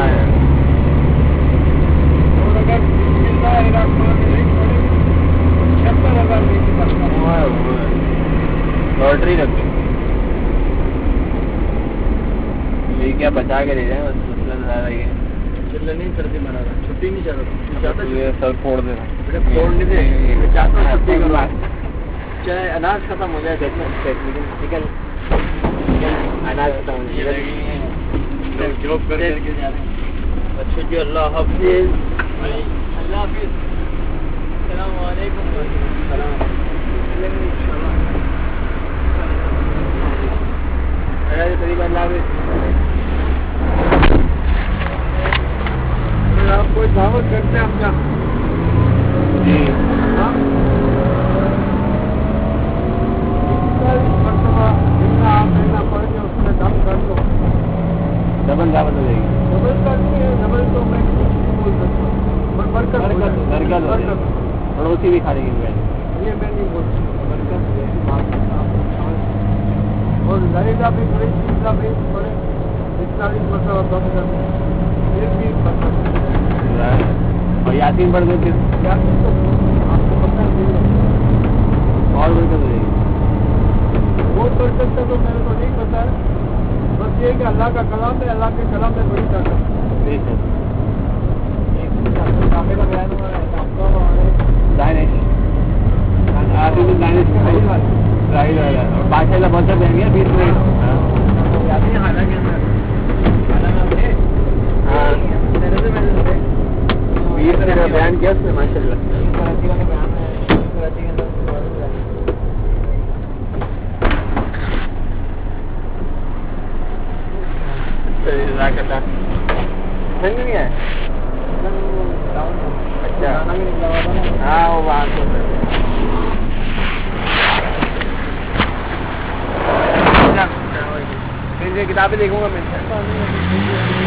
Speaker 4: और अगर बिस्मिल्लाहिर्रहमानिर्रहीम पढ़ेंगे तो छहत्तर हजार नहीं कर सकता।
Speaker 3: लॉटरी रख ये क्या बचा के ले जाए बस, मतलब ये
Speaker 2: चिल्ला नहीं सर्दी मना रहा, छुट्टी नहीं चाहता
Speaker 3: ये सर फोड़ दे
Speaker 2: बेटा, फोड़ नहीं दे चाहता हूँ छुट्टी करवा, चाहे अनाज खत्म हो जाए, लेकिन चिकन अनाज खत्म हो जाए जॉब कर करके जा रहे हैं। अच्छा जी, अल्लाह हाफिज़। अल्लाह हाफिज़। अस्सलाम वालेकुम।
Speaker 3: करीबन
Speaker 4: आप कोई दावत करते हैं अपना
Speaker 3: जी
Speaker 4: हाँ? मरतबा जितना आप महीना पढ़ के उसमें दम कर दो,
Speaker 3: डबल दावत हो जाएगी।
Speaker 4: डबल करनी है, डबल तो मैं बोल सकता हूँ, पर बरकत हो जाएगी।
Speaker 3: बरकत हो जाएगी। पड़ोसी भी खा लेंगे।
Speaker 4: ये मैं नहीं बोल सकता, बरकत ये बात और लड़ेगा भी बड़े तीसरा भी बड़े इकतालीस मरतबा दम कर फिर भी बरकत
Speaker 3: और यासीन पढ़ दो फिर
Speaker 4: यासीन तो आपको पता है
Speaker 3: और बरकत हो जाएगी।
Speaker 4: वो बरकत का तो मेरे को नहीं पता है, बस ये कि अल्लाह का कलाम है, अल्लाह के कलाम में बड़ी ताकत है। काफे का बयान हुआ है आपका
Speaker 3: दानिश आदमी में दानिश राइट वाला और बादशाह बहुत सा बहन गया बीस मिनट।
Speaker 4: हालांकि
Speaker 3: हाँ बीस मिनट का बयान किया उसने माशाल्लाह।
Speaker 2: جزاک اللہ. سمجھ نہیں ہے. اچھا ہاں وہ بات تو کتابیں دیکھوں گا میں.